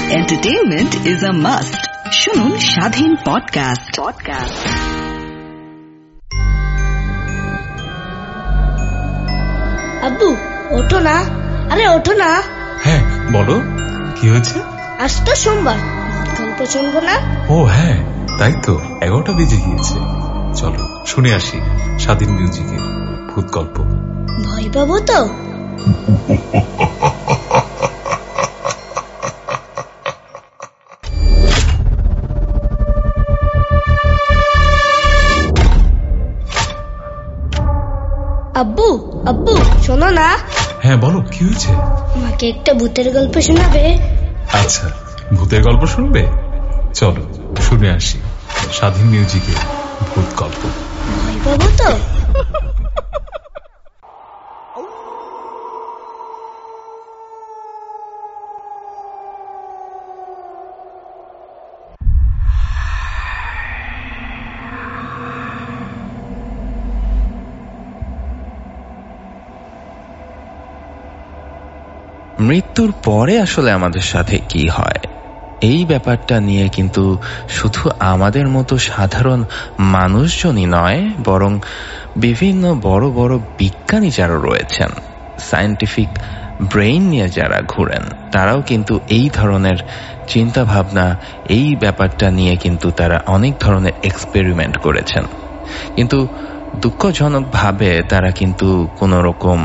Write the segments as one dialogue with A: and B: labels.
A: Entertainment is a must. শুনুন স্বাধীন podcast.
B: আব্বু ওঠো না, আরে ওঠো না।
C: হ্যাঁ বলো, কি হয়েছে?
B: আজ তো সোমবার, গল্প শুনবো না?
C: ও হ্যাঁ, তাই তো, 11টা বেজে গিয়েছে। চলো শুনে আসি স্বাধীন মিউজিকের ভূত গল্প।
B: ভয় পাবো তো? আব্বু আব্বু শোনো না।
C: হ্যাঁ বলো, কি হয়েছে?
B: আমাকে একটা ভূতের গল্প শোনাবে?
C: আচ্ছা, ভূতের গল্প শুনবে? চলো শুনে আসি স্বাধীন মিউজিকের ভূত গল্প।
B: ভয় পাবো তো?
D: মৃত্যুর পরে আসলে আমাদের সাথে কি হয়, এই ব্যাপারটা নিয়ে কিন্তু শুধু আমাদের মতো সাধারণ মানুষজনই নয়, বরং বিভিন্ন বড় বড় বিজ্ঞানী যারা রয়েছেন, সায়েন্টিফিক ব্রেইন নিয়ে যারা ঘুরেন, তারাও কিন্তু এই ধরনের চিন্তা ভাবনা, এই ব্যাপারটা নিয়ে কিন্তু তারা অনেক ধরনের এক্সপেরিমেন্ট করেছেন। কিন্তু দুঃখজনকভাবে তারা কিন্তু কোনো রকম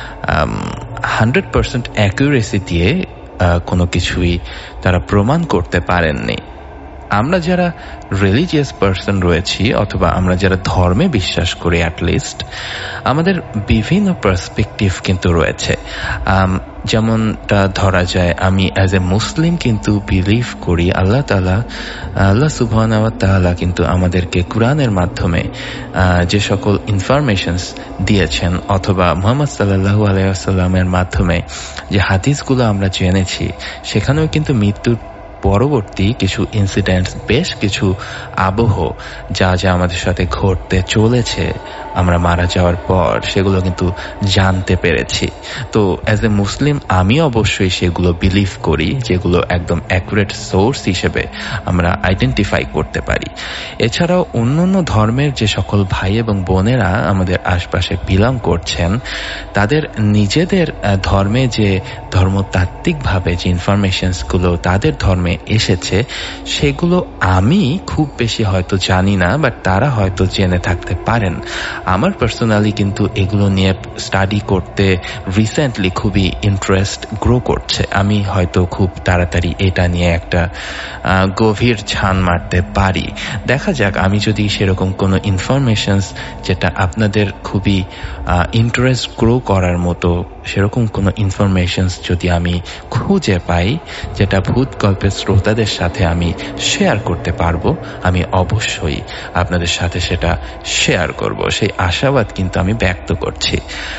D: 100% অ্যাকুরেসি দিয়ে কোনো কিছুই তারা প্রমাণ করতে পারেননি। আমরা যারা রিলিজিয়াস পার্সন রয়েছি, অথবা আমরা যারা ধর্মে বিশ্বাস করি, অ্যাটলিস্ট আমাদের বিভিন্ন পার্সপেক্টিভ কিন্তু রয়েছে। যেমনটা ধরা যায়, আমি অ্যাজ এ মুসলিম কিন্তু বিলিভ করি আল্লাহ সুবহানাহু ওয়া তাআলা কিন্তু আমাদেরকে কুরআনের মাধ্যমে যে সকল ইনফরমেশনস দিয়েছেন, অথবা মুহাম্মদ সাল্লাল্লাহু আলাইহি ওয়াসাল্লামের মাধ্যমে যে হাদিসগুলো আমরা জেনেছি, সেখানেও কিন্তু মৃত্যুর পরবর্তী কিছু ইনসিডেন্টস, বেশ কিছু আবহ যা যা আমাদের সাথে ঘটতে চলেছে আমরা মারা যাওয়ার পর, সেগুলো কিন্তু জানতে পেরেছি। তো অ্যাজ এ মুসলিম আমি অবশ্যই সেগুলো বিলিভ করি, যেগুলো একদম অ্যাকুরেট সোর্স হিসেবে আমরা আইডেন্টিফাই করতে পারি। এছাড়াও অন্যান্য ধর্মের যে সকল ভাই এবং বোনেরা আমাদের আশপাশে বিলং করছেন, তাদের নিজেদের ধর্মে যে ধর্মতাত্ত্বিকভাবে যে ইনফরমেশনসগুলো তাদের ধর্মে এসেছে, সেগুলো আমি খুব বেশি হয়তো জানি না, বাট তারা হয়তো জেনে থাকতে পারেন। আমার পার্সোনালি কিন্তু এগুলো নিয়ে স্টাডি করতে রিসেন্টলি খুবই ইন্টারেস্ট গ্রো করছে। আমি হয়তো খুব তাড়াতাড়ি এটা নিয়ে একটা গভীর ছান মারতে পারি। দেখা যাক, আমি যদি সেরকম কোনো ইনফরমেশনস যেটা আপনাদের খুবই ইন্টারেস্ট গ্রো করার মতো, সেরকম কোনো ইনফরমেশনস যদি আমি খুঁজে পাই, যেটা ভূত গল্পের শ্রোতাদের সাথে আমি শেয়ার করতে পারবো, আমি অবশ্যই আপনাদের সাথে সেটা শেয়ার করব। সেই আশাবাদ কিন্তু আমি ব্যক্ত করছি।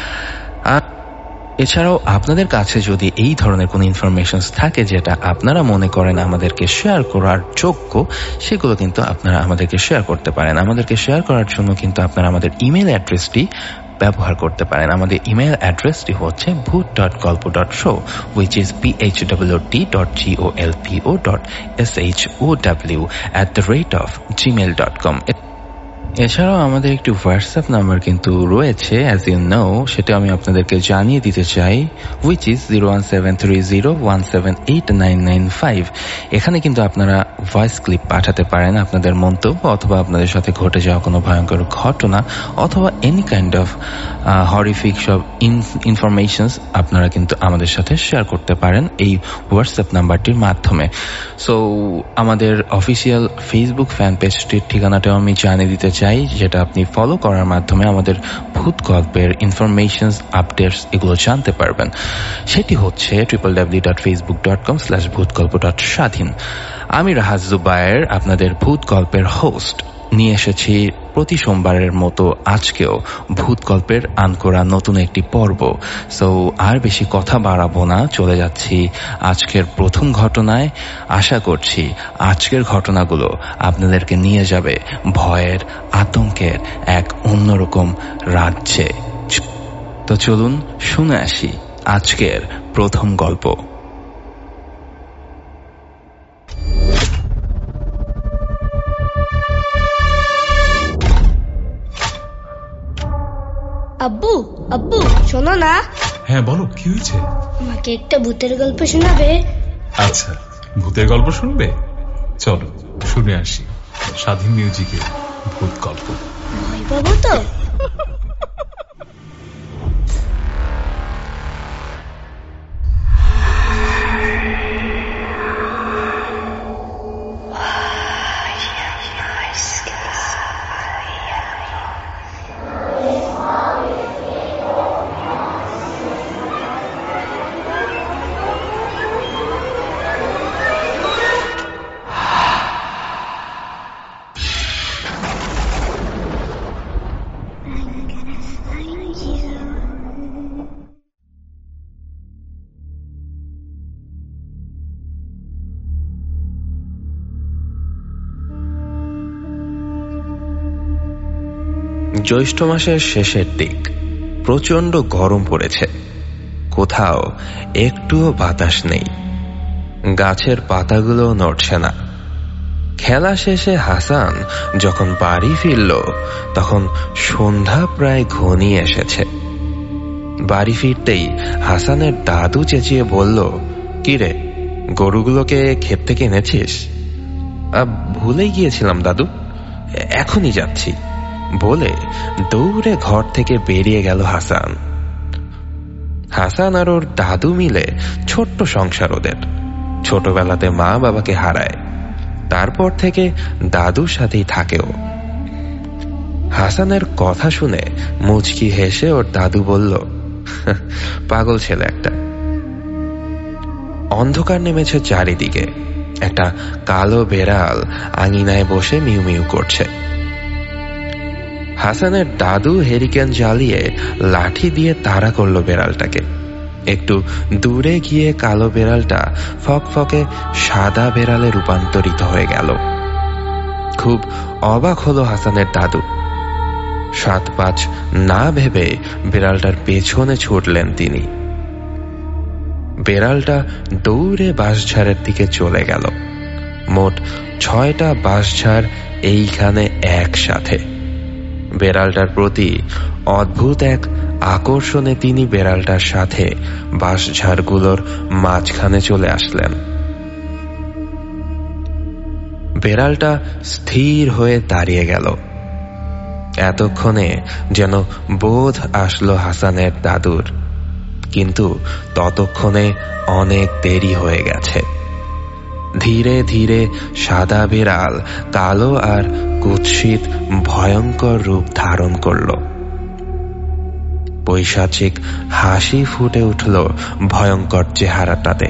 D: এছাড়াও আপনাদের কাছে যদি এই ধরনের কোনো ইনফরমেশনস থাকে যেটা আপনারা মনে করেন আমাদেরকে শেয়ার করার যোগ্য, সেগুলো কিন্তু আপনারা আমাদেরকে শেয়ার করতে পারেন। আমাদেরকে শেয়ার করার জন্য কিন্তু আপনারা আমাদের ইমেল অ্যাড্রেসটি ব্যবহার করতে পারেন। আমাদের ইমেল অ্যাড্রেসটি হচ্ছে bhoot.golpo.show, which is bhot.golpo.show@gmail.com। এছাড়াও আমাদের একটি হোয়াটসঅ্যাপ নাম্বার কিন্তু রয়েছে, অ্যাজ ইউ নো, সেটা আমি আপনাদেরকে জানিয়ে দিতে চাই, হুইচ ইজ 01730178995। এখানে কিন্তু আপনারা ভয়েস ক্লিপ পাঠাতে পারেন, আপনাদের মন্তব্য অথবা আপনাদের সাথে ঘটে যাওয়া কোনো ভয়ঙ্কর ঘটনা, অথবা এনি কাইন্ড অফ হরিফিক সব ইনফরমেশনস আপনারা কিন্তু আমাদের সাথে শেয়ার করতে পারেন এই হোয়াটসঅ্যাপ নাম্বারটির মাধ্যমে। সো আমাদের অফিসিয়াল ফেসবুক ফ্যান পেজটির ঠিকানাটাও আমি জানিয়ে দিতে চাই, যেটা আপনি ফলো করার মাধ্যমে আমাদের ভূত গল্পের ইনফরমেশনস, আপডেটস এগুলো জানতে পারবেন। সেটি হচ্ছে www.facebook.com/bhootgolpo.স্বাধীন। আমি রাহাত জুবায়ের, আপনাদের ভূত গল্পের হোস্ট, নিয়ে এসেছি প্রতি সোমবারের মতো আজকেও ভূত গল্পের আনকোরা নতুন একটি পর্ব। সো আর বেশি কথা বাড়াবো না, চলে যাচ্ছি আজকের প্রথম ঘটনায়। আশা করছি আজকের ঘটনাগুলো আপনাদেরকে নিয়ে যাবে ভয়ের, আতঙ্কের এক অন্যরকম রাজ্যে। তো চলুন শুনে আসি আজকের প্রথম গল্প।
B: আব্বু আব্বু শোনো না।
C: হ্যাঁ বলো, কি হয়েছে?
B: আমাকে একটা ভূতের গল্প শোনাবে?
C: আচ্ছা, ভূতের গল্প শুনবে? চলো শুনে আসি স্বাধীন মিউজিকে ভূত গল্প।
B: ভয় পাবো তো?
D: জ্যৈষ্ঠ মাসের শেষের দিক, প্রচন্ড গরম পড়েছে। কোথাও একটুও বাতাস নেই, গাছের পাতাগুলো নড়ছে না। খেলা শেষে হাসান যখন বাড়ি ফিরল তখন সন্ধ্যা প্রায় ঘনিয়ে এসেছে। বাড়ি ফিরতেই হাসানের দাদু চেঁচিয়ে বলল, কিরে, গরুগুলোকে ক্ষেত থেকে এনেছিস? ভুলেই গিয়েছিলাম দাদু, এখনই যাচ্ছি বলে দৌড়ে ঘর থেকে বেরিয়ে গেল হাসান। হাসান আর ওর দাদু মিলে ছোট্ট সংসার ওদের। ছোটবেলাতে মা বাবাকে হারায়, তারপর থেকে দাদুর সাথেই থাকেও। হাসানের কথা শুনে মুচকি হেসে ওর দাদু বলল, পাগল ছেলে একটা। অন্ধকার নেমেছে চারিদিকে। একটা কালো বেড়াল আঙিনায় বসে মিউ মিউ করছে। হাসানের দাদু হেরিকেন জ্বালিয়ে লাঠি দিয়ে তাড়া করলো বেড়ালটাকে। একটু দূরে গিয়ে কালো বেড়ালটা ফকফকে সাদা বেড়ালে রূপান্তরিত হয়ে গেল। খুব অবাক হলো হাসানের দাদু। 7-5 না ভেবে বেড়ালটার পেছনে ছুটলেন তিনি। বেড়ালটা দৌড়ে বাঁশঝাড়ের দিকে চলে গেল। মোট 6টা বাঁশঝাড় এইখানে একসাথে। বেড়ালটার প্রতি অদ্ভুত এক আকর্ষণে তিনি বেড়ালটার সাথে বাঁশঝাড়গুলোর মাঝখানে চলে আসলেন। বেড়ালটা স্থির হয়ে দাঁড়িয়ে গেল। এতক্ষণে যেন বোধ আসলো হাসানের দাদুর, কিন্তু ততক্ষণে অনেক দেরি হয়ে গেছে। ধীরে ধীরে সাদা বিড়াল কালো আর কুৎসিত ভয়ঙ্কর রূপ ধারণ করল। পৈশাচিক হাসি ফুটে উঠল ভয়ঙ্কর চেহারাটাতে।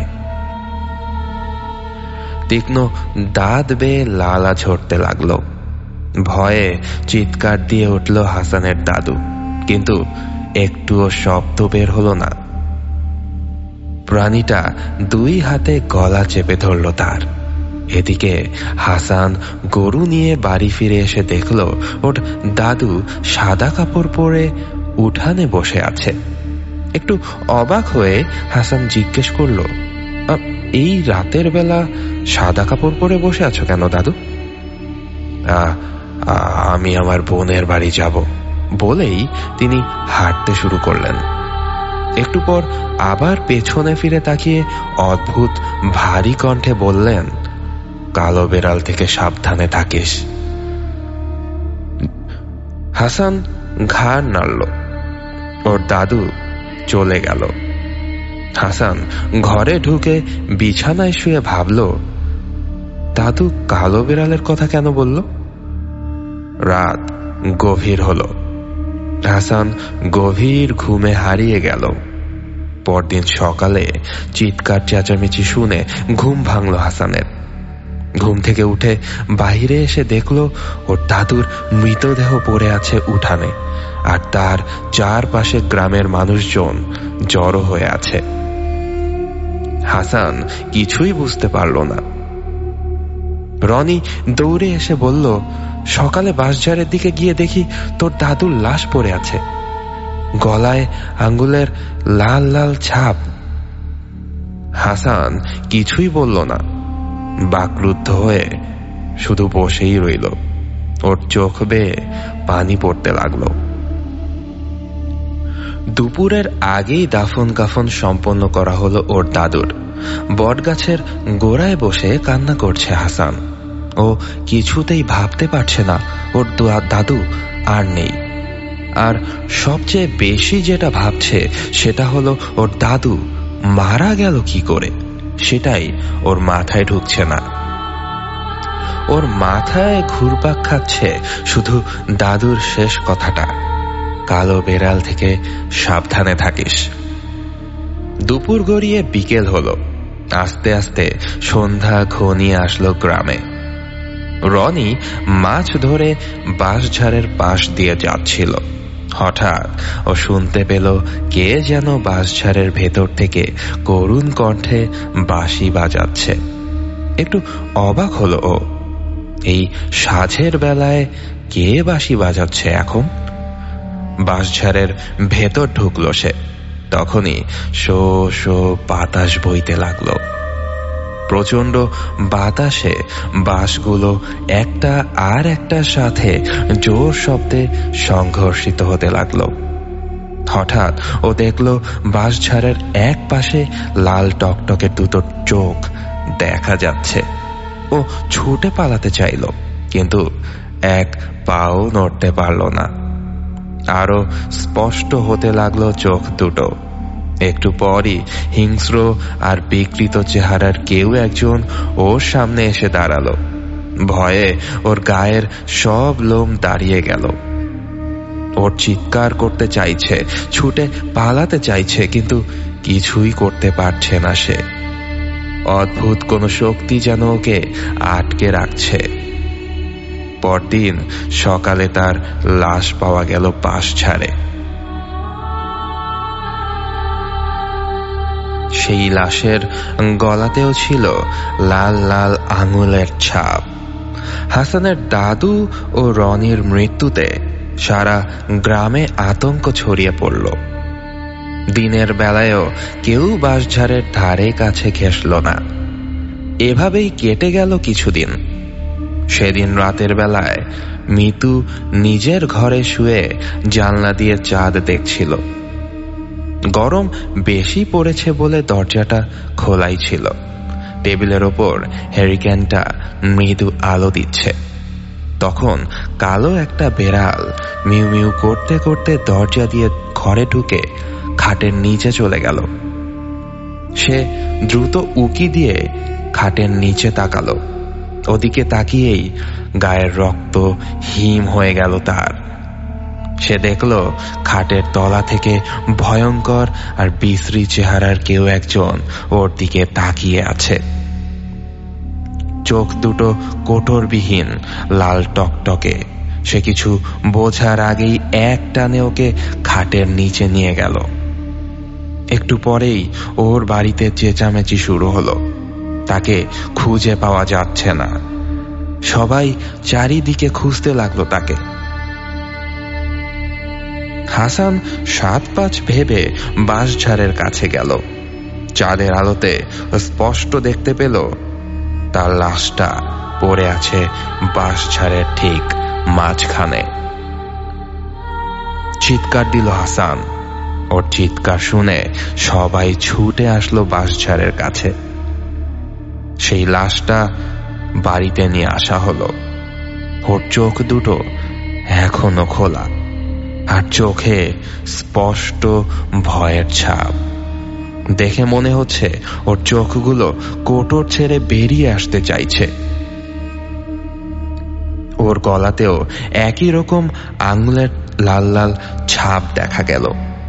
D: তীক্ষ্ণ দাঁত বেয়ে লালা ঝরতে লাগল। ভয়ে চিৎকার দিয়ে উঠল হাসানের দাদু, কিন্তু একটুও শব্দ বের হলো না। প্রাণীটা 2 হাতে গলা চেপে ধরল তার। এদিকে হাসান গরু নিয়ে বাড়ি ফিরে এসে দেখল ওর দাদু সাদা কাপড় পরে উঠানে বসে আছে। একটু অবাক হয়ে হাসান জিজ্ঞেস করল, এই রাতের বেলা সাদা কাপড় পরে বসে আছো কেন দাদু? আমি আমার বোনের বাড়ি যাব বলেই তিনি হাঁটতে শুরু করলেন। একটু পর আবার পেছনে ফিরে তাকিয়ে অদ্ভুত ভারী কণ্ঠে বললেন, কালো বেড়াল থেকে সাবধানে থাকিস। হাসান ঘাড় নাড়ল। ওর দাদু চলে গেল। হাসান ঘরে ঢুকে বিছানায় শুয়ে ভাবল, দাদু কালো বেড়ালের কথা কেন বলল? রাত গভীর হল। হাসান গভীর ঘুমে হারিয়ে গেল। পরদিন সকালে চিৎকার চেঁচামেচি শুনে ঘুম ভাঙল হাসানের। ঘুম থেকে উঠে বাইরে এসে দেখল ওর দাদুর মৃতদেহ পড়ে আছে উঠানে, আর তার চারপাশে গ্রামের মানুষজন জড়ো হয়ে আছে। হাসান কিছুই বুঝতে পারল না। রনি দৌড়ে এসে বলল, সকালে বাঁশঝাড়ের দিকে গিয়ে দেখি তোর দাদুর লাশ পড়ে আছে, গলায় আঙ্গুলের লাল লাল ছাপ। হাসান কিছুই বলল না, বাকরুদ্ধ হয়ে শুধু বসেই রইল। ওর চোখ বেয়ে পানি পড়তে লাগলো। দুপুরের আগেই দাফন কাফন সম্পন্ন করা হলো ওর দাদুর। বটগাছের গোড়ায় বসে কান্না করছে হাসান। ও কিছুতেই ভাবতে পারছে না ওর দাদু আর নেই। আর সবচেয়ে বেশি যেটা ভাবছে সেটা হলো ওর দাদু মারা গেল কি করে, সেটাই ওর মাথায় ঢুকছে না। ওর মাথায় ঘুরপাক খাচ্ছে শুধু দাদুর শেষ কথাটা, কালো বেড়াল থেকে সাবধানে থাকিস। দুপুর গড়িয়ে বিকেল হলো। আস্তে আস্তে সন্ধ্যা ঘনিয়ে আসলো গ্রামে। রনি মাছ ধরে বাঁশঝাড়ের পাশ দিয়ে যাচ্ছিল। হঠাৎ ও শুনতে পেল কে যেন বাঁশঝাড়ের ভেতর থেকে করুণ কণ্ঠে বাঁশি বাজাচ্ছে। একটু অবাক হলো ও, এই সাঁঝের বেলায় কে বাঁশি বাজাচ্ছে এখন? বাঁশঝাড়ের ভেতর ঢুকলো সে। তখনই শো শো বাতাস বইতে লাগলো। প্রচন্ড বাতাসে বাঁশগুলো একটা আর একটার সাথে জোর শব্দে সংঘর্ষিত হতে লাগলো। হঠাৎ ও দেখলো বাঁশঝাড়ের এক পাশে লাল টকটকে দুটো চোখ দেখা যাচ্ছে। ও ছুটে পালাতে চাইল, কিন্তু এক পাও নড়তে পারল না। আরো স্পষ্ট হতে লাগলো চোখ দুটো। একটু পরই হিংস্র আর বিকৃত চেহারার কেউ একজন ওর সামনে এসে দাঁড়ালো। ভয়ে ওর গায়ের সব লোম দাঁড়িয়ে গেল। ওর চিৎকার করতে চাইছে, ছুটে পালাতে চাইছে, কিন্তু কিছুই করতে পারছে না সে। অদ্ভুত কোনো শক্তি যেন ওকে আটকে রাখছে। পরদিন সকালে তার লাশ পাওয়া গেল বাঁশঝাড়ে। সেই লাশের গলাতেও ছিল লাল লাল আঙুলের ছাপ। হাসানের দাদু ও রনির মৃত্যুতে সারা গ্রামে আতঙ্ক ছড়িয়ে পড়ল। দিনের বেলায়ও কেউ বাঁশঝাড়ের ধারে কাছে ঘেঁষল না। এভাবেই কেটে গেল কিছুদিন। সেদিন রাতের বেলায় মিতু নিজের ঘরে শুয়ে জানলা দিয়ে চাঁদ দেখছিল। গরম বেশি পড়েছে বলে দরজাটা খোলাই ছিল। টেবিলের ওপর হ্যারিকেনটা মৃদু আলো দিচ্ছে। তখন কালো একটা বেড়াল মিউ মিউ করতে করতে দরজা দিয়ে ঘরে ঢুকে খাটের নিচে চলে গেল। সে দ্রুত উকি দিয়ে খাটের নিচে তাকালো। ওদিকে তাকিয়েই গায়ের রক্ত হিম হয়ে গেল তার। সে দেখল খাটের তলা থেকে ভয়ঙ্কর আর বিশ্রী চেহারার কেউ একজন ওর দিকে তাকিয়ে আছে। চোখ দুটো কোটরবিহীন, লাল টকটকে। সে কিছু বোঝার আগেই এক টানে ওকে খাটের নিচে নিয়ে গেল। একটু পরেই ওর বাড়িতে চেঁচামেচি শুরু হলো। তাকে খুঁজে পাওয়া যাচ্ছে না। সবাই চারিদিকে খুঁজতে লাগলো তাকে। হাসান ৭-৫ ভেবে বাঁশঝাড়ের কাছে গেল। চাঁদের আলোতে স্পষ্ট দেখতে পেল তার লাশটা পড়ে আছে বাঁশঝাড়ের ঠিক মাঝখানে। চিৎকার দিল হাসান। ওর চিৎকার শুনে সবাই ছুটে আসলো বাঁশঝাড়ের কাছে। সেই লাশটা বাড়িতে নিয়ে আসা হলো। ওর চোখ দুটো এখনো খোলা, আর চোখে স্পষ্ট ভয়ের ছাপ। দেখে মনে হচ্ছে ওর চোখগুলো কোটর ছেড়ে বেরিয়ে আসতে চাইছে। ওর গলাতেও একই রকম আঙুলের লাল লাল ছাপ দেখা গেল।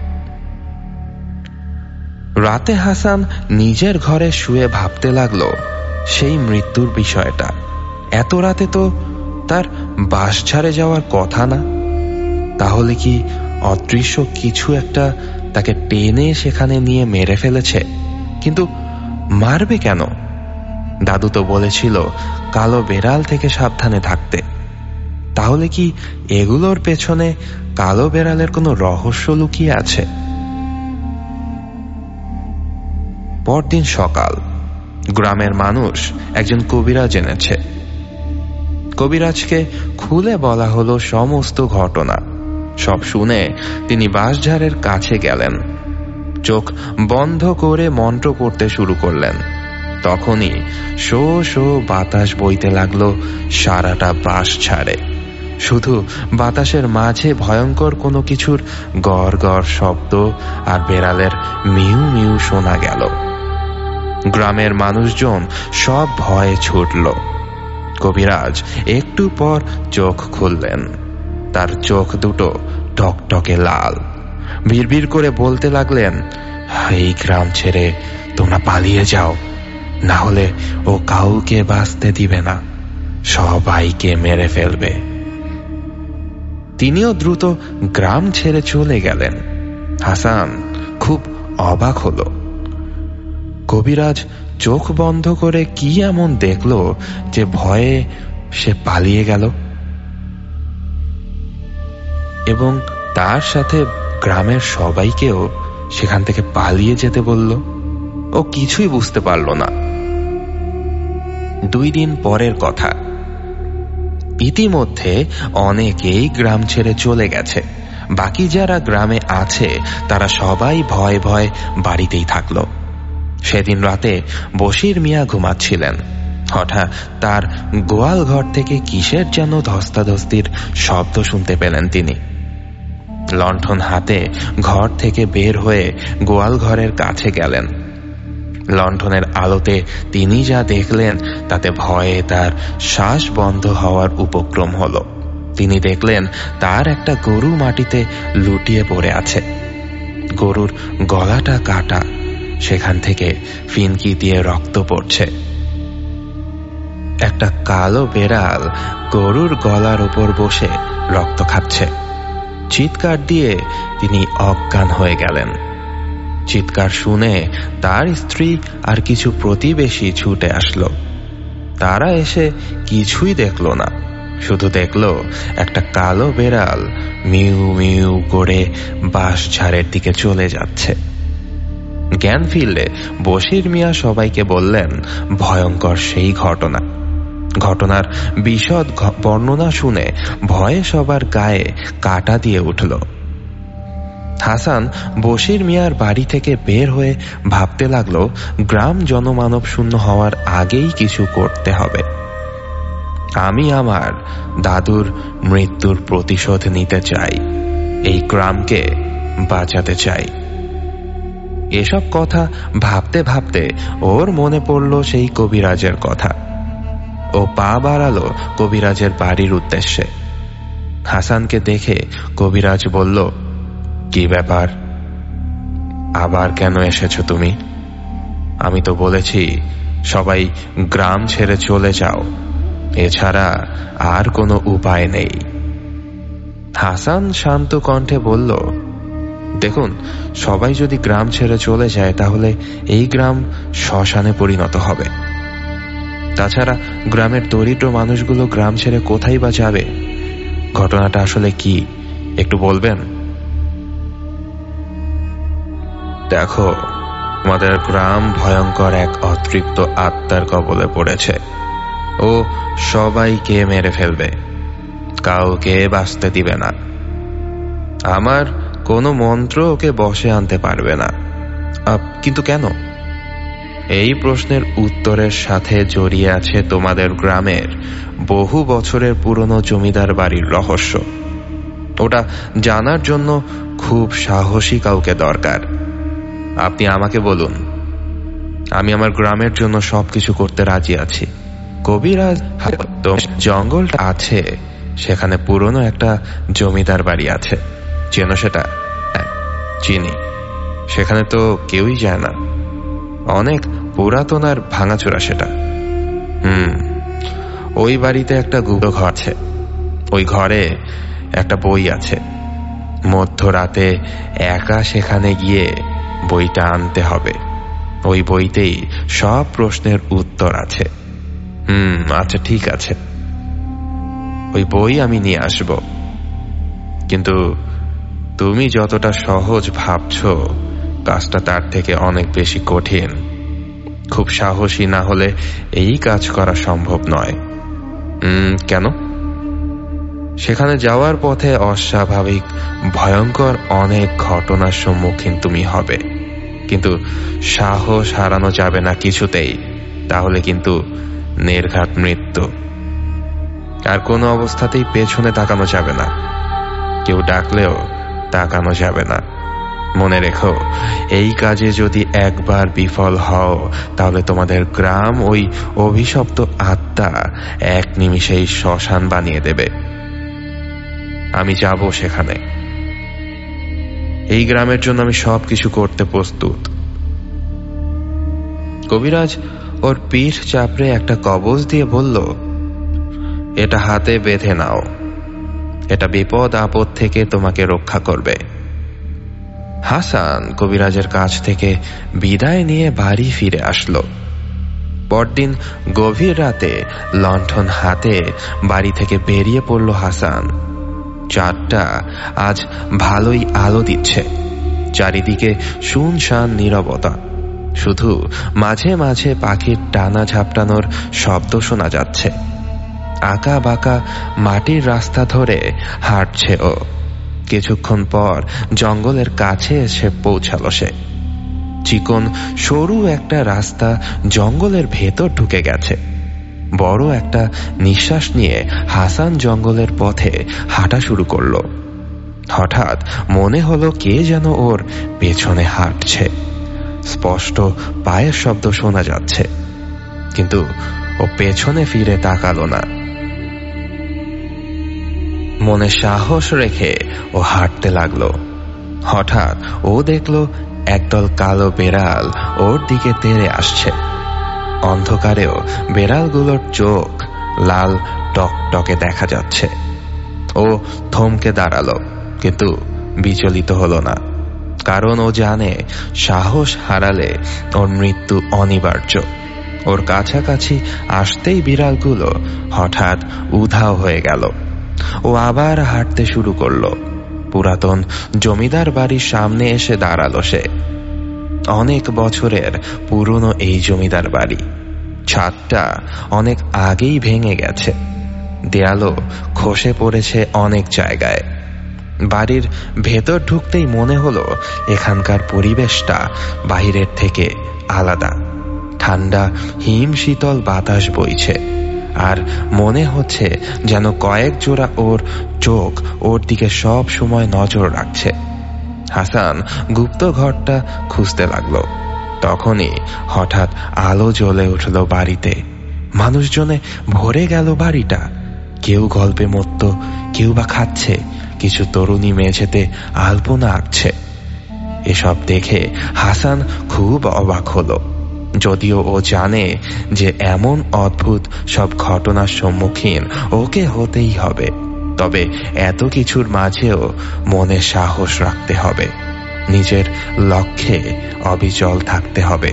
D: রাতে হাসান নিজের ঘরে শুয়ে ভাবতে লাগলো সেই মৃত্যুর বিষয়টা। এত রাতে তো তার বাঁশঝাড়ে যাওয়ার কথা না। তাহলে কি অদৃশ্য কিছু একটা তাকে টেনে সেখানে নিয়ে মেরে ফেলেছে? কিন্তু মারবে কেন? দাদু তো বলেছিল কালো বেড়াল থেকে সাবধানে থাকতে। তাহলে কি এগুলোর পেছনে কালো বেড়ালের কোনো রহস্য লুকিয়ে আছে? পরদিন সকাল। গ্রামের মানুষ একজন কবিরাজ এনেছে। কবিরাজকে খুলে বলা হলো সমস্ত ঘটনা। সব শুনে তিনি বাঁশঝাড়ের কাছে গেলেন। চোখ বন্ধ করে মন্ত্র পড়তে শুরু করলেন। তখনই শো শো বাতাস বইতে লাগলো সারাটা বাঁশ ছাড়ে। শুধু বাতাসের মাঝে ভয়ঙ্কর কোনো কিছুর গড় গড় শব্দ আর বেড়ালের মিউ মিউ শোনা গেল। গ্রামের মানুষজন সব ভয়ে ছুটল। কবিরাজ একটু পর চোখ খুললেন। তার চোখ দুটো টকটকে লাল। বিড়বিড় করে বলতে লাগলেন, এই গ্রাম ছেড়ে তোমরা পালিয়ে যাও, না হলে ও কাউকে বাঁচতে দিবে না, সবাইকে মেরে ফেলবে। তিনিও দ্রুত গ্রাম ছেড়ে চলে গেলেন। হাসান খুব অবাক হল। কবিরাজ চোখ বন্ধ করে কি এমন দেখল যে ভয়ে সে পালিয়ে গেল এবং তার সাথে গ্রামের সবাইকেও সেখান থেকে পালিয়ে যেতে বলল? ও কিছুই বুঝতে পারল না। 2 দিন পরের কথা। ইতিমধ্যে অনেকেই গ্রাম ছেড়ে চলে গেছে। বাকি যারা গ্রামে আছে তারা সবাই ভয়ে ভয়ে বাড়িতেই থাকলো। সেদিন রাতে বশির মিয়া ঘুমাচ্ছিলেন। হঠাৎ তার গোয়াল ঘর থেকে কিসের যেন ধস্তাধস্তির শব্দ শুনতে পেলেন তিনি। লণ্ঠন হাতে ঘর থেকে বের হয়ে গোয়াল ঘরের কাছে গেলেন। লণ্ঠনের আলোতে তিনি যা দেখলেন তাতে ভয়ে তার শ্বাস বন্ধ হওয়ার উপক্রম হল। তিনি দেখলেন তার একটা গরু মাটিতে লুটিয়ে পড়ে আছে। গরুর গলাটা কাটা, সেখান থেকে ফিনকি দিয়ে রক্ত পড়ছে। একটা কালো বেড়াল গরুর গলার উপর বসে রক্ত খাচ্ছে। চিৎকার দিয়ে তিনি অজ্ঞান হয়ে গেলেন। চিৎকার শুনে তার স্ত্রী আর কিছু প্রতিবেশী ছুটে আসলো। তারা এসে কিছুই দেখল না, শুধু দেখল একটা কালো বেড়াল মিউ মিউ করে বাঁশঝাড়ের দিকে চলে যাচ্ছে। জ্ঞান ফিরলে বশির মিয়া সবাইকে বললেন ভয়ঙ্কর সেই ঘটনা। ঘটনার বিশদ বর্ণনা শুনে ভয়ে সবার গায়ে কাঁটা দিয়ে উঠল। হাসান বশির মিয়ার বাড়ি থেকে বের হয়ে ভাবতে লাগলো গ্রাম জনমানব শূন্য হওয়ার আগেই কিছু করতে হবে। আমি আমার দাদুর মৃত্যুর প্রতিশোধ নিতে চাই, এই গ্রামকে বাঁচাতে চাই। এসব কথা ভাবতে ভাবতে ওর মনে পড়ল সেই কবিরাজের কথা। ও পা বাড়ালো কবিরাজের বাড়ির উদ্দেশ্যে। হাসানকে দেখে কবিরাজ বলল, কি ব্যাপার, আবার কেন এসেছো তুমি? আমি তো বলেছি সবাই গ্রাম ছেড়ে চলে যাও, এছাড়া আর কোনো উপায় নেই। হাসান শান্ত কণ্ঠে বলল, দেখুন, সবাই যদি গ্রাম ছেড়ে চলে যায় তাহলে এই গ্রাম শ্মশানে পরিণত হবে। তাছাড়া গ্রামের দরিদ্র মানুষগুলো গ্রাম ছেড়ে কোথায় বা যাবে? ঘটনাটা আসলে কি একটু বলবেন? দেখো, আমাদের গ্রাম ভয়ঙ্কর এক অতৃপ্ত আত্মার কবলে পড়েছে। ও সবাইকে মেরে ফেলবে, কাউকে বাঁচতে দিবে না। আমার কোনো মন্ত্র ওকে বশে আনতে পারবে না। কিন্তু কেন? এই প্রশ্নের উত্তরের সাথে জড়িয়ে আছে তোমাদের গ্রামের বহু বছরের পুরনো জমিদার বাড়ির রহস্য। ওটা জানার জন্য খুব সাহসী কাউকে দরকার। আপনি আমাকে বলুন, আমি আমার গ্রামের জন্য সবকিছু করতে রাজি আছি। কবিরাজ, জঙ্গলটা আছে, সেখানে পুরনো একটা জমিদার বাড়ি আছে, চেনো সেটা? চিনি। সেখানে তো কেউই যায় না, অনেক পুরাতন আর ভাঙাচোরা সেটা। ওই বাড়িতে একটা গুঁড়ো ঘর আছে। ওই ঘরে একটা বই আছে। মধ্যরাতে একা সেখানে গিয়ে বইটা আনতে হবে। ওই বইতেই সব প্রশ্নের উত্তর আছে। আচ্ছা, ঠিক আছে, ওই বই আমি নিয়ে আসব। কিন্তু তুমি যতটা সহজ ভাবছো, কাজটা তার থেকে অনেক বেশি কঠিন। খুব সাহসী না হলে এই কাজ করা সম্ভব নয়। কেন? সেখানে যাওয়ার পথে অস্বাভাবিক ভয়ঙ্কর অনেক ঘটনার সম্মুখীন তুমি হবে, কিন্তু সাহস হারানো যাবে না কিছুতেই, তাহলে কিন্তু নির্ঘাত মৃত্যু। আর কোনো অবস্থাতেই পেছনে তাকানো যাবে না, কেউ ডাকলেও তাকানো যাবে না। মনে রেখো, এই কাজে যদি একবার বিফল হও তাহলে তোমাদের গ্রাম ওই অভিশপ্ত আত্মা এক নিমিষেই শ্মশান বানিয়ে দেবে। আমি যাব সেখানে। এই গ্রামের জন্য আমি সবকিছু করতে প্রস্তুত। কবিরাজ ওর পিঠ চাপড়ে একটা কবজ দিয়ে বলল, এটা হাতে বেঁধে নাও, এটা বিপদ আপদ থেকে তোমাকে রক্ষা করবে। হাসান কবিরাজের কাছ থেকে বিদায় নিয়ে বাড়ি ফিরে আসলো। পরদিন গভীর রাতে লণ্ঠন হাতে বাড়ি থেকে বেরিয়ে পড়ল হাসান। চাঁদটা আজ ভালোই আলো দিচ্ছে, চারিদিকে শুনশান নীরবতা, শুধু মাঝে মাঝে পাখির টানা ঝাপটানোর শব্দ শোনা যাচ্ছে। আঁকা বাঁকা মাটির রাস্তা ধরে হাঁটছে ও। কিছুক্ষণ পর জঙ্গলের কাছে এসে পৌঁছালো সে। চিকন সরু একটা রাস্তা জঙ্গলের ভেতর ঢুকে গেছে। বড় একটা নিঃশ্বাস নিয়ে হাসান জঙ্গলের পথে হাঁটা শুরু করলো। হঠাৎ মনে হলো কে যেন ওর পেছনে হাঁটছে। স্পষ্ট পায়ের শব্দ শোনা যাচ্ছে, কিন্তু ও পেছনে ফিরে তাকালো না। মনে সাহস রেখে ও হাঁটতে লাগলো। হঠাৎ ও দেখলো একদল কালো বেড়াল ওর দিকে তেড়ে আসছে। অন্ধকারেও বেড়ালগুলোর চোখ লাল টকটকে দেখা যাচ্ছে। ও থমকে দাঁড়ালো, কিন্তু বিচলিত হলো না, কারণ ও জানে সাহস হারালে ওর মৃত্যু অনিবার্য। ওর কাছাকাছি আসতেই বিড়ালগুলো হঠাৎ উধাও হয়ে গেল। ও আবার হাঁটতে শুরু করলো। পুরাতন জমিদার বাড়ির সামনে এসে দাঁড়ালো সে। অনেক বছরের পুরনো এই জমিদার বাড়ি। ছাদটা অনেক আগেই ভেঙে গেছে, দেয়ালও খসে পড়েছে অনেক জায়গায়। বাড়ির ভেতর ঢুকতেই মনে হলো এখানকার পরিবেশটা বাহিরের থেকে আলাদা। ঠান্ডা হিম শীতল বাতাস বইছে, আর মনে হচ্ছে যেন কয়েক জোড়া ওর চোখ ওর দিকে সব সময় নজর রাখছে। হাসান গুপ্ত ঘরটা খুঁজতে লাগলো। তখনই হঠাৎ আলো জ্বলে উঠল বাড়িতে। মানুষজনে ভরে গেল বাড়িটা। কেউ গল্পে মত্ত, কেউ বা খাচ্ছে, কিছু তরুণী মেঝেতে আলপনা আঁকছে। এসব দেখে হাসান খুব অবাক হলো, যদিও ও জানে যে এমন অদ্ভুত সব ঘটনার সম্মুখীন ওকে হতেই হবে। তবে এত কিছুর মাঝেও মনে সাহস রাখতে হবে, নিজের লক্ষ্যে অবিচল থাকতে হবে।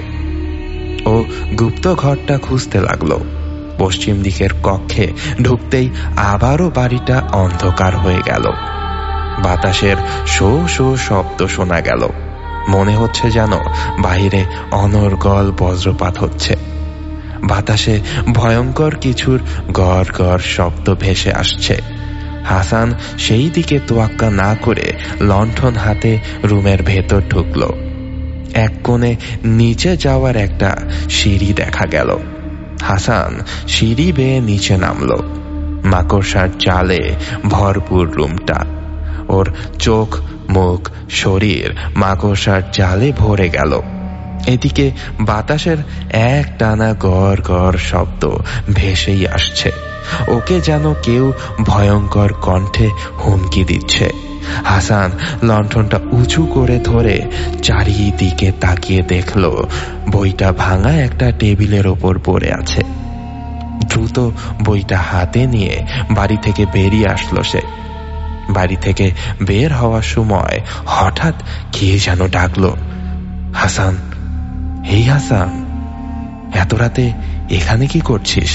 D: ও গুপ্ত ঘরটা খুঁজতে লাগলো। পশ্চিম দিকের কক্ষে ঢুকতেই আবারও বাড়িটা অন্ধকার হয়ে গেল। বাতাসের শো শো শব্দ শোনা গেল। মনে হচ্ছে যেন বাহিরে অনর্গল বজ্রপাত হচ্ছে। বাতাসে ভয়ঙ্কর কিছুর গড় গড় শব্দ ভেসে আসছে। হাসান সেই দিকে তোয়াক্কা না করে লণ্ঠন হাতে রুমের ভেতর ঢুকল। এক কোণে নিচে যাওয়ার একটা সিঁড়ি দেখা গেল। হাসান সিঁড়ি বেয়ে নিচে নামল। মাকড়সার জালে ভরপুর রুমটা। ওর চোখ, মুখ, শরীর মাকড়সার জালে ভরে গেল। এদিকে বাতাসের এক টানা গড় গড় শব্দ ভেসেই আসছে। ওকে যেন কেউ ভয়ঙ্কর কণ্ঠে হুমকি দিচ্ছে। হাসান লণ্ঠনটা উঁচু করে ধরে চারিদিকে তাকিয়ে দেখল বইটা ভাঙা একটা টেবিলের ওপর পড়ে আছে। দ্রুত বইটা হাতে নিয়ে বাড়ি থেকে বেরিয়ে আসলো সে। বাড়ি থেকে বের হওয়ার সময় হঠাৎ কে যেন ডাকলো, হাসান, এই হাসান, এত রাতে এখানে কি করছিস?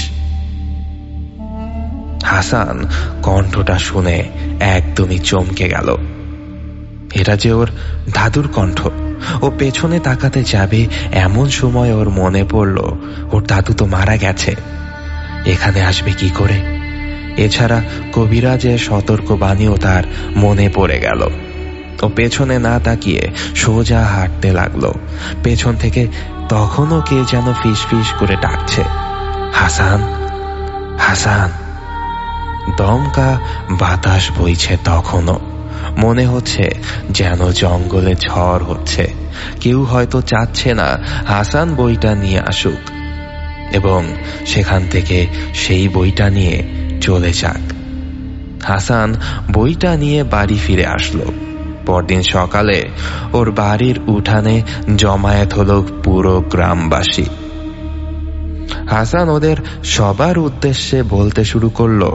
D: হাসান কণ্ঠটা শুনে একদমই চমকে গেল। এটা যে ওর দাদুর কণ্ঠ। ও পেছনে তাকাতে যাবে এমন সময় ওর মনে পড়ল ওর দাদু তো মারা গেছে। এখানে আসবে কি করে? এছাড়া কবিরাজের সতর্কবাণীও তার মনে পড়ে গেল। ও পেছনে না তাকিয়ে সোজা হাঁটতে লাগলো। পেছন থেকে তখনও কে যেন ফিস ফিস করে ডাকছে, হাসান, হাসান। দমকা বাতাস বইছে তখনও। মনে হচ্ছে যেন জঙ্গলে ঝড় হচ্ছে। কেউ হয়তো চাচ্ছে না হাসান বইটা নিয়ে আসুক এবং সেখান থেকে সেই বইটা নিয়ে চলে যাক। হাসান বইটা নিয়ে বাড়ি ফিরে আসলো। পরদিন সকালে ওর বাড়ির উঠানে জমায়েত হলো পুরো গ্রামবাসী। হাসান ওদের সবার উদ্দেশ্যে বলতে শুরু করলো,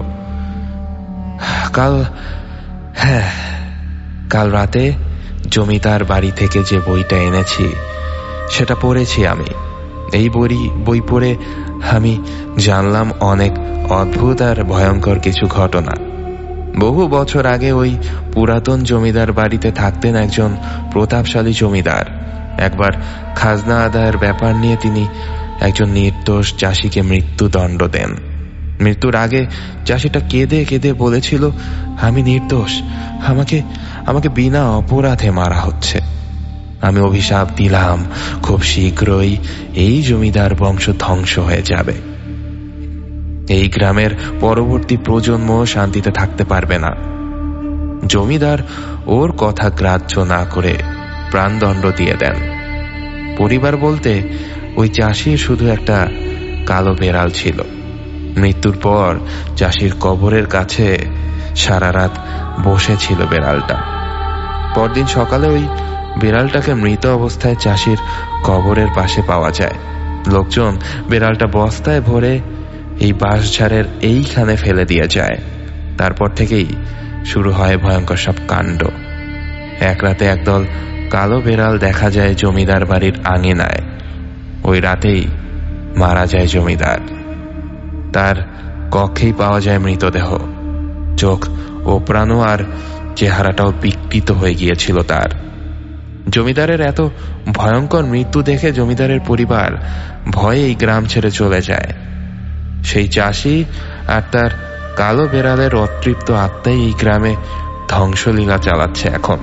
D: কাল রাতে জমিদার বাড়ি থেকে যে বইটা এনেছি সেটা পড়েছি আমি। এই বই পড়ে আমি জানলাম অনেক অদ্ভুত আর ভয়ঙ্কর কিছু ঘটনা। বহু বছর আগে ওই পুরাতন জমিদার বাড়িতে থাকতেন একজন প্রতাপশালী জমিদার। একবার খাজনা আদায়ের ব্যাপার নিয়ে তিনি একজন নির্দোষ চাষিকে মৃত্যুদণ্ড দেন। মৃত্যুর আগে চাষিটা কেঁদে কেঁদে বলেছিল, আমি নির্দোষ, আমাকে বিনা অপরাধে মারা হচ্ছে। আমি অভিশাপ দিলাম খুব শীঘ্রই এই জমিদার বংশ ধ্বংস হয়ে যাবে। এই গ্রামের পরবর্তী প্রজন্ম শান্তিতে থাকতে পারবে না। জমিদার ওর কথা গ্রাহ্য না করে প্রাণদণ্ড দিয়ে দেন। পরিবার বলতে ওই চাষির শুধু একটা কালো বেড়াল ছিল। মৃত্যুর পর চাষির কবরের কাছে সারা রাত বসেছিল বেড়ালটা। পরদিন সকালে ওই বিড়ালটাকে মৃত অবস্থায় চাষির কবরের পাশে পাওয়া যায়। লোকজন বিড়ালটা বস্তায় ভরে এই বাঁশঝাড়ের এইখানে ফেলে দিয়ে যায়। তারপর থেকেই শুরু হয় ভয়ঙ্কর সব কাণ্ড। এক রাতে একদল কালো বিড়াল দেখা যায় জমিদার বাড়ির আঙিনায়। ওই রাতেই মারা যায় জমিদার। তার কক্ষেই পাওয়া যায় মৃতদেহ। চোখ ওপরানো আর চেহারাটাও বিকৃত হয়ে গিয়েছিল তার। জমিদারের এত ভয়ঙ্কর মৃত্যু দেখে জমিদারের পরিবার ভয়ে এই গ্রাম ছেড়ে চলে যায়। সেই চাষি আর তার কালো বেড়ালের অতৃপ্ত আত্মাই এই গ্রামে ধ্বংসলীলা চালাচ্ছে এখন।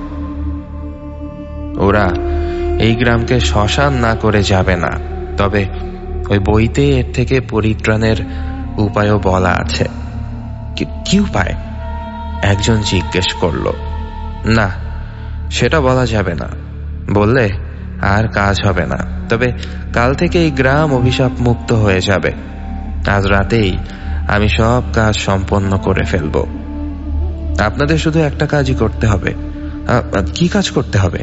D: ওরা এই গ্রামকে শ্মশান না করে যাবে না, তবে ওই বইতে এর থেকে পরিত্রাণের উপায়ও বলা আছে। কি উপায়? একজন জিজ্ঞেস করল। না, সেটা বলা যাবে না। বললে আর কাজ হবে না। তবে কাল থেকে এই গ্রাম অভিশাপ মুক্ত হয়ে যাবে। আজ রাতেই আমি সব কাজ সম্পন্ন করে ফেলব। আপনাদের শুধু একটা কাজই করতে হবে। কি কাজ করতে হবে?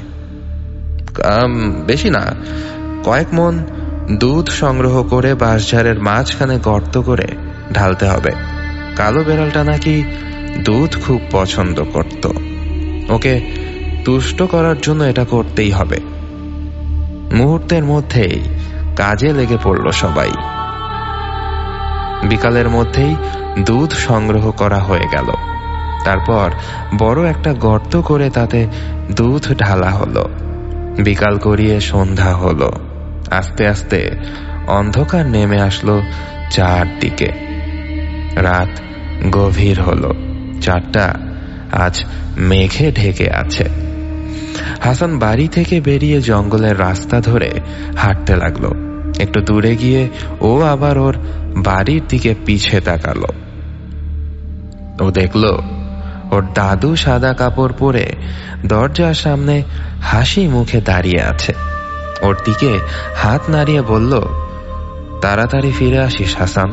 D: বেশি না, কয়েক মণ দুধ সংগ্রহ করে বাঁশঝাড়ের মাঝখানে গর্ত করে ঢালতে হবে। কালো বেড়ালটা নাকি দুধ খুব পছন্দ করত। ওকে তুষ্ট করার জন্য এটা করতেই হবে। মুহূর্তের মধ্যেই কাজে লেগে পড়ল সবাই। বিকালের মধ্যেই দুধ সংগ্রহ করা হয়ে গেল। তারপর বড় একটা গর্ত করে তাতে দুধ ঢালা হলো। বিকাল গড়িয়ে সন্ধ্যা হলো। আস্তে আস্তে অন্ধকার নেমে আসলো চারদিকে। রাত গভীর হলো। চারটা আজ মেঘে ঢেকে আছে। হাসান বাড়ি থেকে বেরিয়ে জঙ্গলের রাস্তা ধরে হাঁটতে লাগলো। একটু দূরে গিয়ে ও আবার ওর বাড়ির দিকে পিছে তাকালো। ও দেখলো ওর দাদু সাদা কাপড় পরে দরজার সামনে হাসি মুখে দাঁড়িয়ে আছে। ওর দিকে হাত নাড়িয়ে বলল, তাড়াতাড়ি ফিরে আসিস হাসান।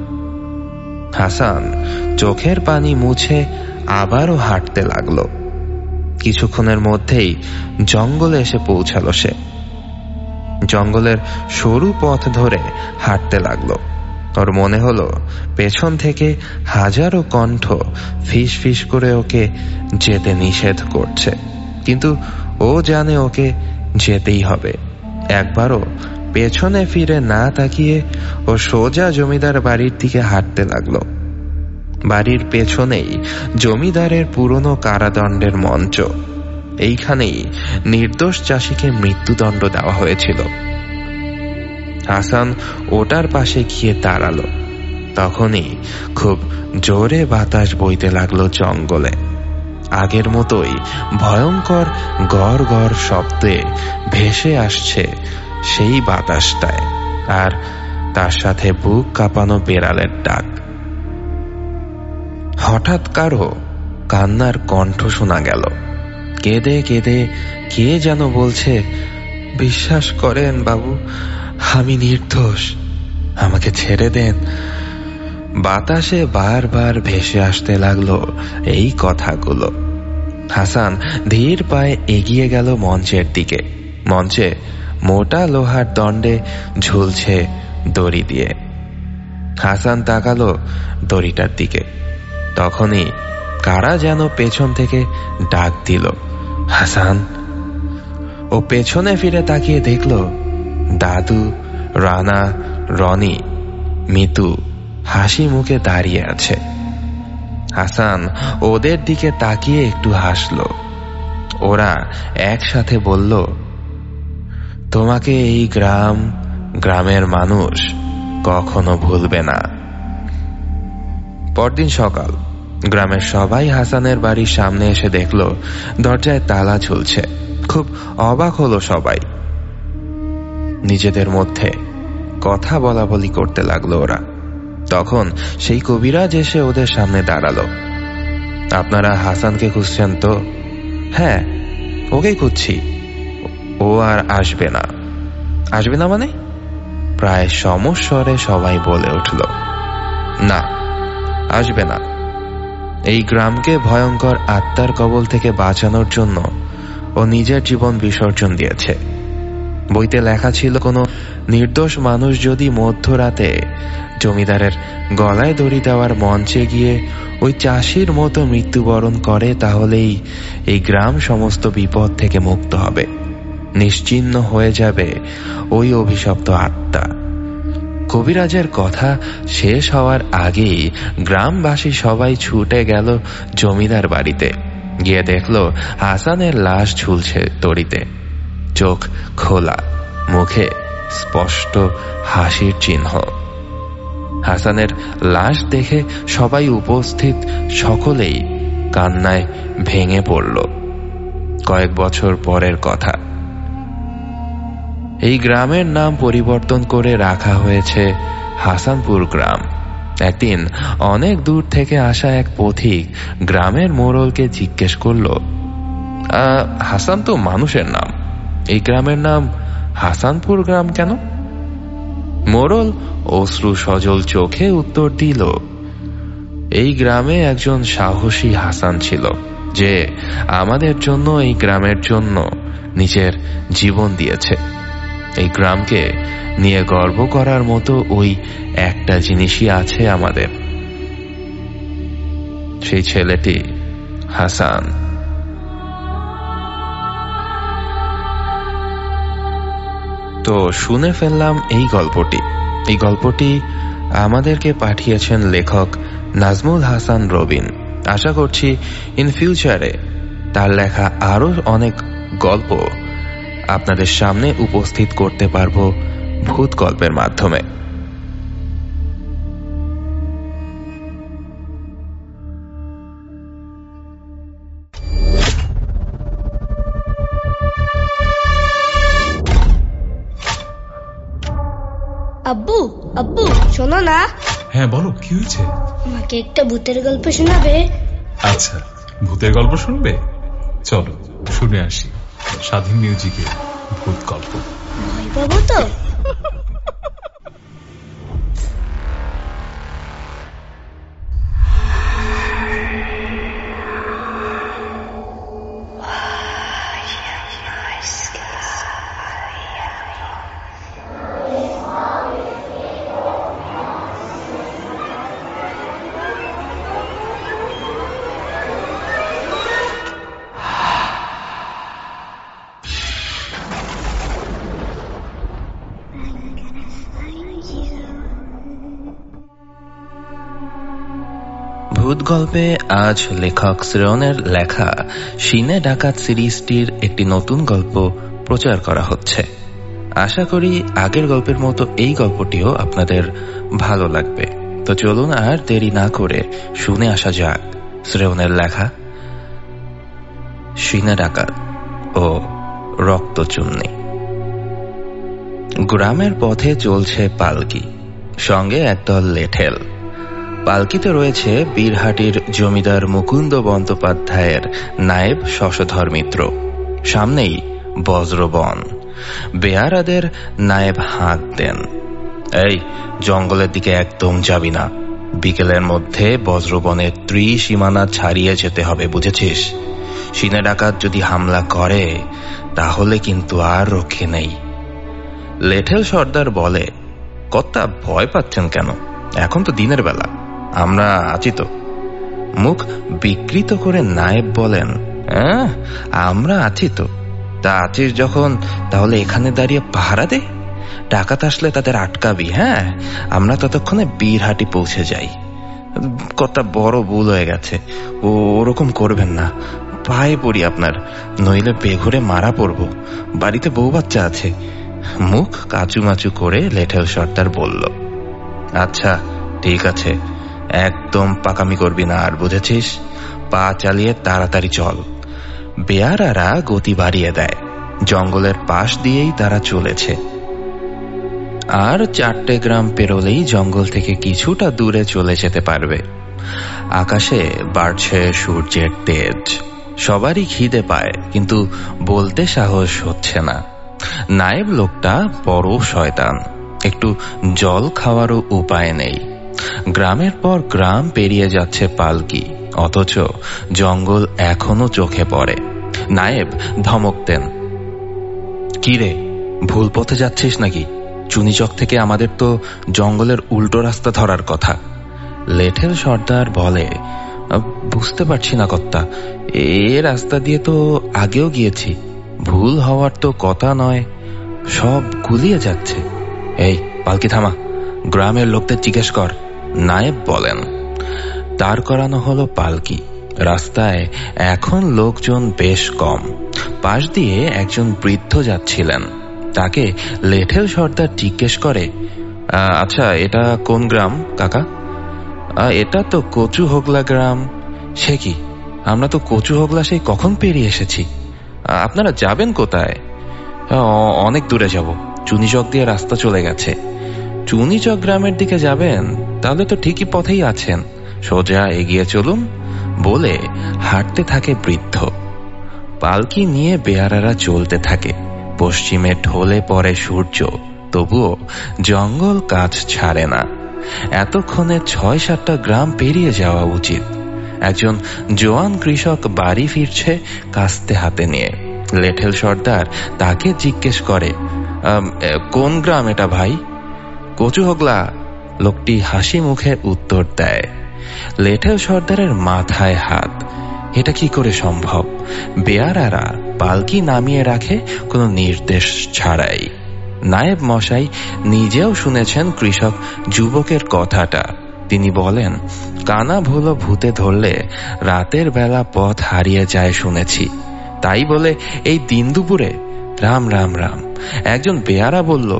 D: হাসান চোখের পানি মুছে আবারও হাঁটতে লাগলো। কিছুক্ষণের মধ্যেই জঙ্গলে এসে পৌঁছালো সে। জঙ্গলের সরু পথ ধরে হাঁটতে লাগলো। ওর মনে হলো পেছন থেকে হাজারো কণ্ঠ ফিস ফিস করে ওকে যেতে নিষেধ করছে, কিন্তু ও জানে ওকে যেতেই হবে। একবারও পেছনে ফিরে না তাকিয়ে ও সোজা জমিদার বাড়ির দিকে হাঁটতে লাগলো। বাড়ির পেছনেই জমিদারের পুরনো কারাদণ্ডের মঞ্চ। এইখানেই নির্দোষ চাষিকে মৃত্যুদণ্ড দেওয়া হয়েছিল। হাসান ওটার পাশে গিয়ে দাঁড়ালো। তখনই খুব জোরে বাতাস বইতে লাগলো জঙ্গলে। আগের মতোই ভয়ঙ্কর গড় গড় শব্দে ভেসে আসছে সেই বাতাসটায়, আর তার সাথে বুক কাঁপানো বেড়ালের ডাক। হঠাৎ কারো কান্নার কণ্ঠ শোনা গেল। কেঁদে কেঁদে কে যেন বলছে, বিশ্বাস করেন বাবু, আমি নির্দোষ, আমাকে ছেড়ে দেন। বাতাসে বারবার ভেসে আসতে লাগলো এই কথাগুলো। হাসান ধীর পায়ে এগিয়ে গেল মঞ্চের দিকে। মঞ্চে মোটা লোহার দণ্ডে ঝুলছে দড়ি দিয়ে। হাসান তাকালো দড়িটার দিকে। তখনই কারা যেন পেছন থেকে ডাক দিল, হাসান। ও পেছনে ফিরে তাকিয়ে দেখল দাদু, রানা, রনি, মিতু হাসি মুখে দাঁড়িয়ে আছে। হাসান ওদের দিকে তাকিয়ে একটু হাসল। ওরা একসাথে বলল, তোমাকে এই গ্রামের মানুষ কখনো ভুলবে না। পরদিন সকাল গ্রামের সবাই হাসানের বাড়ির সামনে এসে দেখল দরজায় তালা ঝুলছে। খুব অবাক হলো সবাই। নিজেদের মধ্যে কথা বলা বলি করতে লাগলো ওরা। তখন সেই কবিরাজ এসে ওদের সামনে দাঁড়ালো। আপনারা হাসানকে খুঁজছেন তো? হ্যাঁ, ওকেই খুঁজছি। ও আর আসবে না। আসবে না মানে? প্রায় সমস্বরে সবাই বলে উঠল, না, আসবে না। এই গ্রামকে ভয়ঙ্কর আত্মার কবল থেকে বাঁচানোর জন্য ও নিজের জীবন বিসর্জন দিয়েছে। বইতে লেখা ছিল, কোনো নির্দোষ মানুষ যদি মধ্যরাতে জমিদারের গলায় দড়ি দেওয়ার মঞ্চে গিয়ে ওই চাষির মতো মৃত্যুবরণ করে, তাহলেই এই গ্রাম সমস্ত বিপদ থেকে মুক্ত হবে, নিশ্চিহ্ন হয়ে যাবে ওই অভিশপ্ত আত্মা। কবিরাজের কথা শেষ হওয়ার আগেই গ্রামবাসী সবাই ছুটে গেল জমিদার বাড়িতে। গিয়ে দেখল হাসানের লাশ ঝুলছে দড়িতে, চোখ খোলা, মুখে স্পষ্ট হাসির চিহ্ন। হাসানের লাশ দেখে সবাই উপস্থিত সকলেই কান্নায় ভেঙে পড়ল। কয়েক বছর পরের কথা। এই গ্রামের নাম পরিবর্তন করে রাখা হয়েছে হাসানপুর গ্রাম। একদিন অনেক দূর থেকে আসা এক পথিক গ্রামের মোড়লকে জিজ্ঞেস করল, হাসান তো মানুষের নাম, এই গ্রামের নাম হাসানপুর গ্রাম কেন? মোড়ল অশ্রু সজল চোখে উত্তর দিল, এই গ্রামে একজন সাহসী হাসান ছিল, যে আমাদের জন্য, এই গ্রামের জন্য নিজের জীবন দিয়েছে। এই গ্রামকে নিয়ে গর্ব করার মতো ওই একটা জিনিসই আছে আমাদের, সেই ছেলেটি হাসান। তো শুনে ফেললাম এই গল্পটি আমাদেরকে পাঠিয়েছেন লেখক নাজমুল হাসান রবিন। আশা করছি ইন ফিউচারে তার লেখা আরো অনেক গল্প আপনাদের সামনে উপস্থিত করতে পারবো ভূত গল্পের মাধ্যমে।
B: আব্বু, আব্বু শোনো না।
C: হ্যাঁ বলো, কি হয়েছে?
B: আমাকে একটা ভূতের গল্প শোনাবে?
C: আচ্ছা, ভূতের গল্প শুনবে? চলো শুনে আসি স্বাধীন মিউজিকে ভূত গল্প।
B: ভয় পাবো তো?
D: ভূত গল্পে আজ লেখক শ্রেয়নের লেখা সিনে ডাকাত সিরিজটির একটি নতুন গল্প প্রচার করা হচ্ছে। আশা করি আগের গল্পের মতো এই গল্পটিও আপনাদের ভালো লাগবে। তো চলুন আর দেরি না করে শুনে আসা যাক শ্রেয়নের লেখা সিনে ডাকাত ও রক্তচুন্নি। গ্রামের পথে চলছে পালকি, সঙ্গে একদল লেঠেল। পালকিতে রয়েছে বীরহাটির জমিদার মুকুন্দ বন্দ্যোপাধ্যায়ের নায়েব শশধর মিত্র, সামনেই বজ্রবন। বেয়ারাদের নায়েব হাঁক দেন, এই জঙ্গলের দিকে একদম যাবি না, বিকেলের মধ্যে বজ্রবনের ত্রিসীমানা ছাড়িয়ে যেতে হবে, বুঝেছিস? সিনে ডাকাত যদি হামলা করে তাহলে কিন্তু আর রক্ষে নেই। লেঠেল সর্দার বলে, কর্তা ভয় পাচ্ছেন কেন? এখন তো দিনের বেলা, আমরা আছি তো। মুখ বিকৃত করে নায়েব বলেন, আমরা আছি তো। তা আছিস যখন, তাহলে এখানে দাঁড়িয়ে পাহারা দে। ডাকাত আসলে তাদের আটকাবি। হ্যাঁ, আমরা ততক্ষণে বীরহাটি পৌঁছে যাই। কর্তা বড় ভুল হয়ে গেছে, ওরকম করবেন না, পায়ে পড়ি আপনার, নইলে বেঘরে মারা পড়ব, বাড়িতে বউ বাচ্চা আছে। মুখ কাচুমাচু করে লেঠেল সর্দার বলল, আচ্ছা ঠিক আছে, একদম পাকামি করবি না আর, বুঝেছিস? পা চালিয়ে তাড়াতাড়ি চল। বেয়ারারা গতি বাড়িয়ে দেয়। জঙ্গলের পাশ দিয়েই তারা চলেছে। আর 4টে গ্রাম পেরোলেই জঙ্গল থেকে কিছুটা দূরে চলে যেতে পারবে। আকাশে বাড়ছে সূর্যের তেজ। সবারই খিদে পায়, কিন্তু বলতে সাহস হচ্ছে না। নায়েব লোকটা বড় শয়তান, একটু জল খাওয়ারও উপায় নেই। গ্রামের পর গ্রাম পেরিয়ে যাচ্ছে পালকি, অথচ জঙ্গল এখনো চোখে পড়ে। নায়েব ধমক দেন, কি রে, ভুল পথে যাচ্ছিস নাকি? চুনিচক থেকে আমাদের তো জঙ্গলের উল্টো রাস্তা ধরার কথা। লেঠেল সর্দার বলে, বুঝতে পারছি না কর্তা, এ রাস্তা দিয়ে তো আগেও গিয়েছি, ভুল হওয়ার তো কথা নয়, সব গুলিয়ে যাচ্ছে। এই পালকি থামা, গ্রামের লোকদের জিজ্ঞেস কর। নায়েব বলেন। দাঁড় করানো হলো পালকি। রাস্তায় এখন লোকজন বেশ কম। পাশ দিয়ে একজন বৃদ্ধ যাচ্ছিলেন। তাকে লেঠেল সর্দার জিজ্ঞেস করে, আচ্ছা এটা কোন গ্রাম কাকা? এটা তো কচু হোগলা গ্রাম। সে কি, আমরা তো কচু হোগলা সেই কখন পেরিয়ে এসেছি। আপনারা যাবেন কোথায়? অনেক দূরে যাব, চুনিচক দিয়ে রাস্তা চলে গেছে। চুনিচক গ্রামের দিকে যাবেন? তাহলে তো ঠিকই পথেই আছেন, সোজা এগিয়ে চলুন বলে হাঁটতে থাকে বৃদ্ধ। পালকি নিয়ে বেয়ারারা চলতে থাকে। পশ্চিমে ঢলে পড়ে সূর্য, তবুও জঙ্গল কাজ ছাড়ে না। এতক্ষণে 6-7টা গ্রাম পেরিয়ে যাওয়া উচিত। একজন জোয়ান কৃষক বাড়ি ফিরছে কাস্তে হাতে নিয়ে। লেঠেল সর্দার তাকে জিজ্ঞেস করে, কোন গ্রাম এটা ভাই? কচু হোগলা, লোকটি হাসি মুখে উত্তর দেয়। লেঠেল সর্দারের মাথায় হাত, এটা কি করে সম্ভব? বেয়ারারা পালকি নামিয়ে রাখে কোনো নির্দেশ ছাড়াই। নায়েব মশাই নিজেও শুনেছেন কৃষক যুবকের কথাটা। তিনি বলেন, কানা ভুলো ভূতে ধরলে রাতের বেলা পথ হারিয়ে যায় শুনেছি, তাই বলে এই দিন দুপুরে? রাম রাম রাম। একজন বেয়ারা বলল,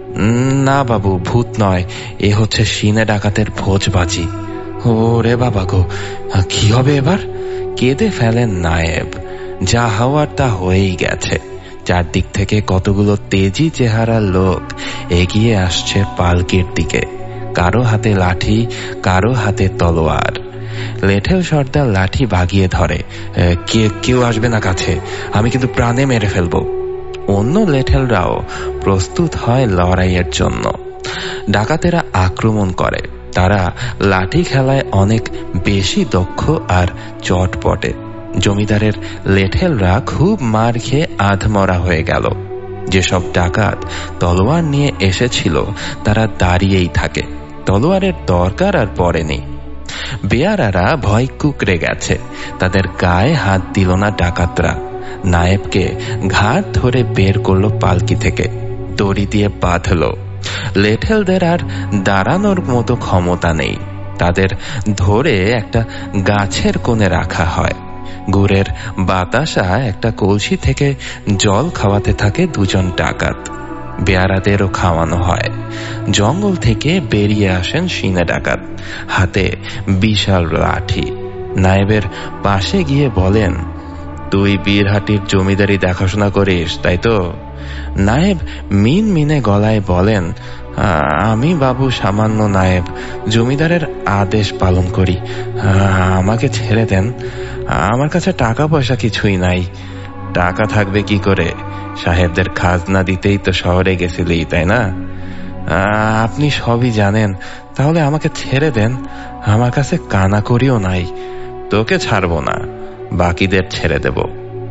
D: না বাবু, ভূত নয়, এ হচ্ছে সিনে ডাকাতের ভোজবাজি। ওরে বাবা গো, কি হবে এবার? কেঁদে ফেলেন নায়েব। যা হওয়ার তা হয়েই গেছে। চারদিক থেকে কতগুলো তেজি চেহারা লোক এগিয়ে আসছে পালকির দিকে। কারো হাতে লাঠি, কারো হাতে তলোয়ার। লেঠেল সর্দার লাঠি বাগিয়ে ধরে, কেউ আসবে না কাছে, আমি কিন্তু প্রাণে মেরে ফেলবো। অন্য লেঠেলরাও প্রস্তুত হয় লড়াইয়ের জন্য। ডাকাতেরা আক্রমণ করে। তারা লাঠি খেলায় অনেক বেশি দক্ষ আর চটপটে। জমিদারের লেঠেলরা খুব মার খেয়ে আধমরা হয়ে গেল। যেসব ডাকাত তলোয়ার নিয়ে এসেছিল তারা দাঁড়িয়েই থাকে, তলোয়ারের দরকার আর পড়েনি। বেয়ারারা ভয় কুকড়ে গেছে, তাদের গায়ে হাত দিল না ডাকাতরা। নায়েবকে ঘাট ধরে বের করলো পালকি থেকে, দড়ি দিয়ে বাঁধল। লেঠেলদের আর দাঁড়ানোর মতো ক্ষমতা নেই। তাদের ধরে একটা গাছের কোণে রাখা হয়। গুড়ের বাতাসা একটা কলসি থেকে জল খাওয়াতে থাকে দুজন ডাকাত। বেয়ারাদেরও খাওয়ানো হয়। জঙ্গল থেকে বেরিয়ে আসেন সিনে ডাকাত, হাতে বিশাল লাঠি। নায়েবের পাশে গিয়ে বলেন, তুই বীরহাটির জমিদারি দেখাশোনা করিস, তাই তো? নায়েব মিন মিনে গলায় বলেন, আমি বাবু সামান্য নায়েব, জমিদারের আদেশ পালন করি, আমাকে ছেড়ে দেন। আমার কাছে টাকা পয়সা কিছুই নাই। টাকা থাকবে কি করে? সাহেবদের খাজনা দিতেই তো শহরে গেছিলি, তাই না? আপনি সবই জানেন, তাহলে আমাকে ছেড়ে দেন। আমার কাছে কানা করিও নাই। তোকে ছাড়বো না, বাকিদের ছেড়ে দেব।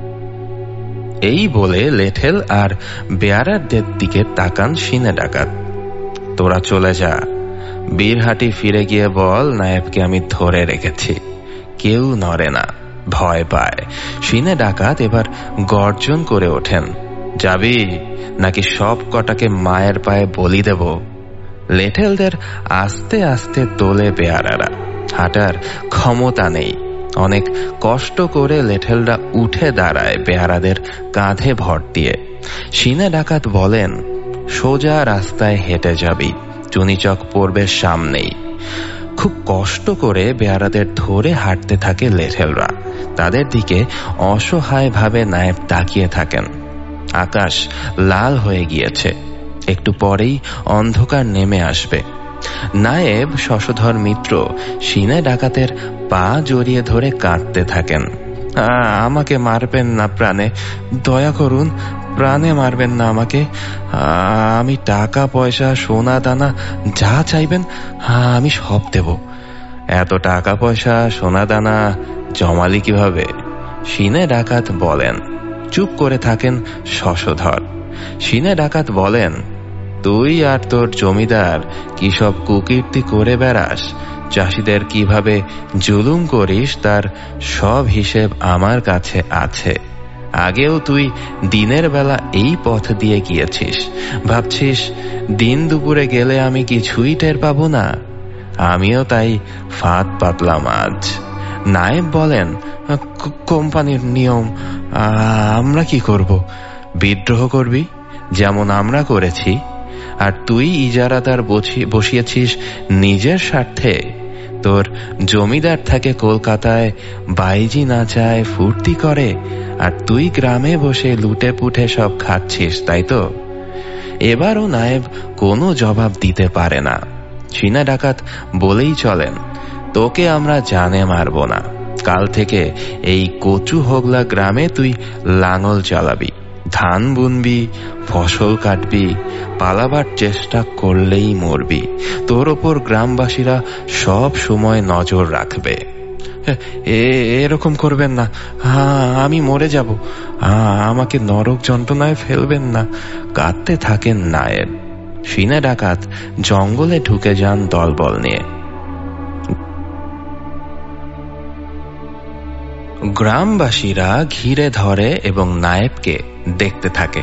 D: এই বলে লেঠেল আর বেয়ারাদের দিকে তাকান সিনে ডাকাত। তোরা চলে যা, বীরহাটি ফিরে গিয়ে বল নায়েবকে আমি ধরে রেখেছি। কেউ নড়ে না, ভয় পায়। সিনে ডাকাত এবার গর্জন করে ওঠেন, যাবি নাকি সব কটাকে মায়ের পায়ে বলি দেব? লেঠেলদের আস্তে আস্তে তোলে বেয়ারারা। হাঁটার ক্ষমতা নেই। অনেক কষ্ট করে লেঠেলরা উঠে দাঁড়ায় বেয়ারাদের কাঁধে ভর দিয়ে। সিনে ডাকাত বলেন, সোজা রাস্তায় হেঁটে যাবি, চুনিচক পড়বে সামনেই। খুব কষ্ট করে বেয়ারাদের ধরে হাঁটতে থাকে লেঠেলরা। তাদের দিকে অসহায় ভাবে নায়েব তাকিয়ে থাকেন। আকাশ লাল হয়ে গিয়েছে, একটু পরেই অন্ধকার নেমে আসবে। নায়েব শশধর মিত্র সিনে ডাকাতের পা জড়িয়ে ধরে কাঁদতে থাকেন। আমাকে মারবেন না প্রাণে, দয়া করুন, প্রাণে মারবেন না আমাকে। আমি টাকা পয়সা সোনা দানা যা চাইবেন আমি সব দেব। এত টাকা পয়সা সোনা দানা জমালি কিভাবে? সিনে ডাকাত বলেন। চুপ করে থাকেন শশধর। সিনে ডাকাত বলেন, তুই আর তোর জমিদার কি সব কুকীর্তি করে বেড়াস? চাষিদের কিভাবে জুলুম করিস তার সব হিসেব আমার কাছে আছে। আগেও তুই দিনের বেলা এই পথ দিয়ে গিয়েছিস, ভাবছিস দিন দুপুরে গেলে আমি কিছুই টের পাবো না? আমিও তাই ফাঁদ পাতলাম আজ। নায়েব বলেন, কোম্পানির নিয়ম, আমরা কি করব? বিদ্রোহ করবি যেমন আমরা করেছি। আর তুই ইজারাদার বসিয়েছিস নিজের স্বার্থে। তোর জমিদার থাকে কলকাতায়, বাইজি নাচায়, ফুর্তি করে, আর তুই গ্রামে বসে লুটে পুটে সব খাচ্ছিস, তাই তো? এবারও নায়েব কোনো জবাব দিতে পারে না। সিনে ডাকাত বলেই চলেন, তোকে আমরা জানে মারব না। কাল থেকে এই কচু হোগলা গ্রামে তুই লাঙল চালাবি, ধান বুনবি, ফসল কাটবি, পালাবার চেষ্টা করলেই মরবি। তোর ওপর গ্রামবাসীরা সব সময় নজর রাখবে। এরকম করবেন না, আমি মরে যাব। আমাকে নরক যন্ত্রণায় ফেলবেন না। কাঁদতে থাকেন নায়েব। সিনে ডাকাত জঙ্গলে ঢুকে যান দলবল নিয়ে। গ্রামবাসীরা ঘিরে ধরে এবং নায়েবকে দেখতে থাকে।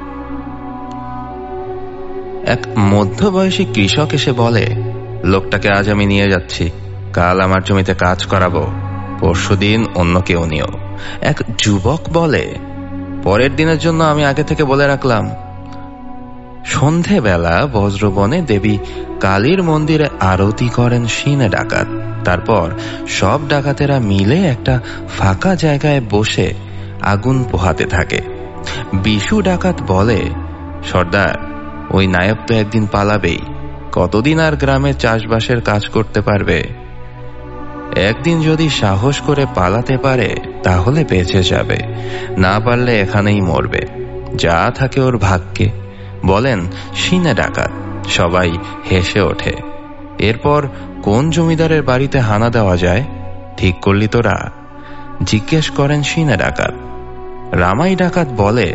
D: এক মধ্যবয়সী কৃষক এসে বলে, লোকটাকে আজ আমি নিয়ে যাচ্ছি, কাল আমার জমিতে কাজ করাবো, পরশুদিন অন্য কেউ নিও। এক যুবক বলে, পরের দিনের জন্য আমি আগে থেকে বলে রাখলাম। সন্ধেবেলা বজ্রবনে দেবী কালীর মন্দিরে আরতি করেন সিনে ডাকাত। তারপর সব ডাকাতেরা মিলে একটা ফাঁকা জায়গায় বসে আগুন পোহাতে থাকে। বিশু ডাকাত বলে, সর্দার, ওই নায়েব তো একদিন পালাবেই। কতদিন আর গ্রামে চাষবাসের কাজ করতে পারবে? একদিন যদি সাহস করে পালাতে পারে তাহলে বেঁচে যাবে, না পারলে এখানেই মরবে। যা থাকে ওর ভাগ্যে, বলেন সিনে ডাকাত। সবাই হেসে ওঠে। এরপর কোন জমিদারের বাড়িতে হানা দেওয়া যায় ঠিক করলি তোরা? জিজ্ঞেস করেন সিনে ডাকাত। রামাই ডাকাত বলে,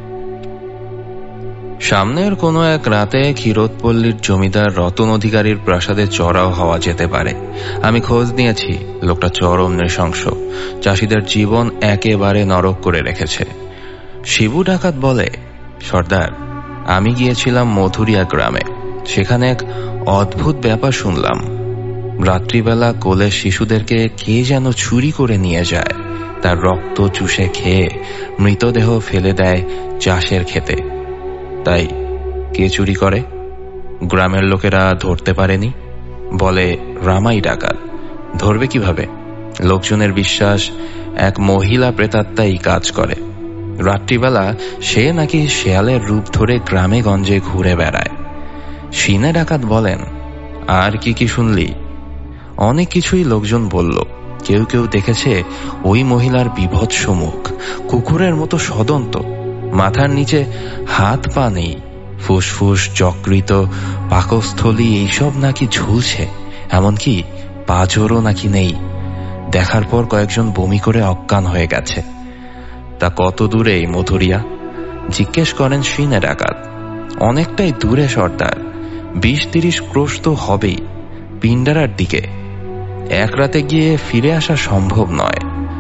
D: সামনের কোনো এক রাতে ক্ষীরোদপল্লীর জমিদার রতন অধিকারীর প্রাসাদে চড়াও হওয়া যেতে পারে। আমি খোঁজ নিয়েছি, লোকটা চরম নৃশংস, চাষিদের জীবন একেবারে নরক করে রেখেছে। শিবু ডাকাত বলে, সর্দার, আমি গিয়েছিলাম মধুরিয়া গ্রামে। সেখানে এক অদ্ভুত ব্যাপার শুনলাম। রাত্রিবেলা কোলে শিশুদেরকে কে যেন চুরি করে নিয়ে যায়, তার রক্ত চুষে খেয়ে মৃতদেহ ফেলে দেয় চাষের ক্ষেতে। তাই কে চুরি করে? গ্রামের লোকেরা ধরতে পারেনি, বলে রামাই ডাকাত। ধরবে কিভাবে? লোকজনের বিশ্বাস এক মহিলা প্রেতাত্মাই কাজ করে। রাত্রিবেলা সে নাকি শেয়ালের রূপ ধরে গ্রামে গঞ্জে ঘুরে বেড়ায়। সিনে ডাকাত বলেন, আর কি কি শুনলি? অনেক কিছুই লোকজন বলল। কেউ কেউ দেখেছে ওই মহিলার বীভৎস মুখ, কুকুরের মতো সদন্ত, মাথার নিচে হাত পা নেই, ফুসফুস, যকৃত, পাকস্থলী এইসব নাকি ঝুলছে, এমনকি পাঁজরও নাকি নেই। দেখার পর কয়েকজন বমি করে অজ্ঞান হয়ে গেছে। তা কত দূরে এই মধুরিয়া? জিজ্ঞেস করেন সিনে ডাকাত। অনেকটাই দূরে সর্দার, 20-30 ক্রোশ তো হবেই, পিন্ডারার দিকে। এক রাতে গিয়ে ফিরে আসা সম্ভব নয়।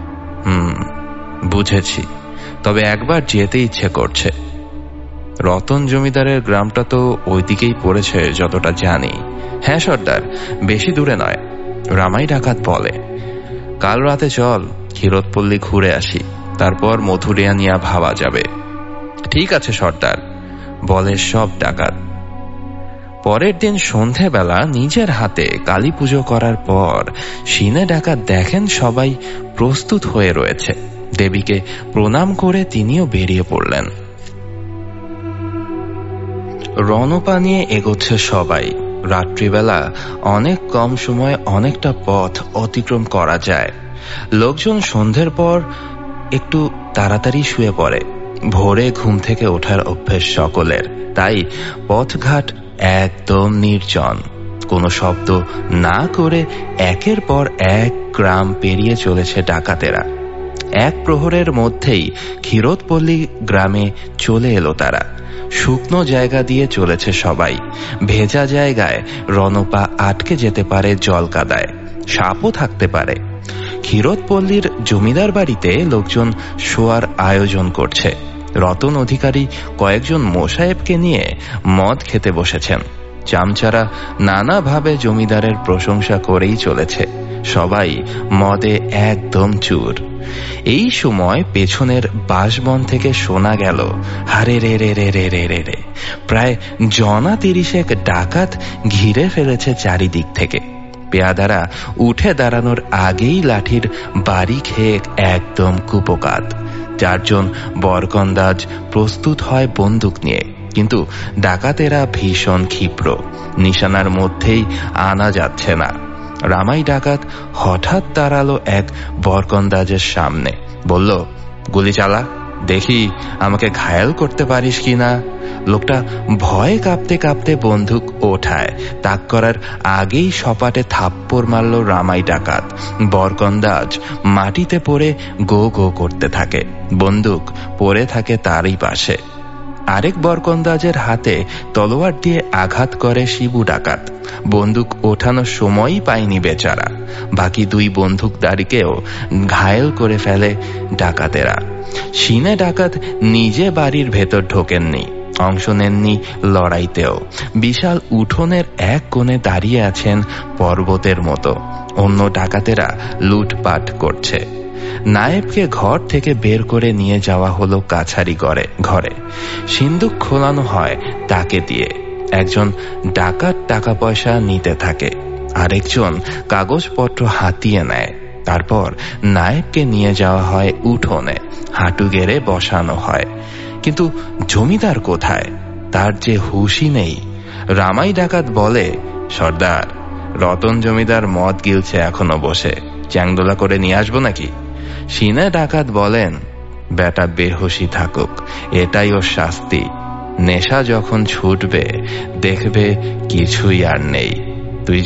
D: বুঝেছি, তবে একবার যেতে ইচ্ছে করছে। রতন জমিদারের গ্রামটা তো ওই দিকেই পড়েছে যতটা জানি। হ্যাঁ সর্দার, বেশি দূরে নয়। রামাই ডাকাত বলে, কাল রাতে চল ক্ষীরোদপল্লী ঘুরে আসি, তারপর মধুরিয়া নিয়ে ভাবা যাবে। ঠিক আছে সর্দার, বলে সব ডাকাত। পরের দিন সন্ধেবেলা নিজের হাতে কালী পুজো করার পর সিনে ডাকাত দেখেন সবাই প্রস্তুত হয়ে রয়েছে। দেবীকে প্রণাম করে তিনিও বেরিয়ে পড়লেন। রণপা নিয়ে এগোচ্ছে সবাই। রাত্রিবেলা অনেক কম সময়ে অনেকটা পথ অতিক্রম করা যায়। লোকজন সন্ধ্যের পর একটু তাড়াতাড়ি শুয়ে পড়ে। ভোরে ঘুম থেকে ওঠার অভ্যেস সকলের, তাই পথঘাট একদম নির্জন। কোনো শব্দ না করে একের পর এক গ্রাম পেরিয়ে চলেছে ডাকাতেরা। এক প্রহরের মধ্যেই ক্ষীরোদপল্লী গ্রামে চলে এলো তারা। শুকনো জায়গা দিয়ে চলেছে সবাই। ভেজা জায়গায় রণপা আটকে যেতে পারে জল কাদায়, সাপও থাকতে পারে। ক্ষীরোদপল্লীর জমিদার বাড়িতে লোকজন শোয়ার আয়োজন করছে। রতন অধিকারী কয়েকজন মোসাহেবকে নিয়ে মদ খেতে বসেছেন। চামচারা নানাভাবে জমিদারের প্রশংসা করেই চলেছে। সবাই মদে একদম চুর। এই সময় পেছনের বাঁশবন থেকে শোনা গেল, হারে রে রে রে রে রে রে রে। প্রায় 30 ডাকাত ঘিরে ফেলেছে চারিদিক থেকে। পেয়াদারা উঠে দাঁড়ানোর আগেই লাঠির বাড়ি খেয়ে একদম কুপোকাত। 4 জন বরকন্দাজ প্রস্তুত হয় বন্দুক নিয়ে, কিন্তু ডাকাতেরা ভীষণ ক্ষিপ্র, নিশানার মধ্যেই আনা যাচ্ছে না। রামাই ডাকাত হঠাৎ দাঁড়ালো এক বরকন্দাজের সামনে, বলল, গুলি চালা, দেখি আমাকে ঘায়েল করতে পারিস কিনা। লোকটা ভয়ে কাঁপতে কাঁপতে বন্দুক ওঠায়। তাক করার আগেই সপাটে থাপ্পড় মারল রামাই ডাকাত। বরকন্দাজ মাটিতে পড়ে গো গো করতে থাকে। বন্দুক পড়ে থাকে তারই পাশে। আরেক বরকন্দাজের হাতে তলোয়ার দিয়ে আঘাত করে শিবু ডাকাত। বন্দুক ওঠানোর সময়ই পায়নি বেচারা। বাকি 2 বন্দুকধারীকেও ঘায়েল করে ফেলে ডাকাতেরা। সিনে ডাকাত নিজে বাড়ির ভেতর ঢোকেননি, অংশ নেননি লড়াইতেও। বিশাল উঠোনের এক কোণে দাঁড়িয়ে আছেন পর্বতের মতো। অন্য ডাকাতেরা লুটপাট করছে। নায়েবকে ঘর থেকে বের করে নিয়ে যাওয়া হলো কাছারি ঘরে। সিন্দুক খোলানো হয় তাকে দিয়ে। একজন ডাকাত টাকা পয়সা নিতে থাকে, আরেকজন কাগজপত্র হাতিয়ে নেয়। তারপর নায়েবকে নিয়ে যাওয়া হয় উঠোনে, হাঁটু গেড়ে বসানো হয়। কিন্তু জমিদার কোথায়, তার যে হুঁশই নেই। রামাই ডাকাত বলে, সর্দার, রতন জমিদার মদ গিলছে এখনো বসে, চ্যাংদোলা করে নিয়ে আসবো নাকি? সিনে ডাকাত বলেন, বেটা বেহুশি থাকুক, এটাই ওর শাস্তি। নেশা যখন ছুটবে দেখবে কিছুই আর নেই। তুই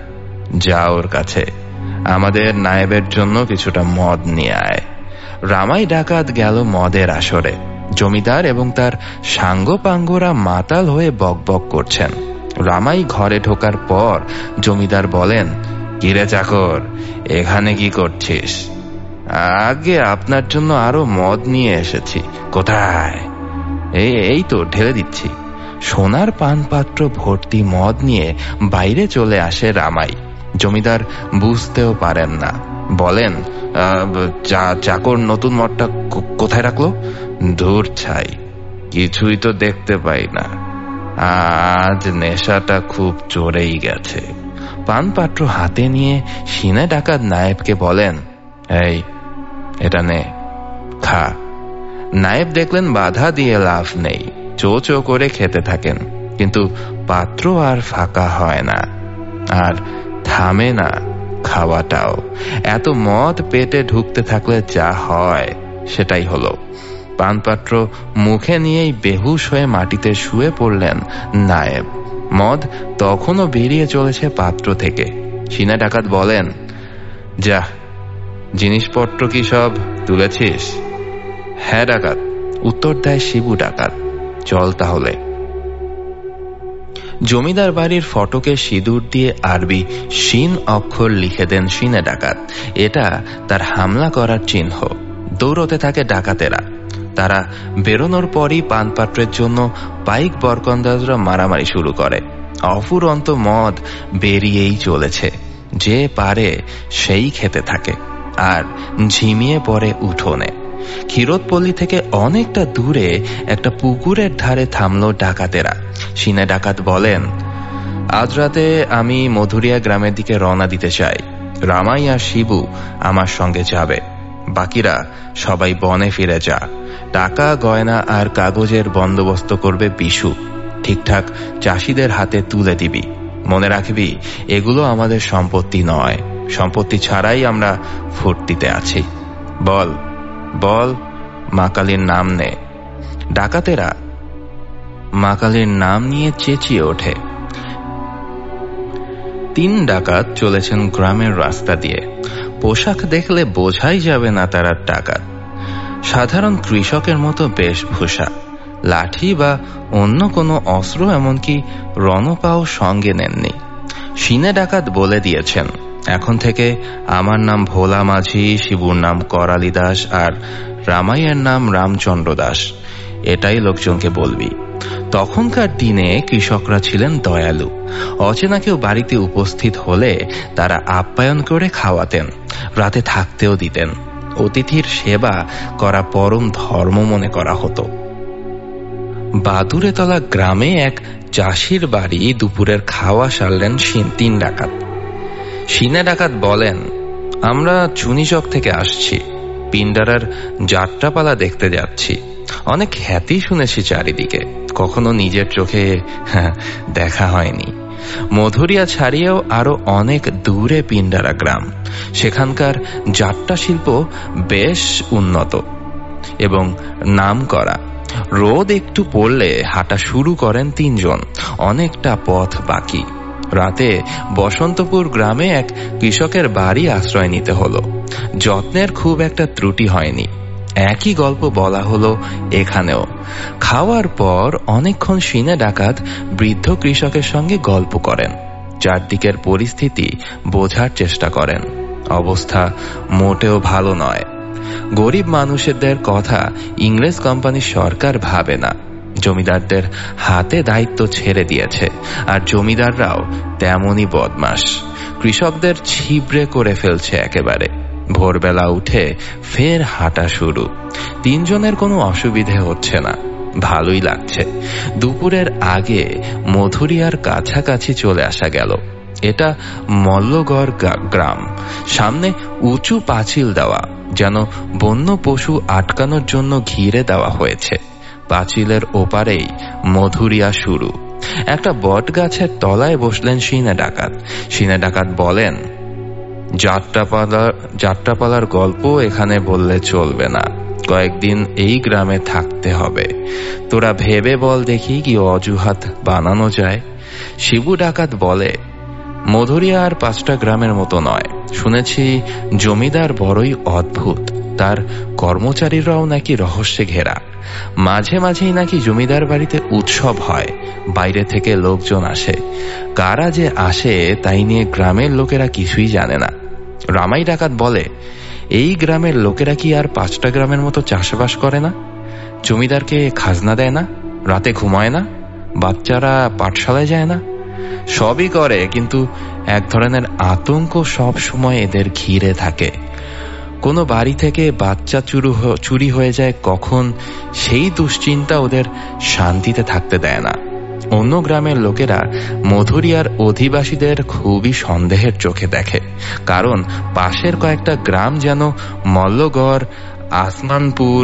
D: যা ওর কাছে, আমাদের নায়েবের জন্য কিছুটা মদ নিয়ে আয়। রামাই ডাকাত গেল মদের আসরে। জমিদার এবং তার সাঙ্গপাঙ্গরা মাতাল হয়ে বকবক করছেন। রামাই ঘরে ঢোকার পর জমিদার বলেন, কিরে চাকর, এখানে কি করছিস? আগে আপনার জন্য আরো মদ নিয়ে এসেছি। কোথায়? এই তো ঢেলে দিচ্ছি। সোনার পানপাত্র ভর্তি মদ নিয়ে বাইরে চলে আসে রামাই। জমিদার বুঝতেও পারেন না, বলেন, চাকর নতুন মদটা কোথায় রাখলো? ধুর ছাই, কিছুই তো দেখতে পাই না। আজ নেশাটা খুব চড়েই গেছে। পানপাত্র হাতে নিয়ে সিনে ডাকাত নায়েবকে বলেন, এই এটা নে, খা। নায়েব দেখলেন বাধা দিয়ে লাভ নেই, চো চো করে খেতে থাকেন, কিন্তু পাত্র আর ফাঁকা হয় না, আর থামে না খাওয়াটাও। এত মদ পেটে ঢুকতে থাকলে যা হয় সেটাই হলো। পানপাত্র মুখে নিয়েই বেহুশ হয়ে মাটিতে শুয়ে পড়লেন নায়েব। মদ তখনও বেরিয়ে চলেছে পাত্র থেকে। সিনে ডাকাত বলেন, যা, জিনিসপত্র কি সব তুলেছিস? হ্যাঁ ডাকাত, উত্তর দেয় শিবু ডাকাত। চল তাহলে। জমিদার বাড়ির ফটকে সিঁদুর দিয়ে আরবি শিন অক্ষর লিখে দেন সিনে ডাকাত। এটা তার হামলা করার চিহ্ন। দৌড়তে থাকে ডাকাতেরা। তারা বেরোনোর পরই পানপাত্রের জন্য পাইক বরকন্দাজরা মারামারি শুরু করে। অফুরন্ত মদ বেরিয়েই চলেছে, যে পারে সেই খেতে থাকে আর ঝিমিয়ে পড়ে উঠোনে। ক্ষীরোদপল্লী থেকে অনেকটা দূরে একটা পুকুরের ধারে থামলো ডাকাতেরা। সিনে ডাকাত বলেন, আজ রাতে আমি মধুরিয়া গ্রামের দিকে রওনা দিতে চাই। রামাই আর শিবু আমার সঙ্গে যাবে, বাকিরা সবাই বনে ফিরে যা। টাকা গয়না আর কাগজের বন্দোবস্ত করবে বিশু। ঠিকঠাক চাষিদের হাতে তুলে দিবি। মনে রাখবি, এগুলো আমাদের সম্পত্তি নয়, সম্পত্তি ছাড়াই আমরা ফুর্তিতে আছি। বল বল, মা কালীর নাম নে। ডাকাতেরা মা কালীর নাম নিয়ে চেঁচিয়ে ওঠে। 3 ডাকাত চলেছেন গ্রামের রাস্তা দিয়ে। পোশাক দেখলে বোঝাই যাবে না তারা ডাকাত। সাধারণ কৃষকের মতো বেশভূষা, লাঠি বা অন্য কোনো অস্ত্র, এমনকি রণপাও সঙ্গে নেননি। সিনে ডাকাত বলে দিয়েছেন, এখন থেকে আমার নাম ভোলা মাঝি, শিবুর নাম করালি দাস আর রামাইয়ের নাম রামচন্দ্র দাস। এটাই লোকজনকে বলবি। তখনকার দিনে কৃষকরা ছিলেন দয়ালু। অচেনা কেউ বাড়িতে উপস্থিত হলে তারা আপ্যায়ন করে খাওয়াতেন, রাতে থাকতেও দিতেন। অতিথির সেবা করা পরম ধর্ম মনে করা হতো। বাদুরেতলা গ্রামে এক চাষির বাড়ি দুপুরের খাওয়া সারলেন 3 ডাকাত। সিনে ডাকাত বলেন, আমরা চুনিচক থেকে আসছি, পিন্ডারার যাত্রাপালা দেখতে যাচ্ছি। অনেক খ্যাতি শুনেছি চারিদিকে, কখনো নিজের চোখে দেখা হয়নি। মধুরিয়া ছাড়িয়েও আরো অনেক দূরে পিন্ডারা গ্রাম। সেখানকার যাত্রা শিল্প বেশ উন্নত এবং নাম করা। রোদ একটু পড়লে হাঁটা শুরু করেন 3 জন। অনেকটা পথ বাকি। রাতে বসন্তপুর গ্রামে এক কৃষকের বাড়ি আশ্রয় নিতে হলো। যত্নের খুব একটা ত্রুটি হয়নি। একই গল্প বলা হলো এখানেও। খাওয়ার পর অনেকক্ষণ সিনে ডাকাত বৃদ্ধ কৃষকের সঙ্গে গল্প করেন। চারদিকের পরিস্থিতি বোঝার চেষ্টা করেন। অবস্থা মোটেও ভালো নয়। গরিব মানুষদের কথা ইংরেজ কোম্পানির সরকার ভাবে না। জমিদারদের হাতে দায়িত্ব ছেড়ে দিয়েছে, আর জমিদাররাও তেমনই বদমাশ। কৃষকদের ছিবড়ে করে ফেলছে একেবারে। ভোরবেলা উঠে ফের হাঁটা শুরু। 3 জনের কোনো অসুবিধে হচ্ছে না, ভালোই লাগছে। দুপুরের আগে মধুরিয়ার কাছাকাছি চলে আসা গেল। এটা মল্লগড় গ্রাম। সামনে উঁচু পাঁচিল দেওয়া, যেন বন্য পশু আটকানোর জন্য ঘিরে দেওয়া হয়েছে। পাঁচিলের ওপারেই মধুরিয়া শুরু। একটা বট গাছের তলায় বসলেন সিনে ডাকাত। সিনে ডাকাত বলেন, যাত্রাপালার গল্প এখানে বললে চলবে না। কয়েকদিন এই গ্রামে থাকতে হবে। তোরা ভেবে বল দেখি কি অজুহাত বানানো যায়। শিবু ডাকাত বলে, মধুরিয়া আর 5টা গ্রামের মতো নয়। শুনেছি জমিদার বড়ই অদ্ভুত। তার কর্মচারীরাও নাকি রহস্যে ঘেরা। মাঝে মাঝেই নাকি জমিদার বাড়িতে উৎসব হয়, বাইরে থেকে লোকজন আসে। কারা যে আসে তাই নিয়ে গ্রামের লোকেরা কিছুই জানে না। রামাই ডাকাত বলে, এই গ্রামের লোকেরা কি আর 5টা গ্রামের মতো চাষবাস করে না? জমিদারকে খাজনা দেয় না? রাতে ঘুমায় না? বাচ্চারা পাঠশালায় যায় না? সবই করে, কিন্তু এক ধরনের আতঙ্ক সব সময় এদের ঘিরে থাকে। কোনো বাড়ি থেকে বাচ্চা চুরি হয়ে যায় কখন, সেই দুশ্চিন্তা ওদের শান্তিতে থাকতে দেয় না। অন্য গ্রামের লোকেরা মধুরিয়ার অধিবাসীদের খুবই সন্দেহের চোখে দেখে, কারণ পাশের কয়েকটা গ্রাম যেন মল্লগড়, আসমানপুর,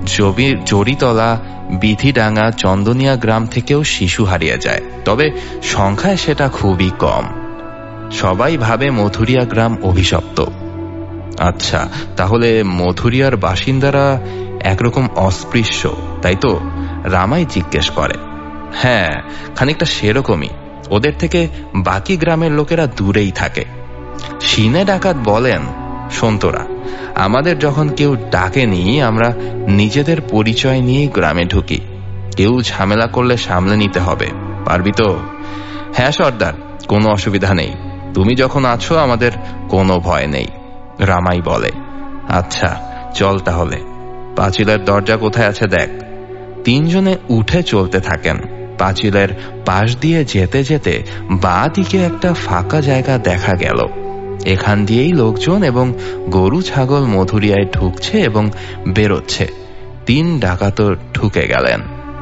D: জড়িতলা, বিধিডাঙ্গা, চন্দনিয়া গ্রাম থেকেও শিশু হারিয়ে যায়, তবে সংখ্যায় সেটা খুবই কম। সবাই ভাবে মধুরিয়া গ্রাম অভিশপ্ত। আচ্ছা, তাহলে মধুরিয়ার বাসিন্দারা একরকম অস্পৃশ্য, তাই তো? রামাই জিজ্ঞেস করে। হ্যাঁ, খানিকটা সেরকমই। ওদের থেকে বাকি গ্রামের লোকেরা দূরেই থাকে। সিনে ডাকাত বলেন, সন্তরা, আমাদের যখন কেউ ডাকেনি আমরা নিজেদের পরিচয় নিয়েই গ্রামে ঢুকি। কেউ ঝামেলা করলে সামলে নিতে হবে, পারবি তো? হ্যাঁ সর্দার, কোনো অসুবিধা নেই। তুমি যখন আছো আমাদের কোনো ভয় নেই, রামাই বলে। আচ্ছা চল তাহলে, পাঁচিলের দরজা কোথায় আছে দেখ। তিনজনে উঠে চলতে থাকেন। পাঁচিলের পাশ দিয়ে যেতে যেতে বাঁ দিকে একটা ফাঁকা জায়গা দেখা গেল। এখান দিয়েই লোকজন এবং গরু ছাগল মধুরিয়ায় ঢুকছে এবং বেরোচ্ছে। 3 ডাকাতও ঢুকে গেলেন।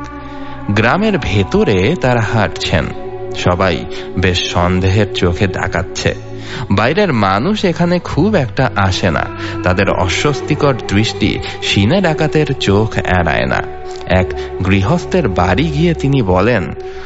D: গ্রামের ভেতরে তারা হাঁটছেন। সবাই বেশ সন্দেহের চোখে তাকাচ্ছে। বাইরের মানুষ এখানে খুব একটা আসে না। তাদের অস্বস্তিকর দৃষ্টি সিনে ডাকাতের চোখ এড়ায় না। এক গৃহস্থের বাড়ি গিয়ে তিনি বলেন,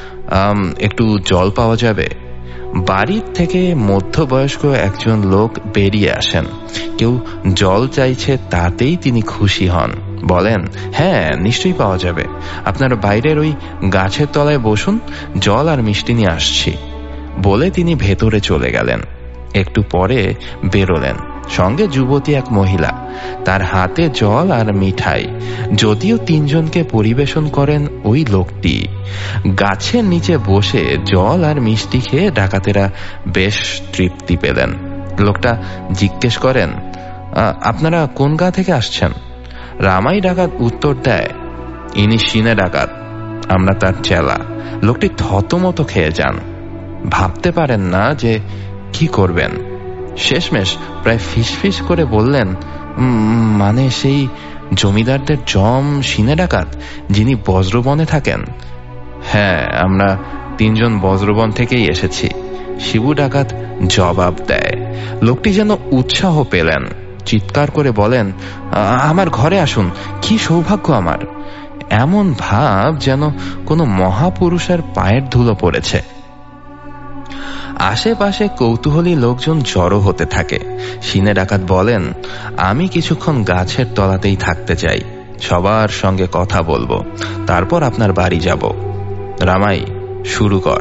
D: একটু জল পাওয়া যাবে? বাড়ির থেকে মধ্যবয়স্ক একজন লোক বেরিয়ে আসেন। কেউ জল চাইছে তাতেই তিনি খুশি হন। বলেন, হ্যাঁ নিশ্চয়ই পাওয়া যাবে। আপনার বাইরের ওই গাছের তলায় বসুন, জল আর মিষ্টি নিয়ে আসছি। বলে তিনি ভেতরে চলে গেলেন। একটু পরে বেরোলেন, সঙ্গে যুবতী এক মহিলা। তার হাতে জল আর মিঠাই। যদিও 3 জনকে পরিবেশন করেন ওই লোকটি। গাছের নিচে বসে জল আর মিষ্টি খেয়ে ডাকাতেরা বেশ তৃপ্তি পেলেন। লোকটা জিজ্ঞেস করেন, আপনারা কোন গা থেকে আসছেন? রামাই ডাকাত উত্তর দেয়, ইনি সিনে ডাকাত, আমরা তার চেলা। লোকটি থতমত খেয়ে যান। ভাবতে পারেন না যে কি করবেন। শেষমেশ প্রায় ফিসফিস করে বললেন, মানে সেই জমিদারদের জম সিনে ডাকাত যিনি বজ্রবনে থাকেন? হ্যাঁ, আমরা 3 জন বজ্রবন থেকেই এসেছি, শিবু ডাকাত জবাব দেয়। লোকটি যেন উৎসাহ পেলেন, চিৎকার করে বলেন, আমার ঘরে আসুন, কি সৌভাগ্য আমার। এমন ভাব যেন কোনো মহাপুরুষের পায়ের ধুলো পড়েছে। আশেপাশে কৌতূহলী লোকজন জড়ো হতে থাকে। সিনে ডাকাত বলেন, আমি কিছুক্ষণ গাছের তলাতেই থাকতে চাই, সবার সঙ্গে কথা বলবো, তারপর আপনার বাড়ি যাব। রামাই, শুরু কর।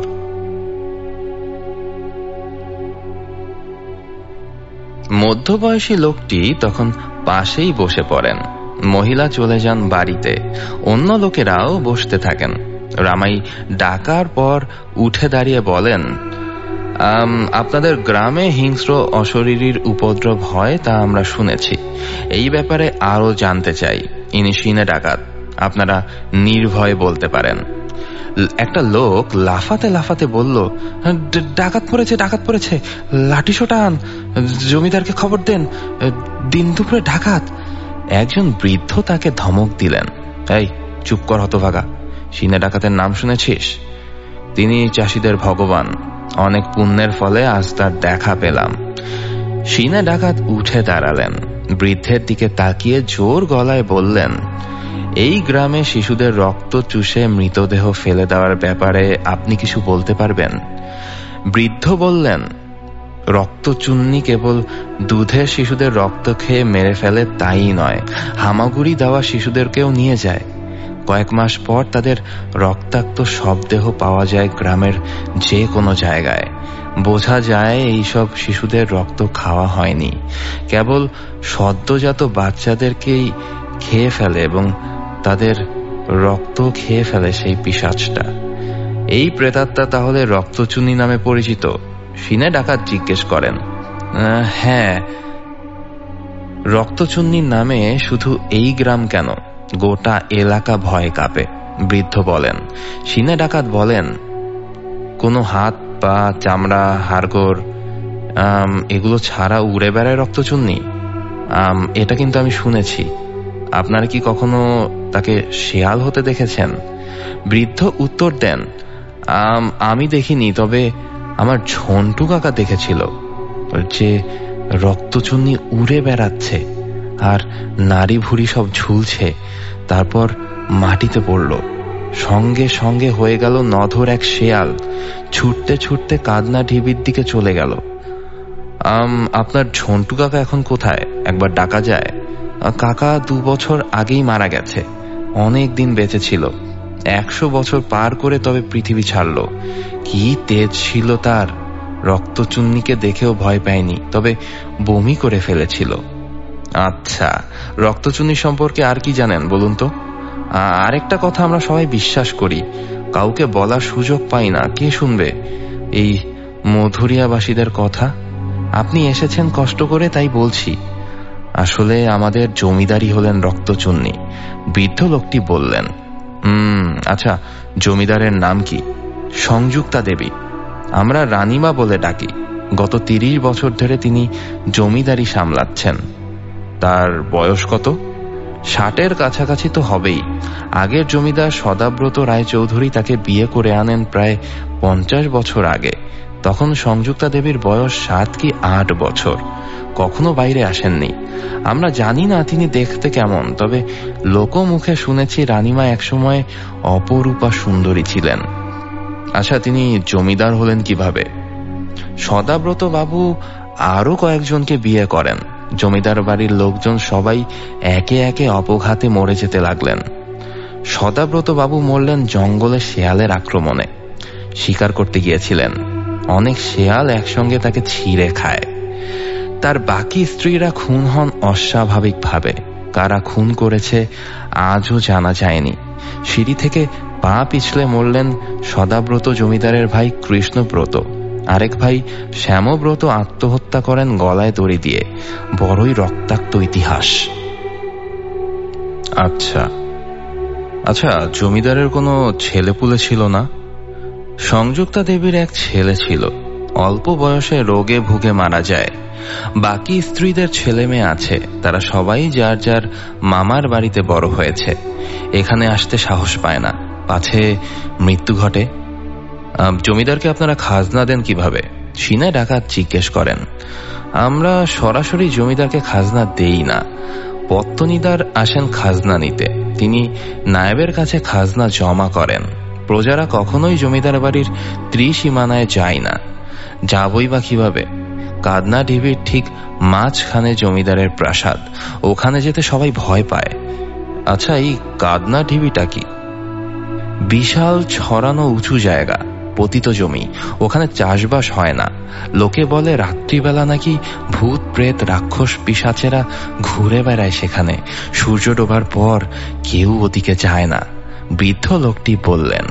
D: মধ্যবয়সী লোকটি তখন পাশেই বসে পড়েন। মহিলা চলে যান বাড়িতে। অন্য লোকেরাও বসতে থাকেন। রামাই ডাকার পর উঠে দাঁড়িয়ে বলেন, আপনাদের গ্রামে হিংস্র অশরীরীর উপদ্রব হয় তা আমরা শুনেছি। এই ব্যাপারে আরো জানতে চাই। ইনি সিনে ডাকাত, আপনারা নির্ভয়ে বলতে পারেন। একটা লোক লাফাতে লাফাতে বলল, ডাকাত পড়েছে, ডাকাত পড়েছে, লাঠিসোঁটা আন, জমিদারকে খবর দেন, দিন দুপুরে ডাকাত। একজন বৃদ্ধ তাকে ধমক দিলেন, এই চুপ কর হতভাগা, সিনে ডাকাতের নাম শুনেছিস? তিনি চাষিদের ভগবান, অনেক পুণ্যের ফলে আজ তার দেখা পেলাম। সিনে ডাকাত উঠে দাঁড়ালেন, বৃদ্ধের দিকে তাকিয়ে জোর গলায় বললেন, এই গ্রামে শিশুদের রক্ত চুষে মৃতদেহ ফেলে দেওয়ার ব্যাপারে আপনি কিছু বলতে পারবেন? বৃদ্ধ বললেন, রক্তচুন্নি কেবল দুধের শিশুদের রক্ত খেয়ে মেরে ফেলে তাই নয়, হামাগুড়ি দেওয়া শিশুদেরকেও নিয়ে যায়। কয়েক মাস পর তাদের রক্তাক্ত শবদেহ পাওয়া যায় গ্রামের যে কোনো জায়গায়। বোঝা যায় এইসব শিশুদের রক্ত খাওয়া হয়নি, কেবল সদ্যজাত বাচ্চাদেরকেই খেয়ে ফেলে এবং তাদের রক্ত খেয়ে ফেলে সেই পিশাচটা। এই প্রেতাত্মা তাহলে রক্তচুন্নি নামে পরিচিত? সিনে ডাকাত জিজ্ঞেস করেন। হ্যাঁ, রক্তচুন্নির নামে শুধু এই গ্রাম কেন, গোটা এলাকা ভয় কাঁপে, বৃদ্ধ বলেন। সিনে ডাকাত বলেন, কোনো হাত পা চামড়া হাড়গোড় এগুলো ছাড়া উড়ে বেড়ায় রক্তচুন্নি? এটা কিন্তু আমি শুনেছি। আপনারা কি কখনো তাকে শেয়াল হতে দেখেছেন? বৃদ্ধ উত্তর দেন, আমি দেখিনি, তবে আমার ঝন্টু কাকা দেখেছিল যে রক্তচুন্নি উড়ে বেড়াচ্ছে আর নারী ভুড়ি সব ঝুলছে, তারপর মাটিতে পড়ল। সঙ্গে সঙ্গে হয়ে গেল নধর এক শেয়াল, ছুটতে ছুটতে কাদনা ঢিবির দিকে চলে গেল। আপনার ঝন্টু কাকা এখন কোথায়, একবার ডাকা যায়? কাকা 2 বছর আগেই মারা গেছে, অনেক দিন বেঁচে ছিল, 100 বছর পার করে তবে পৃথিবী ছাড়ল। কি তেজ ছিল তার, রক্তচুন্নিকে দেখেও ভয় পায়নি, তবে বমি করে ফেলেছিল। আচ্ছা, রক্তচুন্নি সম্পর্কে আর কি জানেন বলুন তো? আরেকটা কথা আমরা সবাই বিশ্বাস করি, কাউকে বলার সুযোগ পাই না, কে শুনবে এই মধুরিয়াবাসীদের কথা? আপনি এসেছেন কষ্ট করে, তাই বলছি। আসলে আমাদের জমিদারি হলেন রক্তচুন্নি, বৃদ্ধ লোকটি বললেন। আচ্ছা, জমিদারের নাম কি? সংযুক্তা দেবী, আমরা রানীমা বলে ডাকি। গত 30 বছর ধরে তিনি জমিদারি সামলাচ্ছেন। তার বয়স কত? 60-এর কাছাকাছি তো হবেই। আগের জমিদার সদাব্রত রায়চৌধুরী তাকে বিয়ে করে আনেন প্রায় 50 বছর আগে। তখন সংযুক্তা দেবীর বয়স 7 কি 8 বছর। কখনো বাইরে আসেননি। আমরা জানি না তিনি দেখতে কেমন, তবে লোকমুখে শুনেছি রানীমা একসময় অপরূপা সুন্দরী ছিলেন। আচ্ছা, তিনি জমিদার হলেন কিভাবে? সদাব্রত বাবু আরো কয়েকজনকে বিয়ে করেন। জমিদার বাড়ির লোকজন সবাই একে একে অপঘাতে মরে যেতে লাগলেন। সদাব্রত বাবু মরলেন জঙ্গলে শেয়ালের আক্রমণে। শিকার করতে গিয়েছিলেন, অনেক শেয়াল একসঙ্গে তাকে ছিঁড়ে খায়। তার বাকি স্ত্রীরা খুন হন অস্বাভাবিকভাবে। কারা খুন করেছে আজও জানা যায়নি। সিঁড়ি থেকে পা পিছলে মরলেন সদাব্রত জমিদারের ভাই কৃষ্ণব্রত। আরেক ভাই শ্যামব্রত আত্মহত্যা করেন গলায় দড়ি দিয়ে। বড়ই রক্তাক্ত ইতিহাস। আচ্ছা আচ্ছা, জমিদারের কোনো ছেলেপুলে ছিল না? সংযুক্তা দেবীর এক ছেলে ছিল, অল্প বয়সে রোগে ভুগে মারা যায়। বাকি স্ত্রীদের ছেলে মেয়ে আছে, তারা সবাই যার যার মামার বাড়িতে বড় হয়েছে। এখানে আসতে সাহস পায় না, পাছে মৃত্যু ঘটে। জমিদারকে আপনারা খাজনা দেন কিভাবে? সিনে ডাকাত জিজ্ঞেস করেন। আমরা সরাসরি জমিদারকে খাজনা দেই না, পত্তনিদার আসেন খাজনা নিতে। তিনি নায়েবের কাছে খাজনা জমা করেন। প্রজারা কখনোই জমিদার বাড়ির ত্রিসীমানায় যায় না। যাবই বা কিভাবে? কাদনা ঢিবির ঠিক মাঝখানে জমিদারের প্রাসাদ, ওখানে যেতে সবাই ভয় পায়। আচ্ছা, এই কাদনা ঢিবিটা কি? বিশাল ছড়ানো উঁচু জায়গা, পতিত জমি, ওখানে চাষবাস হয় না। লোকে বলে রাত্রিবেলা নাকি ভূত প্রেত রাক্ষস পিশাচেরা ঘুরে বেড়ায় সেখানে। সূর্য ডোবার পর কেউ ওদিকে যায় না, বৃদ্ধ লোকটি বললেন।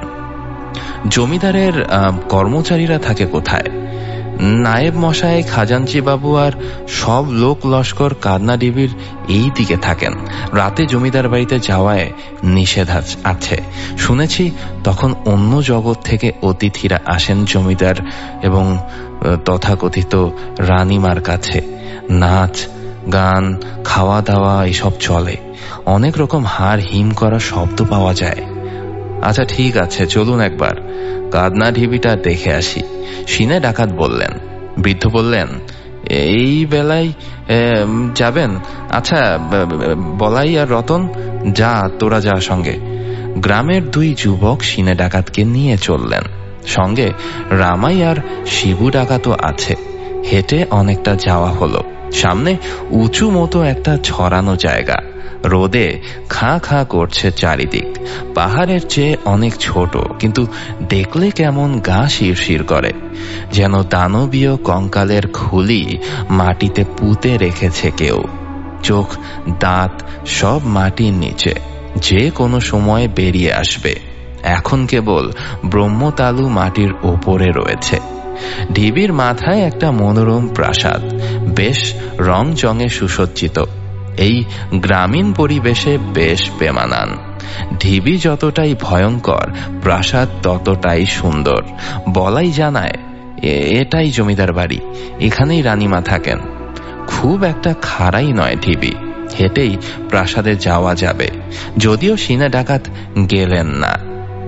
D: জমিদারের কর্মচারীরা থাকে কোথায়? নায়েব মশাই, খাজাঞ্চি বাবু আর সব লোক লস্কর কাদনা ঢিবির এই দিকে থাকেন। রাতে জমিদার বাড়িতে যাওয়ায় নিষেধ আছে। শুনেছি তখন অন্য জগৎ থেকে অতিথিরা আসেন জমিদার এবং তথাকথিত রানীমার কাছে। নাচ গান খাওয়া দাওয়া এসব চলে। অনেক রকম হাড় হিম করা শব্দ পাওয়া যায়। আচ্ছা ঠিক আছে, চলুন একবার কাদনা ঢিবিটা দেখে আসি, সিনে ডাকাত বললেন। বৃদ্ধ বললেন, এই বেলায় যাবেন? আচ্ছা, বলাই আর রতন, যা তোরা যা সঙ্গে। গ্রামের 2 যুবক সিনে ডাকাতকে নিয়ে চললেন। সঙ্গে রামাই আর শিবু ডাকাতও আছে। হেঁটে অনেকটা যাওয়া হলো। সামনে উঁচু মতো একটা ছড়ানো জায়গা, রোদে খাঁ খাঁ করছে চারিদিক। পাহাড়ের চেয়ে অনেক ছোট, কিন্তু দেখলে কেমন গা শিরশির করে, যেন দানবীয় কঙ্কালের খুলি মাটিতে পুঁতে রেখেছে কেউ। চোখ দাঁত সব মাটির নিচে, যে কোনো সময় বেরিয়ে আসবে। এখন কেবল ব্রহ্মতালু মাটির ওপরে রয়েছে। ঢিবির মাথায় একটা মনোরম প্রাসাদ, বেশ রং চঙে সুসজ্জিত। এই গ্রামীণ পরিবেশে বেশ বেমানান। ঢিবি যতটাই ভয়ঙ্কর, প্রাসাদ ততটাই সুন্দর। বলাই জানায় এটাই জমিদার বাড়ি, এখানেই রানীমা থাকেন। খুব একটা খাড়াই নয় ঢিবি, হেঁটেই প্রাসাদে যাওয়া যাবে। যদিও সিনে ডাকাত গেলেন না।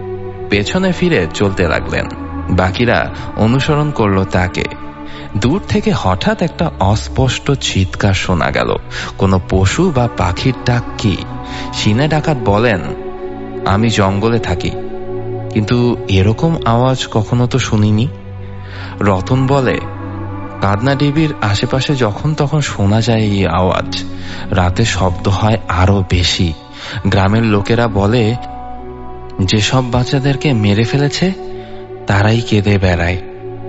D: পেছনে ফিরে চলতে লাগলেন। বাকিরা অনুসরণ করল তাকে। দূর থেকে হঠাৎ একটা অস্পষ্ট চিৎকার শোনা গেল। কোনো পশু বা পাখির ডাক কি? সিনে ডাকাত বলেন, আমি জঙ্গলে থাকি, কিন্তু এরকম আওয়াজ কখনো তো শুনিনি। রতন বলে, কাদনাডিবির আশেপাশে যখন তখন শোনা যায় এই আওয়াজ। রাতে শব্দ হয় আরো বেশি। গ্রামের লোকেরা বলে, যেসব বাচ্চাদেরকে মেরে ফেলেছে তারাই কেঁদে বেড়ায়।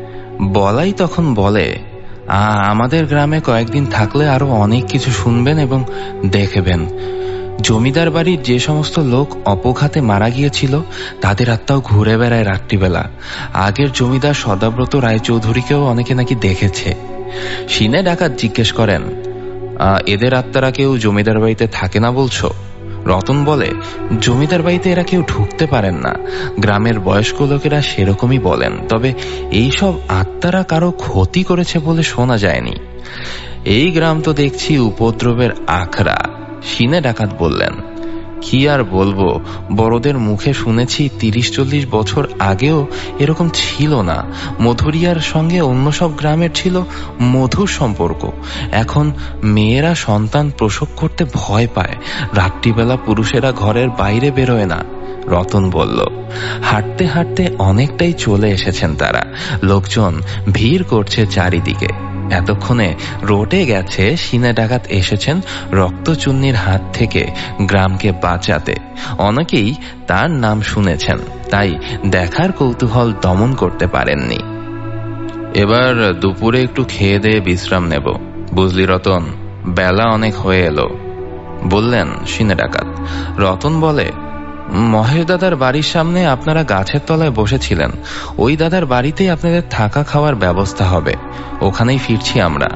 D: বলাই তখন বলে, আমাদের গ্রামে কয়েকদিন থাকলে আরো অনেক কিছু শুনবেন এবং দেখবেন। জমিদার বাড়ির যে সমস্ত লোক অপঘাতে মারা গিয়েছিল তাদের আত্মাও ঘুরে বেড়ায় রাত্রিবেলা। আগের জমিদার সদাব্রত রায়চৌধুরীকেও অনেকে নাকি দেখেছে। সিনে ডাকাত জিজ্ঞেস করেন, এদের আত্মারা কেউ জমিদার বাড়িতে থাকে না বলছো? রতন বলে, জমিদার বাড়িতে এরা কেউ ঢুকতে পারেন না। গ্রামের বয়স্ক লোকেরা সেরকমই বলেন, তবে এইসব আত্মারা কারো ক্ষতি করেছে বলে শোনা যায়নি। এই গ্রাম তো দেখছি উপদ্রবের আখড়া। সিনে ডাকাত বললেন, কি আর বলবো, বড়দের মুখে শুনেছি 30-40 বছর আগেও এরকম ছিল না। মধুরিয়ার সঙ্গে অন্য সব গ্রামের ছিল মধুর সম্পর্ক। এখন মেয়েরা সন্তান প্রসব করতে ভয় পায়। রাত্রিবেলা পুরুষেরা ঘরের বাইরে বেরোয় না। রতন বলল, হাঁটতে হাঁটতে অনেকটাই চলে এসেছেন তারা। লোকজন ভিড় করছে চারিদিকে। এতক্ষণে রোটে গেছে সিনে ডাকাত এসেছেন রক্তচুন্নির হাত থেকে গ্রামকে বাঁচাতে। অনেকেই তার নাম শুনেছেন, তাই দেখার কৌতূহল দমন করতে পারেননি। এবার দুপুরে একটু খেয়ে দিয়ে বিশ্রাম নেব, বুঝলি রতন? বেলা অনেক হয়ে এলো, বললেন সিনে ডাকাত। রতন বলে, মহেশ দাদার বাড়ির সামনে আপনারা গাছের তলায় বসেছিলেন, ওই দাদার বাড়িতেই আপনাদের থাকা খাওয়ার ব্যবস্থা হবে, ওখানেই ফিরছি আমরা।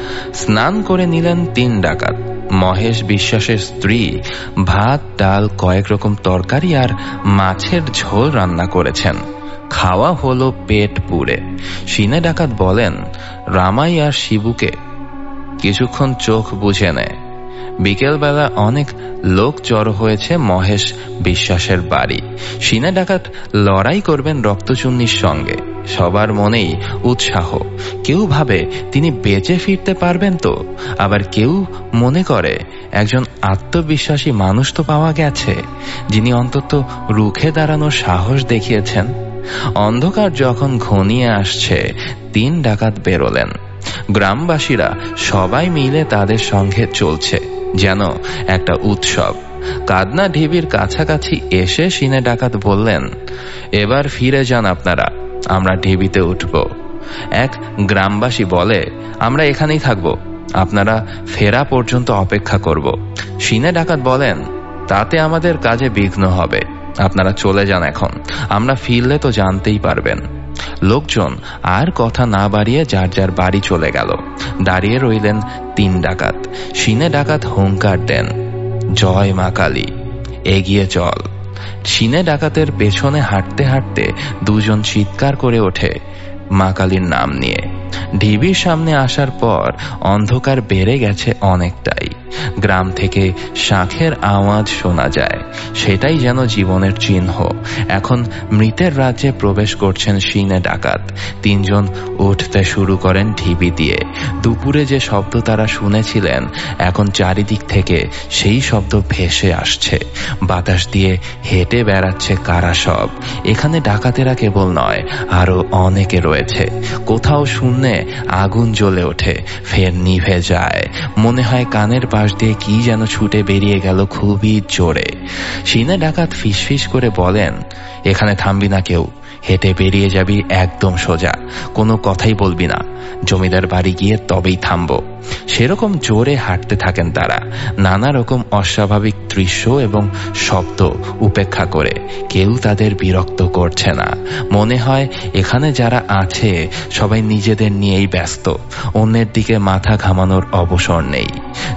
D: স্নান করে নিলেন 3 ডাকাত। মহেশ বিশ্বাসের স্ত্রী ভাত, ডাল, কয়েক রকম তরকারি আর মাছের ঝোল রান্না করেছেন। খাওয়া হলো পেট পুরে। সিনে ডাকাত বলেন, রামাই আর শিবুকে কিছুক্ষণ চোখ বুঝে নেয়। বিকেলবেলা অনেক লোক জড়ো হয়েছে মহেশ বিশ্বাসের বাড়ি। সিনে ডাকাত লড়াই করবেন রক্তচুন্নির সঙ্গে। সবার মনেই উৎসাহ। কেউ ভাবে তিনি বেঁচে ফিরতে পারবেন তো, আবার কেউ মনে করে একজন আত্মবিশ্বাসী মানুষ তো পাওয়া গেছে, যিনি অন্তত রুখে দাঁড়ানোর সাহস দেখিয়েছেন। অন্ধকার যখন ঘনিয়ে আসছে 3 ডাকাত বেরোলেন। গ্রামবাসীরা সবাই মিলে তাদের সঙ্গে চলছে, যেন একটা উৎসব। কাদনা ঢিবির কাছাকাছি এসে সিনে ডাকাত বললেন, এবার ফিরে যান আপনারা, আমরা ঢিবিতে উঠব। এক গ্রামবাসী বলে, আমরা এখানেই থাকব, আপনারা ফেরা পর্যন্ত অপেক্ষা করব। সিনে ডাকাত বলেন, তাতে আমাদের কাজে বিঘ্ন হবে, আপনারা চলে যান এখন, আমরা ফিরলে তো জানতেই পারবেন। লোকজন আর কথা না বাড়িয়ে যার যার বাড়ি চলে গেল। দাঁড়িয়ে রইলেন 3 ডাকাত। সিনে ডাকাত হুঙ্কার দেন, জয় মা কালী, এগিয়ে চল। সিনে ডাকাতের পেছনে হাঁটতে হাঁটতে 2 জন চিৎকার করে ওঠে মা কালীর নাম নিয়ে। ঢিবির সামনে আসার পর অন্ধকার বেড়ে গেছে অনেকটাই। গ্রাম থেকে শাঁখের আওয়াজ শোনা যায়, সেটাই যেন জীবনের চিহ্ন। এখন মৃতের রাজ্যে প্রবেশ করছেন সিনে ডাকাত। 3 জন উঠতে শুরু করেন ঢিবি দিয়ে। দুপুরে যে শব্দ তারা শুনেছিলেন, এখন চারিদিক থেকে সেই শব্দ ভেসে আসছে। বাতাস দিয়ে হেঁটে বেড়াচ্ছে কারা সব। এখানে ডাকাতেরা কেবল নয়, আরো অনেকে রয়েছে। কোথাও শূন্যে আগুন জ্বলে ওঠে, ফের নিভে যায়। মনে হয় কানের পাশ দিয়ে কি যেন ছুটে বেরিয়ে গেল খুবই জোরে। সিনে ডাকাত ফিসফিস করে বলেন, এখানে থামবি না কেউ, হেঁটে বেরিয়ে যাবি একদম সোজা, কোনো কথাই বলবি না। জমিদার বাড়ি গিয়ে তবেই থামবো। সেরকম জোরে হাঁটতে থাকেন তারা, নানা রকম অস্বাভাবিক দৃশ্য এবং শব্দ উপেক্ষা করে। কেউ তাদের বিরক্ত করছে না। মনে হয় এখানে যারা আছে সবাই নিজেদের নিয়েই ব্যস্ত, অন্যের দিকে মাথা ঘামানোর অবসর নেই।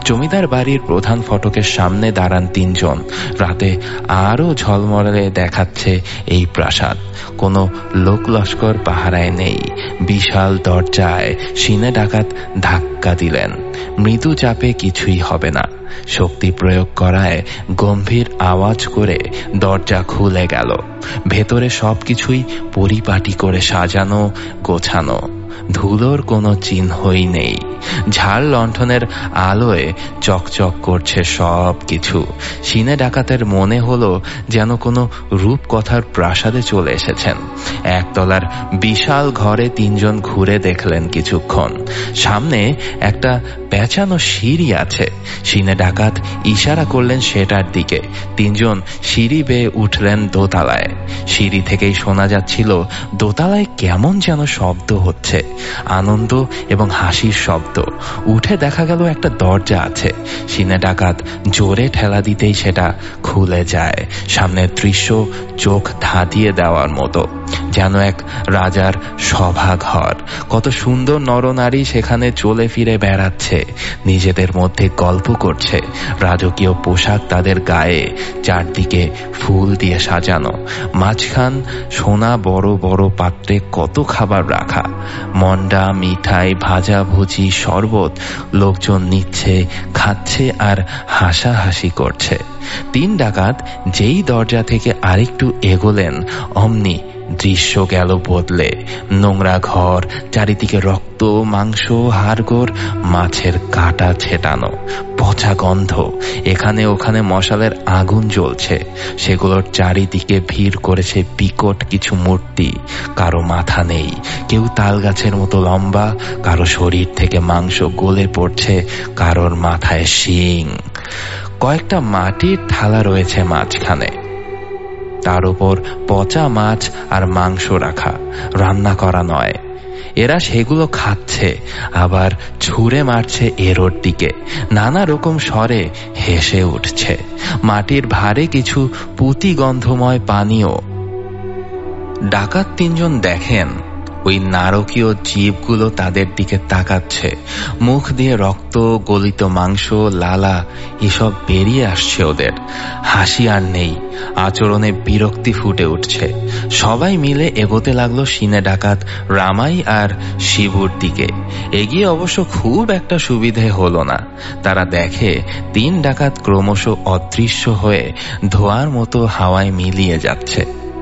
D: জমিদার বাড়ির প্রধান ফটকের সামনে দাঁড়ান তিনজন। রাতে আরো ঝলমলে দেখাচ্ছে এই প্রাসাদ। কোনো লোক লস্কর পাহারায় নেই। বিশাল দরজায় সিনে ডাকাত ধাক্কা দিলেন। মৃদু চাপে কিছুই হবে না। শক্তি প্রয়োগ করায় গম্ভীর আওয়াজ করে দরজা খুলে গেল। ভেতরে সবকিছুই পরিপাটি করে সাজানো গোছানো। ধুলোর কোনো চিহ্নই নেই। ঝাল লণ্ঠনের আলোয় চকচক করছে সব কিছু। সিনে ডাকাতের মনে হলো যেন কোনো রূপকথার প্রাসাদে চলে এসেছেন। একতলার বিশাল ঘরে তিনজন ঘুরে দেখলেন কিছুক্ষণ। সামনে একটা পেঁচানো সিঁড়ি আছে। সিনে ডাকাত ইশারা করলেন সেটার দিকে। তিনজন সিঁড়ি বেয়ে উঠলেন দোতলায়। সিঁড়ি থেকেই শোনা যাচ্ছিল দোতলায় কেমন যেন শব্দ হচ্ছে, আনন্দ এবং হাসির শব্দ। উঠে দেখা গেল একটা দরজা আছে। সিনে ডাকাত জোরে ঠেলা দিতেই সেটা খুলে যায়। সামনের দৃশ্য চোখ ধাঁধিয়ে দেওয়ার মতো, যেন এক রাজার সভাঘর। কত সুন্দর নরনারী সেখানে চলে ফিরে বেড়াচ্ছে, নিজেদের মধ্যে গল্প করছে। রাজকীয় পোশাক তাদের গায়ে, চারদিকে ফুল দিয়ে সাজানো। মাঝখান সোনা বড় বড় পাত্রে কত খাবার রাখা, মন্ডা, মিঠাই, ভাজা ভুজি, শরবত। লোকজন নিচ্ছে, খাচ্ছে আর হাসাহাসি করছে। তিন ডাকাত যেই দরজা থেকে আরেকটু এগোলেন অমনি দৃশ্য গেল বদলে। নোংরা ঘর, চারিদিকে রক্ত, মাংস, হাড়গোড়, মাছের কাটা ছেটানো, পচা গন্ধ। এখানে ওখানে মশালের আগুন জ্বলছে। সেগুলোর চারিদিকে ভিড় করেছে বিকট কিছু মূর্তি। কারো মাথা নেই, কেউ তাল গাছের মতো লম্বা, কারো শরীর থেকে মাংস গলে পড়ছে, কারোর মাথায় শিং। কয়েকটা মাটির থালা রয়েছে মাঝখানে, তার উপর পচা মাছ আর মাংস রাখা, রান্না করা নয়। এরা সেগুলো খাচ্ছে, আবার ছুঁড়ে মারছে এরোর দিকে। নানা রকম স্বরে হেসে উঠছে। মাটির ভারে কিছু পুঁতি গন্ধময় পানীয়। ডাকাত তিনজন দেখেন ওই নারকীয় জীবগুলো তাদের দিকে তাকাচ্ছে। মুখ দিয়ে রক্ত, গলিত মাংস, লালা এসব বেরিয়ে আসছে ওদের। হাসি আর নেই, আচরণে বিরক্তি ফুটে উঠছে। সবাই মিলে এগোতে লাগলো সিনে ডাকাত রামাই আর শিবুর দিকে। এগিয়ে অবশ্য খুব একটা সুবিধে হলো না। তারা দেখে তিন ডাকাত ক্রমশ অদৃশ্য হয়ে ধোঁয়ার মতো হাওয়ায় মিলিয়ে যাচ্ছে।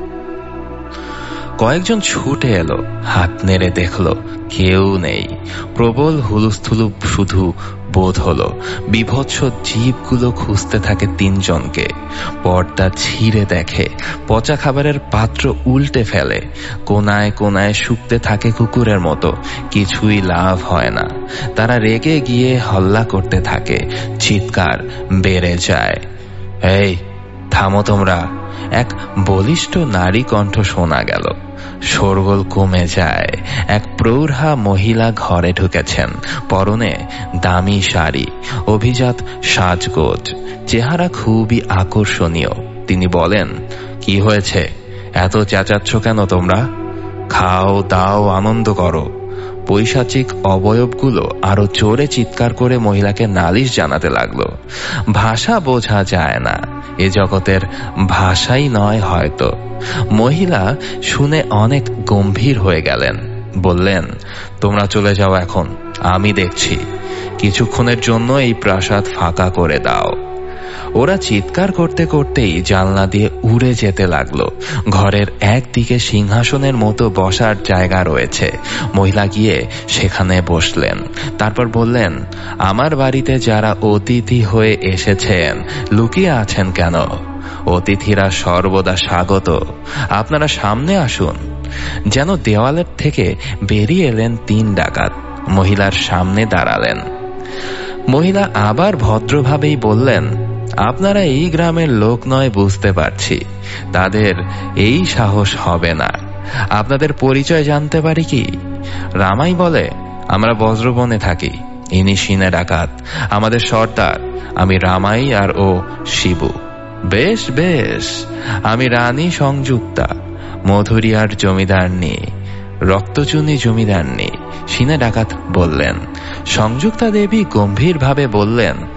D: কয়েকজন ছুটে এলো, হাত নেড়ে দেখলো কেউ নেই। প্রবল হুলুস্থুলু শুধু বোধ হলো। বিভৎস জীবগুলো খুঁজতে থাকে তিনজনকে। পর্দা ছিঁড়ে দেখে, পচা খাবারের পাত্র উল্টে ফেলে, কোনায় কোনায় শুকতে থাকে কুকুরের মতো। কিছুই লাভ হয় না। তারা রেগে গিয়ে হল্লা করতে থাকে। চিৎকার বেড়ে যায়। এই থামো তোমরা! এক বলিষ্ঠ নারী কণ্ঠ শোনা গেল। শোরগোল কমে যায়। এক প্রৌঢ়া মহিলা ঘরে ঢুকেছেন। পরনে দামি শাড়ি, অভিজাত সাজগোজ, চেহারা খুবই আকর্ষণীয়। তিনি বলেন, কি হয়েছে? এত চেঁচাচ্ছ কেন তোমরা? খাও দাও, আনন্দ করো। পৈশাচিক অবয়বগুলো আরো জোরে চিৎকার করে মহিলাকে নালিশ জানাতে লাগলো। ভাষা বোঝা যায় না, এ জগতের ভাষাই নয় হয়তো। মহিলা শুনে অনেক গম্ভীর হয়ে গেলেন। বললেন, তোমরা চলে যাও এখন, আমি দেখছি। কিছুক্ষণের জন্য এই প্রাসাদ ফাঁকা করে দাও। ওরা চিৎকার করতে করতেই জানলা দিয়ে উড়ে যেতে লাগলো। ঘরের একদিকে সিংহাসনের মতো বসার জায়গা রয়েছে। মহিলা গিয়ে সেখানে বসলেন। তারপর বললেন, আমার বাড়িতে যারা অতিথি হয়ে এসেছেন লুকিয়ে আছেন কেন? অতিথিরা সর্বদা স্বাগত। আপনারা সামনে আসুন। যেন দেওয়ালের থেকে বেরিয়ে এলেন তিন ডাকাত। মহিলার সামনে দাঁড়ালেন। মহিলা আবার ভদ্রভাবেই বললেন, আপনারা এই গ্রামের লোক নয় বুঝতে পারছি। তাদের এই সাহস হবে না। আপনাদের পরিচয় জানতে পারি কি? রামাই বলে, আমরা বজ্রবনে থাকি। ইনি সিনে ডাকাত, আমাদের সর্দার। আমি রামাই আর ও শিবু। বেশ বেশ, আমি রানী সংযুক্তা, মধুরিয়ার জমিদারনি, রক্তচুনি জমিদারনি। সিনে ডাকাত বললেন। সংযুক্তা দেবী গম্ভীরভাবে বললেন,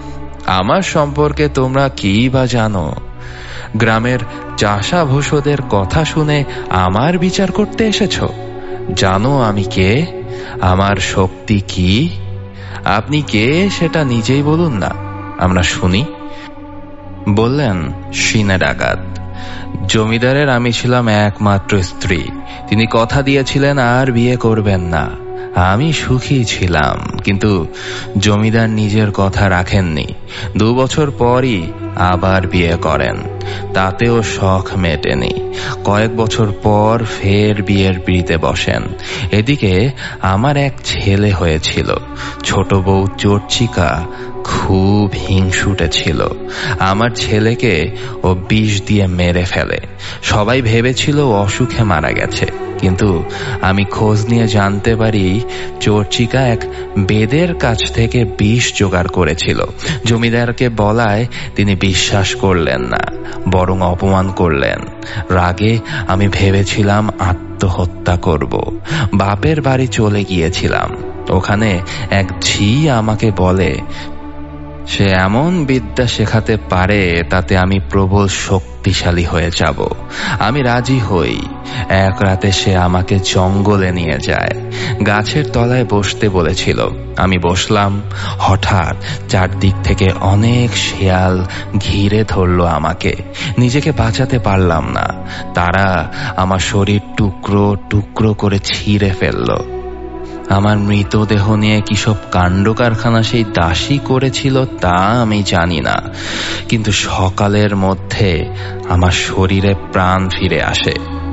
D: আমার সম্পর্কে তোমরা কি বা জানো? গ্রামের চাষা ভূষদের কথা শুনে আমার বিচার করতে এসেছো? জানো আমি কে, আমার শক্তি কি? আপনি কে সেটা নিজেই বলুন না, আমরা শুনি। বললেন, সিনে ডাকাত। জমিদারের আমি ছিলাম একমাত্র স্ত্রী। তিনি কথা দিয়েছিলেন আর বিয়ে করবেন না। আমি সুখী ছিলাম, কিন্তু জমিদার নিজের কথা রাখেননি। 2 বছর পরই আবার বিয়ে করেন, তাতেও শখ মেটেনি। কয়েক বছর পর ফের বিয়ের পিঁড়িতে বসেন। এদিকে আমার এক ছেলে হয়েছিল। ছোট বউ চর্চিকা খুব হিংসুটে ছিল। আমার ছেলেকে ও বিষ দিয়ে মেরে ফেলে। সবাই ভেবেছিল অসুখে মারা গেছে, কিন্তু আমি খোঁজ নিয়ে জানতে পারি চর্চিকা এক বেদের কাছ থেকে বিষ জোগাড় করেছিল। জমিদারকে বলায় তিনি বিশ্বাস করলেন না, বরং অপমান করলেন। রাগে আমি ভেবেছিলাম আত্মহত্যা করব। বাপের বাড়ি চলে গিয়েছিলাম। ওখানে এক ঝি আমাকে বলে সে এমন বিদ্যা শেখাতে পারে তাতে আমি প্রবল শক্তিশালী হয়ে যাব। আমি রাজি হই। এক রাতে সে আমাকে জঙ্গলে নিয়ে যায়। গাছের তলায় বসতে বলেছিল। আমি বসলাম। হঠাৎ চারদিক থেকে অনেক শেয়াল ঘিরে ধরল আমাকে। নিজেকে বাঁচাতে পারলাম না। তারা আমার শরীর টুকরো টুকরো করে ছিঁড়ে ফেলল। আমার মৃতদেহ নিয়ে কি সব কাণ্ড কারখানা সেই দাসী করেছিল তা আমি জানি না, কিন্তু সকালের মধ্যে আমার শরীরে প্রাণ ফিরে আসে।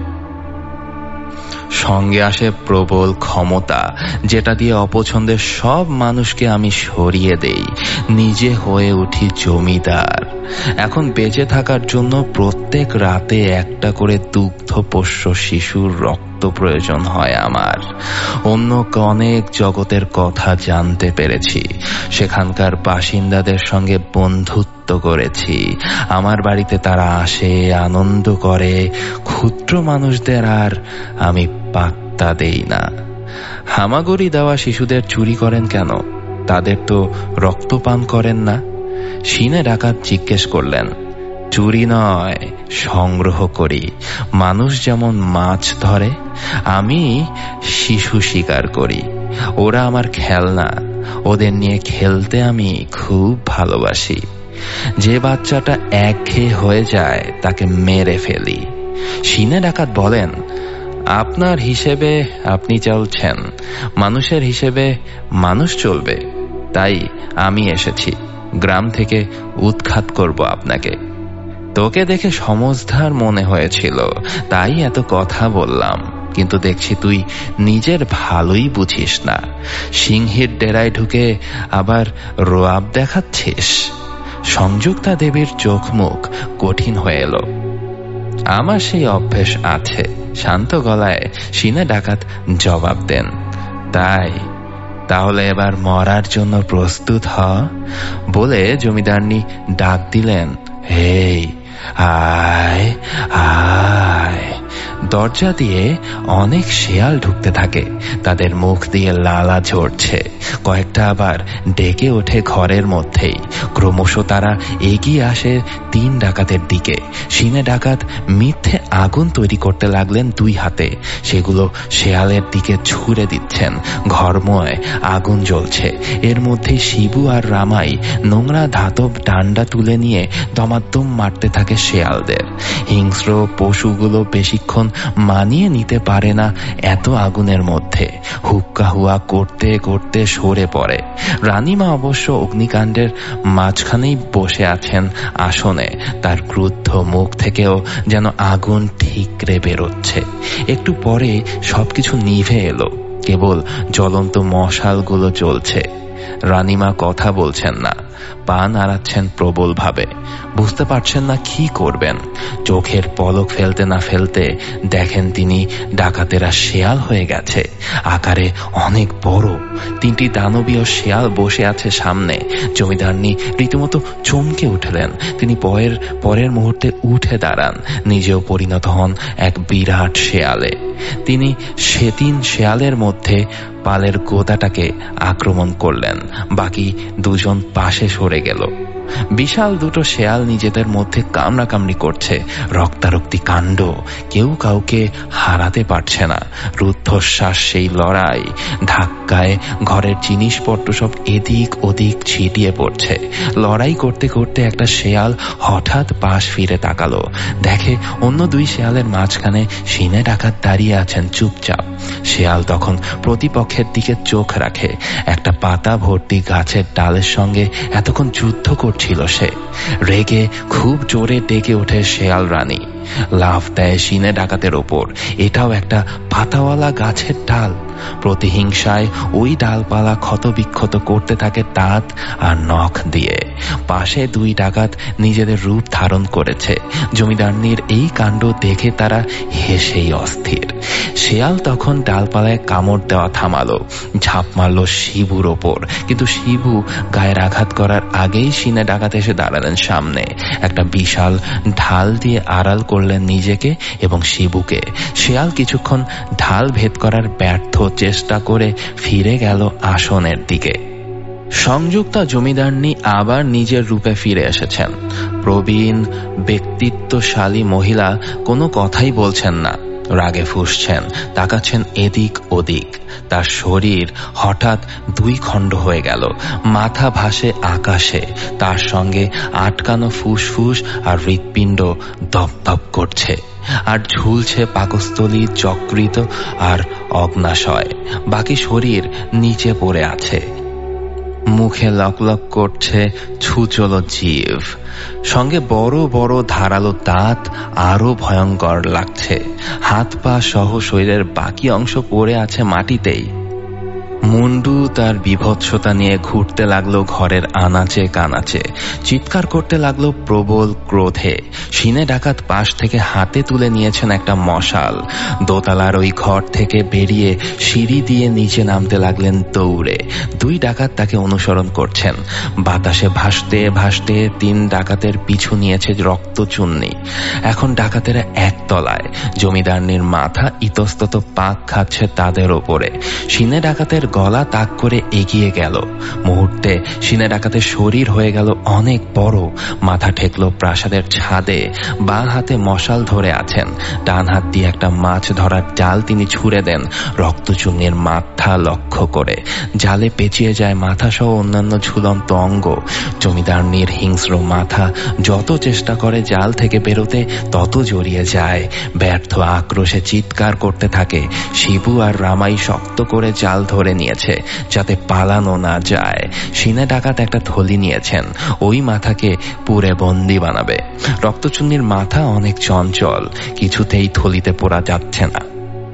D: সঙ্গে আসে প্রবল ক্ষমতা, যেটা দিয়ে অপছন্দের সব মানুষকে আমি সরিয়ে দেই। নিজে হয়ে উঠি জমিদার। এখন বেঁচে থাকার জন্য প্রত্যেক রাতে একটা করে দুগ্ধপোষ্য শিশুর রক্ত প্রয়োজন হয় আমার। অন্য অনেক জগতের কথা জানতে পেরেছি। সেখানকার বাসিন্দাদের সঙ্গে বন্ধুত্ব করেছি। আমার বাড়িতে তারা আসে, আনন্দ করে। ক্ষুদ্র মানুষদের আর আমি পাত্তা দেই না। হামাগুড়ি দেওয়া শিশুদের চুরি করেন কেন? তাদের তো রক্তপান করেন না। সিনে ডাকাত জিজ্ঞেস করলেন। চুরি নয়, সংগ্রহ করি। মানুষ যেমন মাছ ধরে, আমি শিশু শিকার করি। ওরা আমার খেলনা। ওদের নিয়ে খেলতে আমি খুব ভালোবাসি। যে বাচ্চাটা একঘেয়ে হয়ে যায় তাকে মেরে ফেলি। সিনে ডাকাত বলেন, আপনার হিসেবে আপনি চলছেন, মানুষের হিসেবে মানুষ চলবে। তাই আমি এসেছি। গ্রাম থেকে উৎখাত করব আপনাকে। তোকে দেখে সমঝদার মনে হয়েছিল, তাই এত কথা বললাম। কিন্তু দেখছি তুই নিজের ভালোই বুঝিস না। সিংহীর ডেরায় ঢুকে আবার রোয়াব দেখাচ্ছিস। সংযুক্তা দেবীর চোখ মুখ কঠিন হয়ে এলো। আমার সেই অভ্যেস আছে, শান্ত গলায় সিনে ডাকাত জবাব দেন। তাই তাহলে এবার মরার জন্য প্রস্তুত হ। বলে জমিদারনি ডাক দিলেন, হেই আয় আয়। দরজা দিয়ে অনেক শেয়াল ঢুকতে থাকে। তাদের মুখ দিয়ে লালা ঝরছে। কয়েকটা আবার ডেকে ওঠে ঘরের মধ্যেই। ক্রমশ তারা এগিয়ে আসে 3 ডাকাতের দিকে। সিনে ডাকাত মিথ্যে আগুন তৈরি করতে লাগলেন 2 হাতে। সেগুলো শেয়ালের দিকে ছুঁড়ে দিচ্ছেন। ঘরময় আগুন জ্বলছে। এর মধ্যে শিবু আর রামাই নোংরা ধাতব ডান্ডা তুলে নিয়ে দমাদম মারতে থাকে শেয়ালদের। হিংস্র পশুগুলো বেশিক্ষণ মানিয়ে নিতে পারে না এত আগুনের মধ্যে। হুক্কা হুয়া করতে করতে সরে পড়ে। রানীমা অবশ্য অগ্নিকাণ্ডের মাঝখানেই বসে আছেন আসনে। তার ক্রুদ্ধ মুখ থেকেও যেন আগুন ঠিকরে বেরোচ্ছে। একটু পরে সবকিছু নিভে এলো, কেবল জ্বলন্ত মশালগুলো জ্বলছে। রানীমা কথা বলছেন না, পা নাড়াচ্ছেন প্রবল ভাবে। বুঝতে পারছেন না কি করবেন। চোখের পলক ফেলতে না ফেলতে দেখেন তিনি ডাকাতেরা শেয়াল হয়ে গেছে। আকারে অনেক বড় 3টি দানবীয় শেয়াল বসে আছে সামনে। জমিদারনি রীতিমতো চমকে উঠলেন। তিনি পরের মুহূর্তে উঠে দাঁড়ান। নিজেও পরিণত হন এক বিরাট শেয়ালে। তিনি সে 3 শেয়ালের মধ্যে পালের গোদাটাকে আক্রমণ করলেন। বাকি 2 জন পাশে সরে গেল। বিশাল দুটো শেয়াল নিজেদের মধ্যে কামড়াকামড়ি করছে, রক্তারক্তি কাণ্ড, কেউ কাউকে হারাতে পারছে না। রুদ্ধশ্বাস সেই লড়াই, ধাক্কায় ঘরের জিনিসপত্র সব এদিক ওদিক ছিটিয়ে পড়ছে। লড়াই করতে করতে একটা শেয়াল হঠাৎ পাশ ফিরে তাকালো, দেখে অন্য দুই শেয়ালের মাঝখানে সিনে ডাকাত দাঁড়িয়ে আছেন চুপচাপ। শেয়াল তখন প্রতিপক্ষের দিকে চোখ রাখে। একটা পাতা ভর্তি গাছের ডালের সঙ্গে এতক্ষণ যুদ্ধ করছিল সে। রেগে খুব জোরে ডেকে ওঠে শেয়াল রানী, লাফ দেয় সিনে ডাকাতের ওপর। এটাও একটা পাতাওয়ালা গাছের ডাল। প্রতিহিংসায় ওই ডালপালা ক্ষতবিক্ষত করতে থাকে দাঁত আর নখ দিয়ে। পাশে দুই ডাকাত নিজেদের রূপ ধারণ করেছে। জমিদারনির এই কাণ্ড দেখে তারা হেসেই অস্থির। শেয়াল তখন ডালপালায় কামড় দেওয়া থামালো, ঝাঁপ মারল শিবুর ওপর। কিন্তু শিবু গায়ের আঘাত করার আগেই সিনে ডাকাত এসে দাঁড়ালেন সামনে। একটা বিশাল ঢাল দিয়ে আড়াল করলেন নিজেকে এবং শিবুকে। শেয়াল কিছুক্ষণ ঢাল ভেদ করার ব্যর্থ চেষ্টা করে ফিরে গেল আসনের দিকে। সংযুক্তা জমিদারনি আবার নিজের রূপে ফিরে এসেছেন। প্রবীণ ব্যক্তিত্বশালী মহিলা কোনো কথাই বলছেন না, রাগে ফুঁসছেন, তাকাচ্ছেন এদিক ওদিক। তার শরীর হঠাৎ দুই খণ্ড হয়ে গেল, মাথা ভাসে আকাশে, তার সঙ্গে আটকানো ফুসফুস আর হৃৎপিণ্ড দপদপ করছে, আর ঝুলছে পাকস্থলী, যকৃত আর অগ্নাশয়। বাকি শরীর নিচে পড়ে আছে। মুখে লকলক করছে ছুচলো জিভ, সঙ্গে বড় বড় ধারালো দাঁত আরো ভয়ঙ্কর লাগছে। হাত পা সহ শরীরের বাকি অংশ পড়ে আছে মাটিতেই। মুন্ডু তার বিভৎসতা নিয়ে ঘুরতে লাগলো ঘরের আনাচে কানাচে, চিৎকার করতে লাগলো প্রবল ক্রোধে। সিনে ডাকাত পাশ থেকে হাতে তুলে নিয়েছেন একটা মশাল। দোতলার ওই ঘর থেকে বেরিয়ে সিঁড়ি দিয়ে নিচে নামতে লাগলেন দৌড়ে। দুই ডাকাত তাকে অনুসরণ করছেন। বাতাসে ভাসতে ভাসতে তিন ডাকাতের পিছু নিয়েছে রক্তচুন্নি। এখন ডাকাতেরা একতলায়। জমিদারনির মাথা ইতস্তত পাক খাচ্ছে তাদের ওপরে। সিনে ডাকাতের গলা তাক করে এগিয়ে গেল। মুহূর্তে সিনে ডাকাতের শরীর হয়ে গেল অনেক বড়। মাথা ঠেকল প্রাসাদের ছাদে। বাঁ হাতে মশাল ধরে আছেন, ডান হাত দিয়ে একটা মাছ ধরার জাল তিনি ছুঁড়ে দেন রক্তচূর্ণের মাথা লক্ষ্য করে। জালে পেঁচিয়ে যায় মাথা সহ অন্যান্য ঝুলন্ত অঙ্গ। জমিদারনির হিংস্র মাথা যত চেষ্টা করে জাল থেকে বেরোতে তত জড়িয়ে যায়। ব্যর্থ আক্রোশে চিৎকার করতে থাকে। শিবু আর রামাই শক্ত করে জাল ধরে নিয়েছে যাতে পালানো না যায়। সিনে ডাকাত একটা থলি নিয়েছেন, ওই মাথাকে পুরে বন্দি বানাবে। রক্তচুন্নির মাথা অনেক চঞ্চল, কিছুতেই থলিতে পোড়া যাচ্ছে না।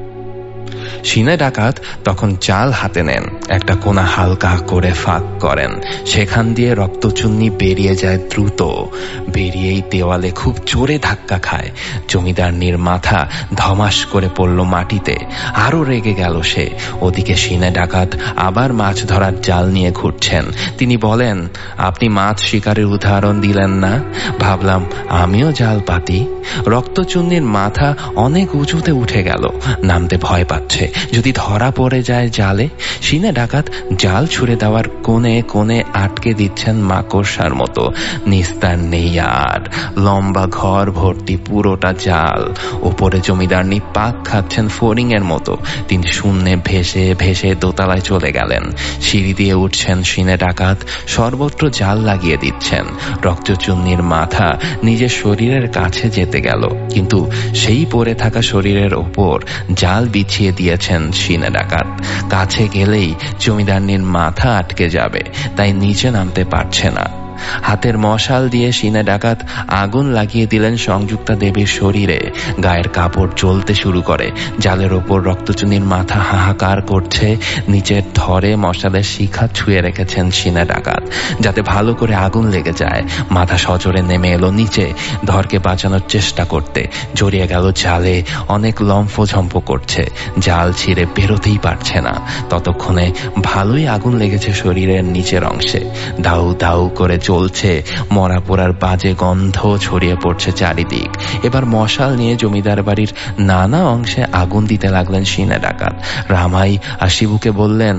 D: সিনে ডাকাত তখন জাল হাতে নেন, একটা কোনা হালকা করে ফাঁক করেন, সেখান দিয়ে রক্তচুন্নি বেরিয়ে যায় দ্রুত। বেরিয়েই দেওয়ালে খুব জোরে ধাক্কা খায়। জমিদারনির মাথা ধমাস করে পড়ল মাটিতে। আরো রেগে গেল সে। ওদিকে সিনে ডাকাত আবার মাছ ধরার জাল নিয়ে ঘুরছেন। তিনি বলেন, আপনি মাছ শিকারের উদাহরণ দিলেন না, ভাবলাম আমিও জাল পাতি। রক্তচুন্নির মাথা অনেক উঁচুতে উঠে গেল, নামতে ভয় পাচ্ছে, যদি ধরা পড়ে যায় জালে। সিনে ডাকাত জাল ছুঁড়ে দেওয়ার কোণে কোণে আটকে দিচ্ছেন মাকড়সার মতো। নিস্তার নেই আর। লম্বা ঘর ভর্তি পুরোটা জাল। ওপরে জমিদারনি পাক খাচ্ছেন ফড়িং এর মতো। তিনি শূন্যে ভেসে ভেসে দোতলায় চলে গেলেন। সিঁড়ি দিয়ে উঠছেন সিনে ডাকাত, সর্বত্র জাল লাগিয়ে দিচ্ছেন। রক্তচুন্নির মাথা নিজের শরীরের কাছে যেতে গেল, কিন্তু সেই পড়ে থাকা শরীরের ওপর জাল বিছিয়ে দিয়েছেন সিনে ডাকাত। কাছে গেলেই জমিদারনির মাথা আটকে যাবে, তাই নিচে নামতে পারছে না। হাতের মশাল দিয়ে সিনে ডাকাত আগুন লাগিয়ে দিলেন সংযুক্তা দেবীর শরীরে। গায়ের কাপড় জ্বলতে শুরু করে। জালের ওপর রক্তচুন্নির মাথা হাহাকার করছে। নিচের ধরে মশালের শিখা ছুঁয়ে রেখেছেন সিনে ডাকাত, যাতে ভালো করে আগুন লেগে যায়। মাথা সজোরে নেমে এলো নিচে, ধরকে বাঁচানোর চেষ্টা করতে। জড়িয়ে গেল জালে, অনেক লম্ফঝম্প করছে। জাল ছিঁড়ে বেরোতেই পারছে না। ততক্ষণে ভালোই আগুন লেগেছে শরীরের নিচের অংশে। দাউ দাউ করে চলছে। মরা পোড়ার বাজে গন্ধ ছড়িয়ে পড়ছে চারিদিক। এবার মশাল নিয়ে জমিদার বাড়ির নানা অংশে আগুন দিতে লাগলেন সিনে ডাকাত। রামাই আর শিবুকে বললেন,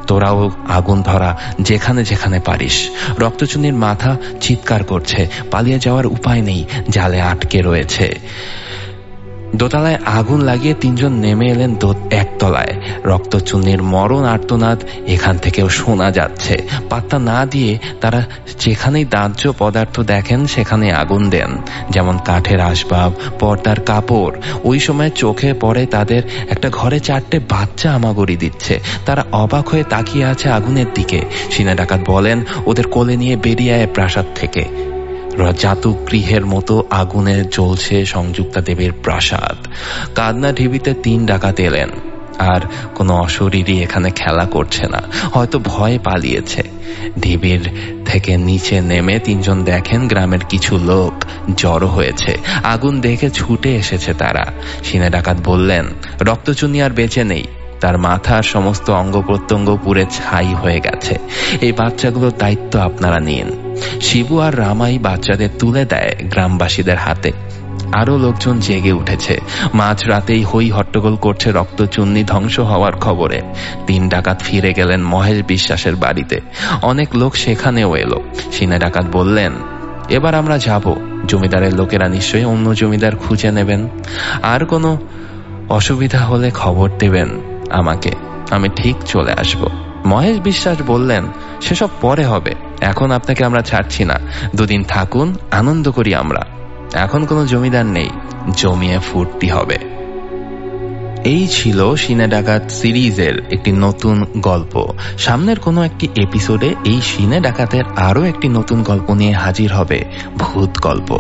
D: তোরাও আগুন ধরা যেখানে যেখানে পারিস। রক্তচুন্নির মাথা চিৎকার করছে, পালিয়ে যাওয়ার উপায় নেই, জালে আটকে রয়েছে। দোতলায় আগুন লাগিয়ে 3 জন নেমে এলেন একতলায়। রক্তচুন্নির মরণ আর্তনাদ এখান থেকেও শোনা যাচ্ছে। পাত্তা না দিয়ে তারা যেখানেই দাহ্য পদার্থ দেখেন সেখানে আগুন দেন, যেমন কাঠের আসবাব, পর্দার কাপড়। ওই সময় চোখে পড়ে তাদের একটা ঘরে 4টে বাচ্চা আমাগড়ি দিচ্ছে। তারা অবাক হয়ে তাকিয়ে আছে আগুনের দিকে। সিনে ডাকাত বলেন, ওদের কোলে নিয়ে বেরিয়ে আয় প্রাসাদ থেকে। জাতক গৃহের মতো আগুনে জ্বলছে সংযুক্তা দেবীর প্রাসাদ। কাদনা ঢিবিতে 3 ডাকাত এলেন। আর কোনো অশরীরী এখানে খেলা করছে না, হয়তো ভয়ে পালিয়েছে। ঢিবির থেকে নিচে নেমে 3 জন দেখেন গ্রামের কিছু লোক জড়ো হয়েছে। আগুন দেখে ছুটে এসেছে তারা। সিনে ডাকাত বললেন, রক্তচুন্নি আর বেঁচে নেই, তার মাথার সমস্ত অঙ্গ প্রত্যঙ্গ পুড়ে ছাই হয়ে গেছে। এই বাচ্চাগুলোর দায়িত্ব আপনারা নিন। শিবু আর রামাই বাচ্চাদের তুলে দেয় গ্রামবাসীদের হাতে। আরো লোকজন জেগে উঠেছে। মাঝ রাতেই হই হট্টগোল করছে রক্তচুন্নি ধ্বংস হওয়ার খবরে। 3 ডাকাত ফিরে গেলেন মহেশ বিশ্বাসের বাড়িতে। অনেক লোক সেখানেও এলো। সিনে ডাকাত বললেন, এবার আমরা যাব। জমিদারের লোকেরা নিশ্চয়ই অন্য জমিদার খুঁজে নেবেন। আর কোনো অসুবিধা হলে খবর দেবেন আমাকে, আমি ঠিক চলে আসব। মহেশ বিশ্বাস বললেন, সেসব পরে হবে, এখন আপনাকে আমরা ছাড়ছি না। 2 দিন থাকুন, আনন্দ করি আমরা। এখন কোনো জমিদার নেই, জমিয়ে ফুর্তি হবে। এই ছিল সিনে ডাকাত সিরিজের একটি নতুন গল্প। সামনের কোনো একটি এপিসোডে এই সিনে ডাকাতের আরো একটি নতুন গল্প নিয়ে হাজির হবে ভূত গল্প।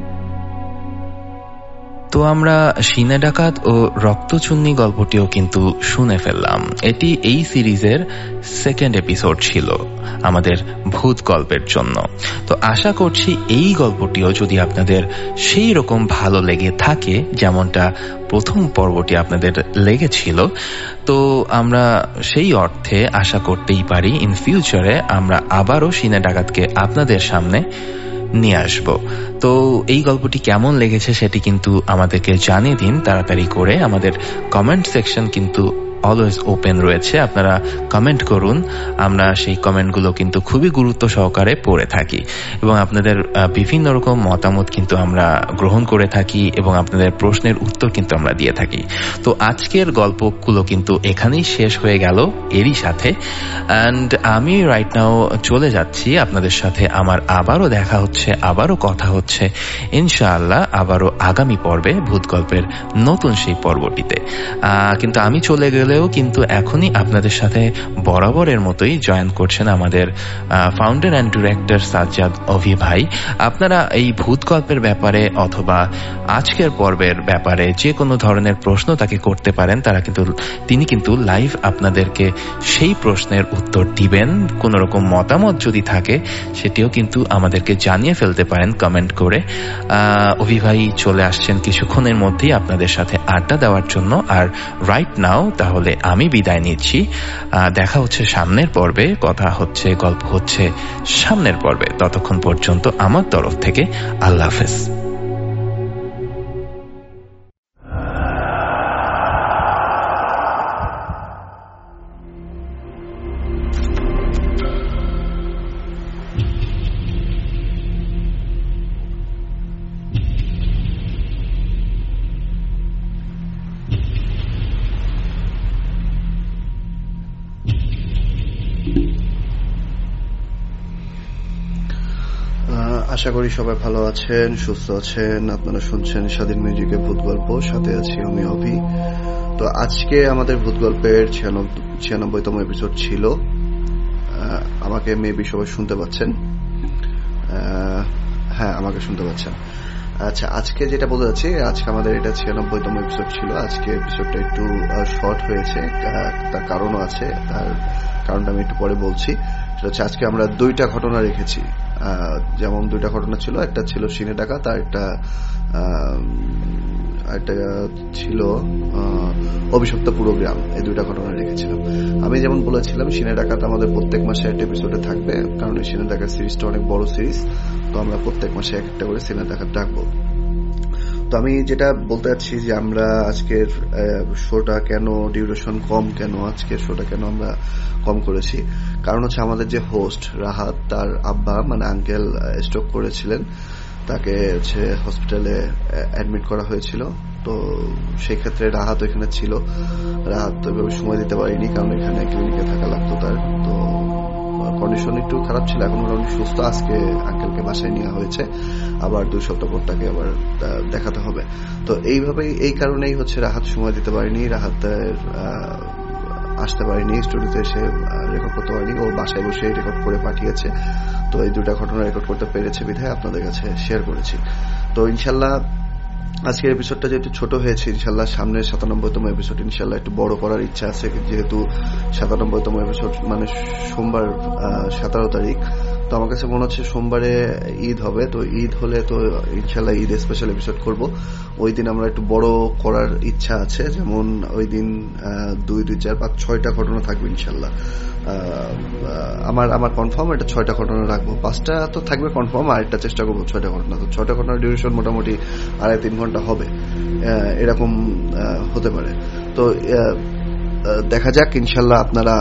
D: তো আমরা সিনে ডাকাত ও রক্তচুন্নি গল্পটিও কিন্তু শুনে ফেললাম। এটি এই সিরিজের 2nd এপিসোড ছিল আমাদের ভূত গল্পের জন্য। তো আশা করছি এই গল্পটিও যদি আপনাদের সেই রকম ভালো লেগে থাকে যেমনটা প্রথম পর্বটি আপনাদের লেগেছিল, তো আমরা সেই অর্থে আশা করতেই পারি ইন ফিউচারে আমরা আবারও সিনে ডাকাতকে আপনাদের সামনে নিয়ে আসব। তো এই গল্পটি কেমন লেগেছে সেটি কিন্তু আমাদেরকে জানিয়ে দিন তাড়াতাড়ি করে। আমাদের কমেন্ট সেকশন কিন্তু অলওয়েজ ওপেন রয়েছে, আপনারা কমেন্ট করুন। আমরা সেই কমেন্টগুলো কিন্তু খুবই গুরুত্ব সহকারে পড়ে থাকি এবং আপনাদের বিভিন্ন রকম মতামত কিন্তু আমরা গ্রহণ করে থাকি এবং আপনাদের প্রশ্নের উত্তর কিন্তু আমরা দিয়ে থাকি। তো আজকের গল্পগুলো কিন্তু এখানেই শেষ হয়ে গেল এরই সাথে। অ্যান্ড আমি রাইট নাও চলে যাচ্ছি। আপনাদের সাথে আমার আবারও দেখা হচ্ছে, আবারও কথা হচ্ছে ইনশাআল্লাহ, আবারও আগামী পর্বে ভূত গল্পের নতুন সেই পর্বটিতে। কিন্তু আমি চলে গেলেও কিন্তু এখনই আপনাদের সাথে বরাবরের মতোই জয়েন করছেন আমাদের founder and director Sajjad Abhi ভাই। আপনারা এই ভূত গল্পের ব্যাপারে অথবা আজকের পর্বের ব্যাপারে যে কোনো ধরনের প্রশ্ন তাকে করতে পারেন। তিনি কিন্তু লাইভ আপনাদেরকে সেই প্রশ্নের উত্তর দিবেন। কোন রকম মতামত যদি থাকে সেটিও কিন্তু আমাদেরকে জানিয়ে ফেলতে পারেন কমেন্ট করে। অভি ভাই চলে আসছেন কিছুক্ষণের মধ্যেই আপনাদের সাথে আড্ডা দেওয়ার জন্য। আর রাইট নাও তাহলে আমি বিদায় নিচ্ছি। দেখা হচ্ছে সামনের পর্বে, কথা হচ্ছে, গল্প হচ্ছে সামনের পর্বে। ততক্ষণ পর্যন্ত আমার তরফ থেকে আল্লাহ হাফেজ।
E: আশা করি সবাই ভালো আছেন, সুস্থ আছেন। আপনারা শুনছেন স্বাধীন মিউজিকের ভূত গল্প, সাথে আছি আমি অভি। তো আজকে আমাদের ভূত গল্পের 96তম এপিসোড ছিল। আমাকে মেবি সবাই শুনতে পাচ্ছেন? হ্যাঁ, আমাকে শুনতে পাচ্ছেন। আচ্ছা, আজকে যেটা বলতে যাচ্ছি, আজকে আমাদের এটা 96তম এপিসোড ছিল। আজকে এপিসোডটা একটু শর্ট হয়েছে, তার কারণও আছে। তার কারণটা আমি একটু পরে বলছি। সেটা হচ্ছে আজকে আমরা 2টা ঘটনা রেখেছি। যেমন 2টা ঘটনা ছিল, একটা ছিল সিনে ডাকাত আর একটা ছিল অভিশপ্ত পুরো গ্রাম। এই 2টা ঘটনা রেখেছিলাম। আমি যেমন বলেছিলাম সিনে ডাকাত আমাদের প্রত্যেক মাসে একটা এপিসোডে থাকবে, কারণ এই সিনে ডাকাত সিরিজটা অনেক বড় সিরিজ। তো আমরা প্রত্যেক মাসে একটা করে সিনে ডাকাত ডাকবো। তো আমি যেটা বলতে চাচ্ছি যে আমরা আজকের শোটা কেন ডিউরেশন কম, কেন আজকের শোটা কেন আমরা কম করেছি, কারণ হচ্ছে আমাদের যে হোস্ট রাহাত, তার আব্বা মানে আঙ্কেল স্ট্রোক করেছিলেন, তাকে হচ্ছে হসপিটালে অ্যাডমিট করা হয়েছিল। তো সেই ক্ষেত্রে রাহাত এখানে ছিল, রাহাত ওইভাবে সময় দিতে পারিনি কারণ এখানে ক্লিনিকে থাকা লাগতো তার। তো কন্ডিশন একটু খারাপ ছিল, এখন মোটামুটি সুস্থ। আজকে আঙ্কেলকে বাসায় নেওয়া হয়েছে, আবার 2 সপ্তাহ পর তাকে আবার দেখাতে হবে। তো এইভাবেই, এই কারণেই হচ্ছে রাহাত সময় দিতে পারিনি, রাহাত আসতে পারিনি, স্টুডিওতে এসে রেকর্ড করতে পারিনি, ও বাসায় বসে রেকর্ড করে পাঠিয়েছে। তো এই 2টা ঘটনা রেকর্ড করতে পেরেছে বিধায় আপনাদের কাছে শেয়ার করেছি। তো ইনশাল্লাহ আজকের এপিসোডটা যেহেতু ছোট হয়েছে, ইনশাল্লাহ সামনের 97তম এপিসোড ইনশাল্লাহ একটু বড় করার ইচ্ছা আছে, যেহেতু 97তম এপিসোড মানে সোমবার 17 তারিখ। তো আমার কাছে মনে হচ্ছে সোমবারে ঈদ হবে, তো ঈদ হলে তো ইনশাল্লাহ ঈদ স্পেশাল এপিসোড করব। ওই দিন আমরা একটু বড় করার ইচ্ছা আছে, যেমন ওই দিন 2, 4, 5, 6টা ঘটনা থাকবে ইনশাল্লাহ। আমার কনফার্ম এটা 6টা ঘটনা রাখবো, 5টা তো থাকবে কনফার্ম, আর একটা চেষ্টা করবো 6টা ঘটনা। তো 6টা ঘটনার ডিউরেশন মোটামুটি 2.5-3 ঘন্টা হবে, এরকম হতে পারে। তো দেখা যাক, ইনশাল্লাহ আপনারা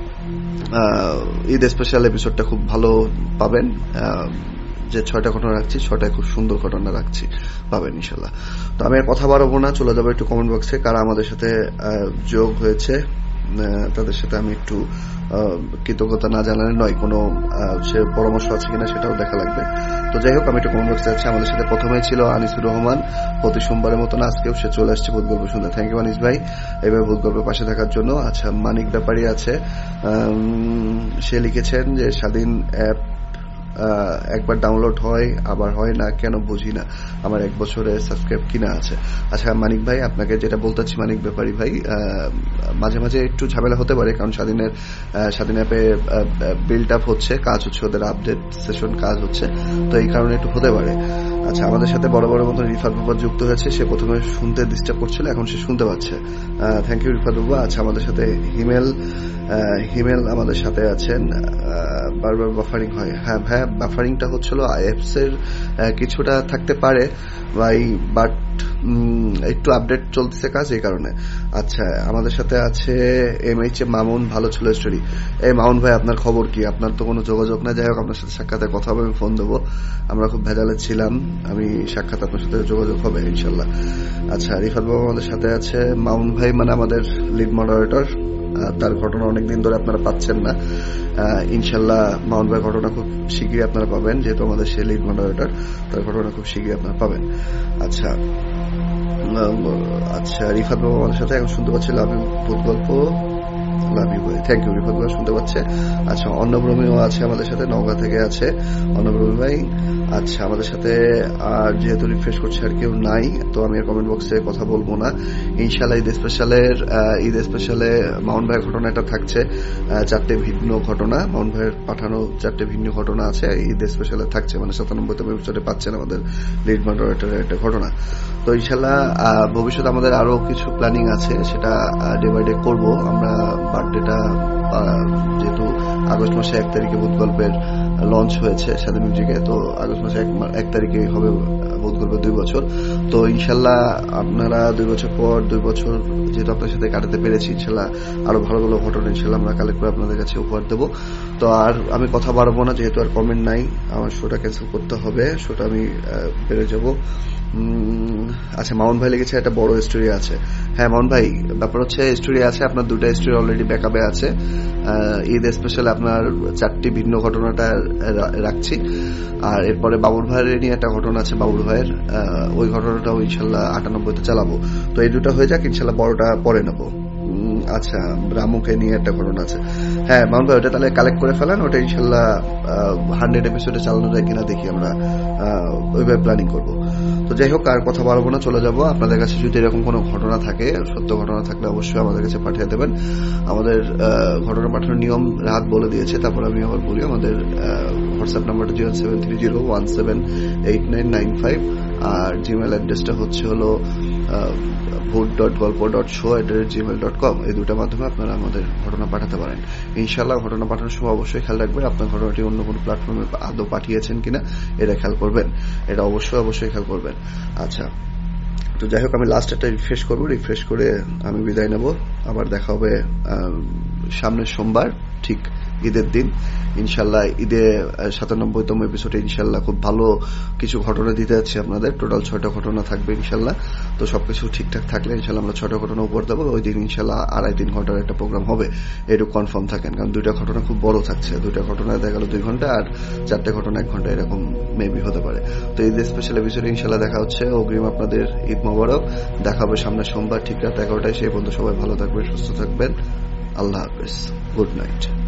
E: ঈদ স্পেশাল এপিসোডটা খুব ভালো পাবেন। যে 6টা ঘটনা রাখছি, 6টায় খুব সুন্দর ঘটনা রাখছি, পাবেন ইনশাল্লাহ। তো আমি আর কথা বাড়াবো না, চলে যাবো একটু কমেন্ট বক্সে। কারা আমাদের সাথে যোগ হয়েছে তাদের সাথে আমি একটু কৃতজ্ঞতা না জানালে নয়, কোনো সে পরামর্শ আছে কিনা সেটাও দেখা লাগবে। তো যাই হোক, আমি একটু কমেন্ট বক্সে আছি। আমাদের সাথে প্রথমে ছিল আনিসুর রহমান, প্রতি সোমবারের মতন আজকেও সে চলে আসছে ভূত গল্প শুনতে। থ্যাংক ইউ আনিস ভাই এইভাবে ভূত গল্পের পাশে থাকার জন্য। আচ্ছা, মানিক ব্যাপারী আছে, সে লিখেছেন যে স্বাধীন অ্যাপ একবার ডাউনলোড হয় আবার হয় না কেন বুঝি না, আমার 1 বছরে সাবস্ক্রাইব কিনা আছে। আচ্ছা মানিক ভাই, আপনাকে যেটা বলতেছি মানিক ব্যাপারী ভাই, মাঝে মাঝে একটু ঝামেলা হতে পারে, কারণ স্বাধীন অ্যাপে বিল্ড আপ হচ্ছে, কাজ হচ্ছে, ওদের আপডেট সেশন কাজ হচ্ছে, তো এই কারণে একটু হতে পারে। আচ্ছা, আমাদের সাথে বড় মতন রিফাত বাবা যুক্ত হয়েছে, সে প্রথমে শুনতে ডিস্টার্ব করছিল, এখন সে শুনতে পাচ্ছে। থ্যাংক ইউ রিফাত বাবা। আচ্ছা, আমাদের সাথে হিমেল আমাদের সাথে আছেন। বারবার বাফারিং হয়, হ্যাঁ ভাই, বাফারিংটা হচ্ছিল অ্যাপস এর কিছুটা থাকতে পারে ভাই, বাট একটু আপডেট চলতেছে কাজ, এই কারণে। আচ্ছা, আমাদের সাথে আছে MH মামুন, ভালো ছিল স্টোরি। এই মামুন ভাই, আপনার খবর কি? আপনার তো কোনো যোগাযোগ না। যাই হোক, আপনার সাথে সাক্ষাতে কথা হবে, আমি ফোন দেবো। আমরা খুব ভেজালে ছিলাম, আমি সাক্ষাৎ আপনার সাথে যোগাযোগ হবে ইনশাল্লাহ। আচ্ছা, রিফাত বাবা আমাদের সাথে আছে। মামুন ভাই মানে আমাদের লিড মডারেটর, তার ঘটনা অনেকদিন ধরে আপনারা পাচ্ছেন না, ইনশাল্লাহ মামুন ভাই ঘটনা খুব শীঘ্রই আপনারা পাবেন, যেহেতু আমাদের সে লিড মডারেটর, তার ঘটনা খুব শীঘ্রই আপনারা পাবেন। আচ্ছা, রিফাত বাবা আমাদের সাথে এখন শুনতে পাচ্ছি লাভ ইউ ভূত গল্প, লাভ ইউ ভাই, থ্যাংক ইউ। রিফাত বাবা শুনতে পাচ্ছে। আচ্ছা, অন্নভূমিও আছে আমাদের সাথে, নওগাঁ থেকে আছে অন্নভূমি ভাই। আচ্ছা, আমাদের সাথে আর যেহেতু রিফ্রেশ করছে আর কেউ নাই, তো আমি কমেন্ট বক্সে কথা বলবো না। ইনশাল্লাহ ঈদ স্পেশালে মাউন্ট ভাইয়ের ঘটনাটা থাকছে, 4টে ভিন্ন ঘটনা, মাউন্ট ভাইয়ের পাঠানো 4টে ভিন্ন ঘটনা আছে ঈদ স্পেশালে থাকছে, মানে 97তম এপিসোডে পাচ্ছেন আমাদের লিড মডারেটরের একটা ঘটনা। তো ইনশাল্লাহ ভবিষ্যতে আমাদের আরো কিছু প্ল্যানিং আছে, সেটা ডে বাই ডে করবো আমরা। বার্থডেটা যেহেতু আগস্ট মাসে 1 তারিখে ভূত গল্পের লঞ্চ হয়েছে স্বাধীন মিউজিকে, তো আগস্ট মাসে 1 তারিখে হবে ভূত গল্পের 2 বছর। তো ইনশাল্লাহ আপনারা 2 বছর পর, 2 বছর যেহেতু আপনার সাথে কাটাতে পেরেছি, ইনশাল্লাহ আরো ভালো ভালো ঘটনা ইনশাল্লাহ আমরা কালেক্ট করে আপনাদের কাছে উপহার দেবো। তো আর আমি কথা বাড়াবো না, যেহেতু আর কমেন্ট নাই, আমার শোটা ক্যান্সেল করতে হবে, শোটা আমি বেড়ে যাবো। আচ্ছা, মামুন ভাই লিখেছে একটা বড় স্টোরি আছে। হ্যাঁ মামুন ভাই, ব্যাপার হচ্ছে স্টোরি আছে, আপনার 2টা স্টোরি অলরেডি ব্যাকআপে আছে। ঈদ স্পেশালে আপনার 4টি ভিন্ন ঘটনাটা রাখছি, আর এরপরে বাবুর ভাইয়ের নিয়ে একটা ঘটনা আছে, বাবুর ভাইয়ের ওই ঘটনাটাও ইনশাল্লাহ 98তে চালাবো। তো এই 2টা হয়ে যাক, ইনশাল্লাহ বড়টা পরে নেবো। আচ্ছা, রামুকে নিয়ে একটা ঘটনা আছে। হ্যাঁ মামুন ভাই, ওটা তাহলে কালেক্ট করে ফেলেন, ওটা ইনশাল্লাহ 100 এপিসোডে চালানো যায় কিনা দেখি, আমরা ওইভাবে প্ল্যানিং করবো। তো যাই হোক, আর কথা বলবো না, চলে যাবো। আপনাদের কাছে যদি এরকম কোনো ঘটনা থাকে, সত্য ঘটনা থাকলে অবশ্যই আমাদের কাছে পাঠিয়ে দেবেন। আমাদের ঘটনা পাঠানোর নিয়ম রাত বলে দিয়েছে, তারপর আমি আবার বলি। আমাদের হোয়াটসঅ্যাপ নাম্বারটা 0730178995, আর জিমেল অ্যাড্রেসটা হচ্ছে হলো voot.golpo.show@gmail.com। এই 2টা মাধ্যমে আপনারা আমাদের ঘটনা পাঠাতে পারেন। ইনশাল্লাহ ঘটনা পাঠানোর সময় অবশ্যই খেয়াল রাখবেন আপনার ঘটনাটি অন্য কোনো প্ল্যাটফর্মে আদৌ পাঠিয়েছেন কিনা, এটা খেয়াল করবেন, এটা অবশ্যই খেয়াল করবেন। আচ্ছা, তো যাই হোক, আমি লাস্ট একটা রিফ্রেশ করবো, রিফ্রেশ করে আমি বিদায় নেব। আবার দেখা হবে সামনের সোমবার ঠিক ঈদের দিন ইনশাল্লাহ। ঈদে 97তম এপিসোডে ইনশাল্লাহ খুব ভালো কিছু ঘটনা দিতে যাচ্ছি আপনাদের। টোটাল 6টা ঘটনা থাকবে ইনশাল্লাহ। তো সবকিছু ঠিকঠাক থাকলে ইনশাল্লাহ আমরা 6টা ঘটনা উপর দেবো। ওই দিন ইনশাল্লাহ 2.5-3 ঘন্টার একটা প্রোগ্রাম হবে, এটুকু কনফার্ম থাকেন। কারণ 2টা ঘটনা খুব বড় থাকছে, 2টা ঘটনা দেখা গেল 2 ঘন্টা, আর 4টে ঘটনা 1 ঘন্টা, এরকম মেবি হতে পারে। তো ঈদের স্পেশাল এপিসোডে ইনশাল্লাহ দেখা হচ্ছে। অগ্রিম আপনাদের ঈদ মোবারক। দেখা হবে সামনের সোমবার ঠিক রাত 11টায়। সেই পর্যন্ত সবাই ভালো থাকবেন, সুস্থ থাকবেন। আল্লাহ হাফেজ, গুড নাইট।